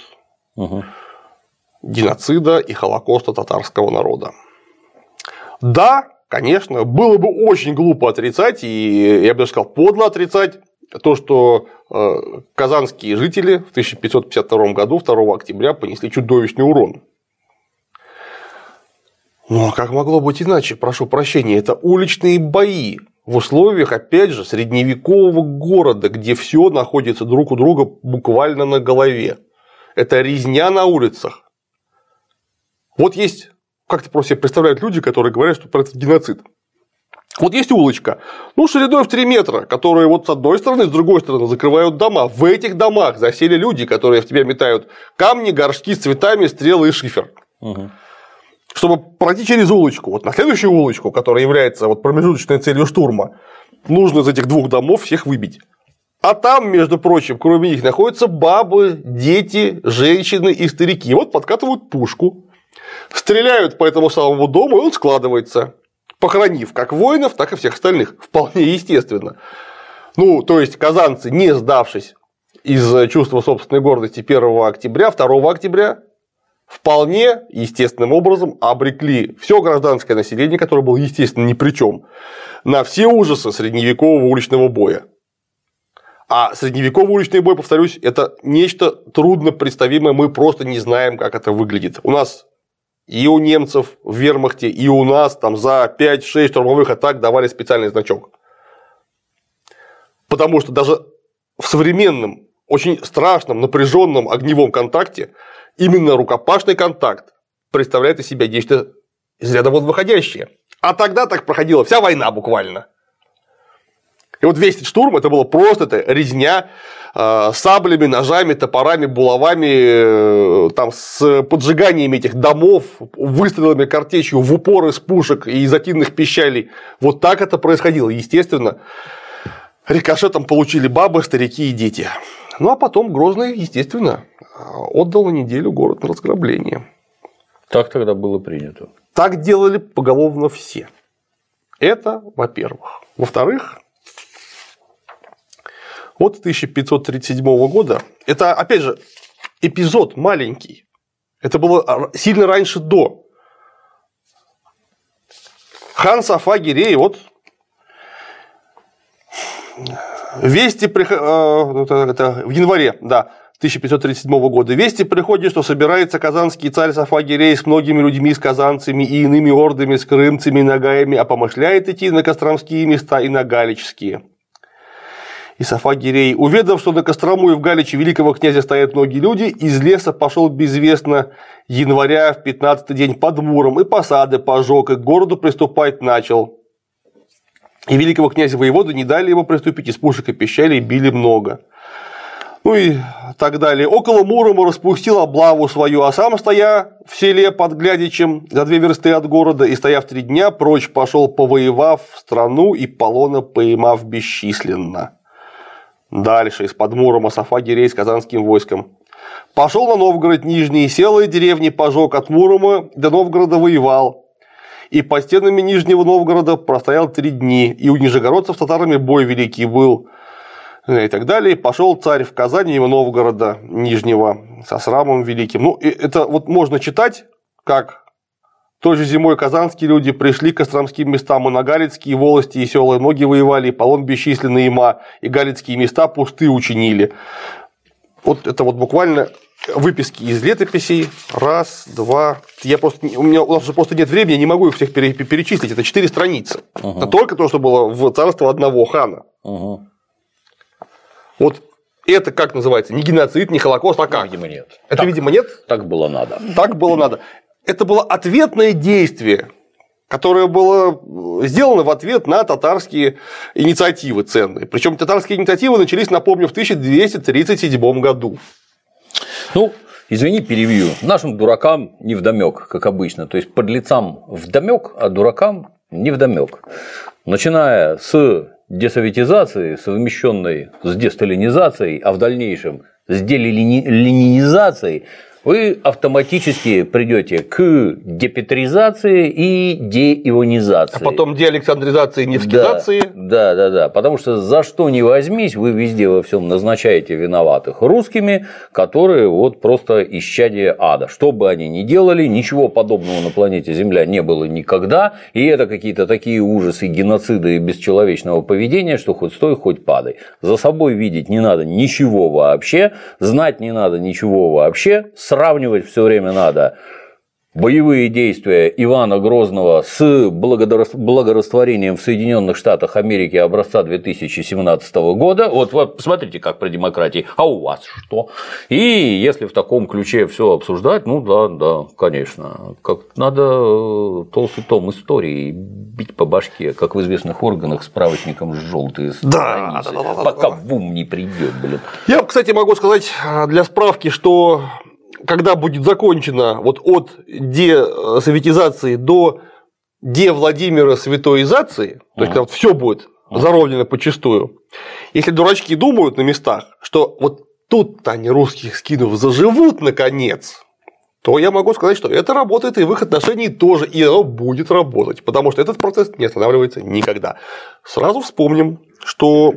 геноцида и холокоста татарского народа. Да, конечно, было бы очень глупо отрицать, и я бы даже сказал, подло отрицать то, что казанские жители в 1552 году, 2 октября, понесли чудовищный урон. Ну, а как могло быть иначе? Прошу прощения, это уличные бои. В условиях, опять же, средневекового города, где все находится друг у друга буквально на голове. это резня на улицах. Вот есть, как-то просто себе представляют люди, которые говорят, что это геноцид. Вот есть улочка, шириной в 3 метра, которые вот с одной стороны, с другой стороны закрывают дома. В этих домах засели люди, которые в тебя метают камни, горшки с цветами, стрелы и шифер. Угу. Чтобы пройти через улочку, вот на следующую улочку, которая является вот промежуточной целью штурма, нужно из этих 2 домов всех выбить. А там, между прочим, кроме них находятся бабы, дети, женщины и старики. Вот подкатывают пушку, стреляют по этому самому дому, и он складывается, похоронив как воинов, так и всех остальных. Вполне естественно. То есть казанцы, не сдавшись из чувства собственной гордости 1 октября, 2 октября, вполне естественным образом обрекли все гражданское население, которое было, естественно, ни при чем, на все ужасы средневекового уличного боя. А средневековый уличный бой, повторюсь, это нечто трудно представимое, мы просто не знаем, как это выглядит. У нас и у немцев в вермахте, и у нас там за 5-6 штурмовых атак давали специальный значок. Потому что даже в современном, очень страшном, напряженном огневом контакте именно рукопашный контакт представляет из себя нечто из ряда вон выходящее. А тогда так проходила вся война буквально. И вот весь этот штурм это было просто резня саблями, ножами, топорами, булавами, там, с поджиганиями этих домов, выстрелами картечью в упор из пушек и из активных пищалей. Вот так это происходило. Естественно, рикошетом получили бабы, старики и дети. А потом Грозный, естественно, отдал на неделю город на разграбление. Так тогда было принято. Так делали поголовно все. Это, во-первых. Во-вторых, от 1537 года, это, опять же, эпизод маленький. Это было сильно раньше до. Хан Сафа Гирей, вот вести это в январе, да, 1537 года. Вести приходят, что собирается казанский царь Сафа Гирей с многими людьми, с казанцами и иными ордами, с крымцами и нагаями, а помышляет идти на костромские места и на галичские. И Сафа Гирей, уведав, что на Кострому и в Галиче великого князя стоят многие люди, из леса пошел безвестно января в 15-й день под Муром, и посады пожег, и к городу приступать начал. И великого князя воевода не дали ему приступить, из пушек и пищалей били много. И так далее. Около Мурома распустил облаву свою, а сам, стоя в селе под Глядичем за 2 версты от города, и стоя в 3 дня, прочь пошел, повоевав страну и полона поймав бесчисленно. Дальше из-под Мурома Сафа Гирей с казанским войском. Пошел на Новгород Нижний, село и деревни пожег, от Мурома до Новгорода воевал. И под стенами Нижнего Новгорода простоял 3 дни, и у нижегородцев с татарами бой великий был. И так далее. Пошел царь в Казань мимо Новгорода Нижнего со срамом великим. Это вот можно читать, как той же зимой казанские люди пришли к костромским местам, и на галицкие волости и села многие воевали, и полон бесчисленный има, и галицкие места пусты учинили. Вот это вот буквально выписки из летописей. Раз, два. У нас уже просто нет времени, я не могу их всех перечислить. Это 4 страницы. Это только то, что было в царстве одного хана. Вот это как называется? Не геноцид, не Холокост, а как? Видимо, нет. Это, так, видимо, нет? Так было надо. Так было надо. Это было ответное действие, которое было сделано в ответ на татарские инициативы ценные. Причем татарские инициативы начались, напомню, в 1237 году. Извини, перебью. Нашим дуракам невдомёк, как обычно. То есть подлецам вдомёк, а дуракам невдомёк. Начиная с десоветизации, совмещенной с десталинизацией, а в дальнейшем с деленинизацией, вы автоматически придете к депетризации и деионизации. А потом деалександризации и невскизации. Да. Потому что за что ни возьмись, вы везде во всем назначаете виноватых русскими, которые вот просто исчадие ада. Что бы они ни делали, ничего подобного на планете Земля не было никогда. И это какие-то такие ужасы, геноциды и бесчеловечного поведения, что хоть стой, хоть падай. За собой видеть не надо ничего вообще, знать не надо ничего вообще. Сравнивать все время надо боевые действия Ивана Грозного с благорастворением в Соединенных Штатах Америки образца 2017 года. Вот посмотрите, как при демократии. А у вас что? И если в таком ключе все обсуждать, ну да, конечно. Как надо толстый том истории бить по башке, как в известных органах, справочником желтые страницы, пока в ум не придет, блин. Я, кстати, могу сказать для справки, что когда будет закончено вот от десоветизации до Владимира святоизации, то есть когда все будет заровнено почистую, если дурачки думают на местах, что вот тут-то они русских скинов заживут наконец, то я могу сказать, что это работает и в их отношении тоже, и оно будет работать, потому что этот процесс не останавливается никогда. Сразу вспомним, что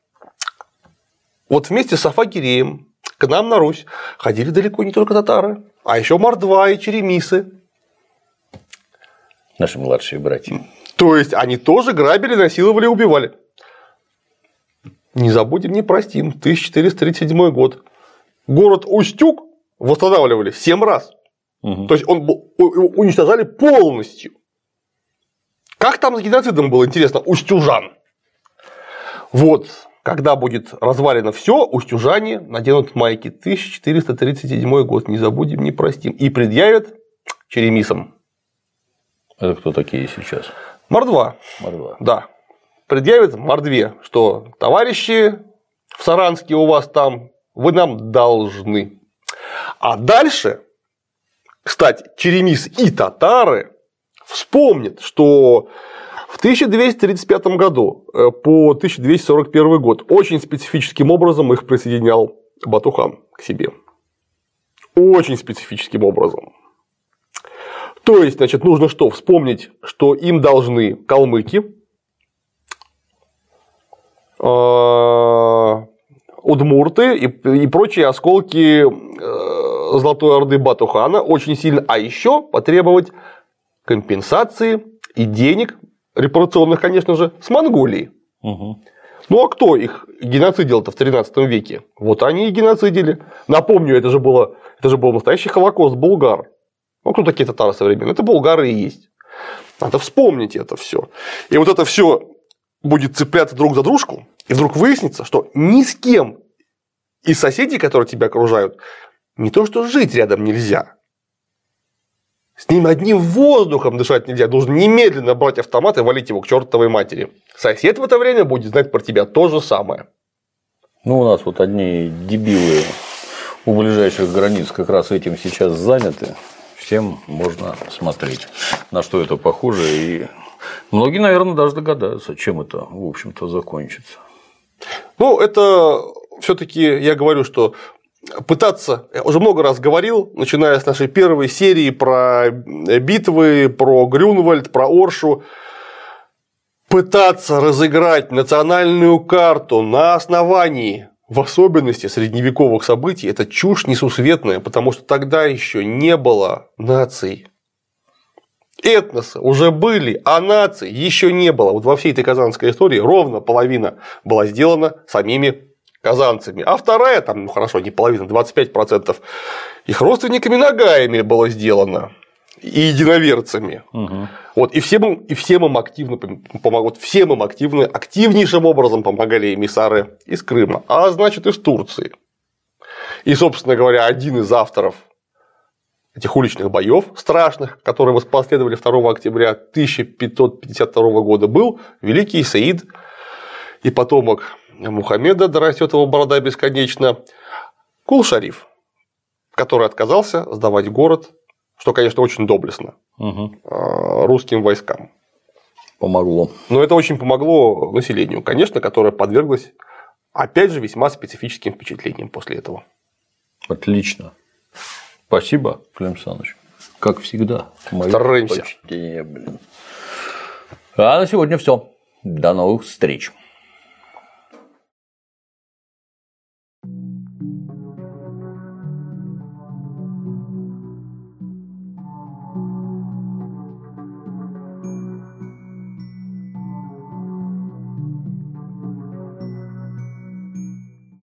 вот вместе с Сафа-Киреем к нам на Русь ходили далеко не только татары, а еще мордва и черемисы. Наши младшие братья. То есть они тоже грабили, насиловали и убивали. Не забудем, не простим. 1437 год. Город Устюг восстанавливали 7 раз. То есть он уничтожали полностью. Как там с геноцидом было, интересно, устюжан? Вот. Когда будет развалено все, устюжане наденут майки. 1437 год, не забудем, не простим. И предъявят черемисам. Это кто такие сейчас? Мордва. Да. Предъявят мордве, что товарищи в Саранске у вас там, вы нам должны. А дальше, кстати, черемис и татары вспомнят, что в 1235 году по 1241 год очень специфическим образом их присоединял Батухан к себе. Очень специфическим образом. То есть, значит, нужно что? Вспомнить, что им должны калмыки, удмурты и прочие осколки Золотой Орды Батухана очень сильно, а еще потребовать компенсации и денег репарационных, конечно же, с Монголии. Ну а кто их геноцидил-то в 13 веке? Вот они и геноцидили. Напомню, это же был настоящий холокост булгар. Ну, кто такие татары современные? Это булгары и есть. Надо вспомнить это все. И вот это все будет цепляться друг за дружку, и вдруг выяснится, что ни с кем из соседей, которые тебя окружают, не то что жить рядом нельзя. С ним одним воздухом дышать нельзя. Нужно немедленно брать автомат и валить его к чертовой матери. Сосед в это время будет знать про тебя то же самое. Ну, у нас вот одни дебилы у ближайших границ как раз этим сейчас заняты. Всем можно смотреть, на что это похоже. И многие, наверное, даже догадаются, чем это, в общем-то, закончится. Ну, это все-таки я говорю, что пытаться, я уже много раз говорил, начиная с нашей первой серии про битвы, про Грюнвальд, про Оршу, пытаться разыграть национальную карту на основании, в особенности средневековых событий, это чушь несусветная, потому что тогда еще не было наций. Этносы уже были, а наций еще не было. Вот во всей этой казанской истории ровно половина была сделана самими казанцами, а вторая, там, ну хорошо, не половина, 25% их родственниками нагаями было сделано и единоверцами. Вот, и всем им активно помогут, всем им активнейшим образом помогали эмиссары из Крыма, а значит из Турции. И, собственно говоря, один из авторов этих уличных боев страшных, которые последовали 2 октября 1552 года, был великий Саид и потомок Мухаммеда, да растет его борода бесконечно, Кул-Шариф, который отказался сдавать город, что, конечно, очень доблестно русским войскам. Помогло. Но это очень помогло населению, конечно, которое подверглось, опять же, весьма специфическим впечатлениям после этого. Отлично. Спасибо, Клим Александрович. Как всегда. Стараемся. А на сегодня все. До новых встреч.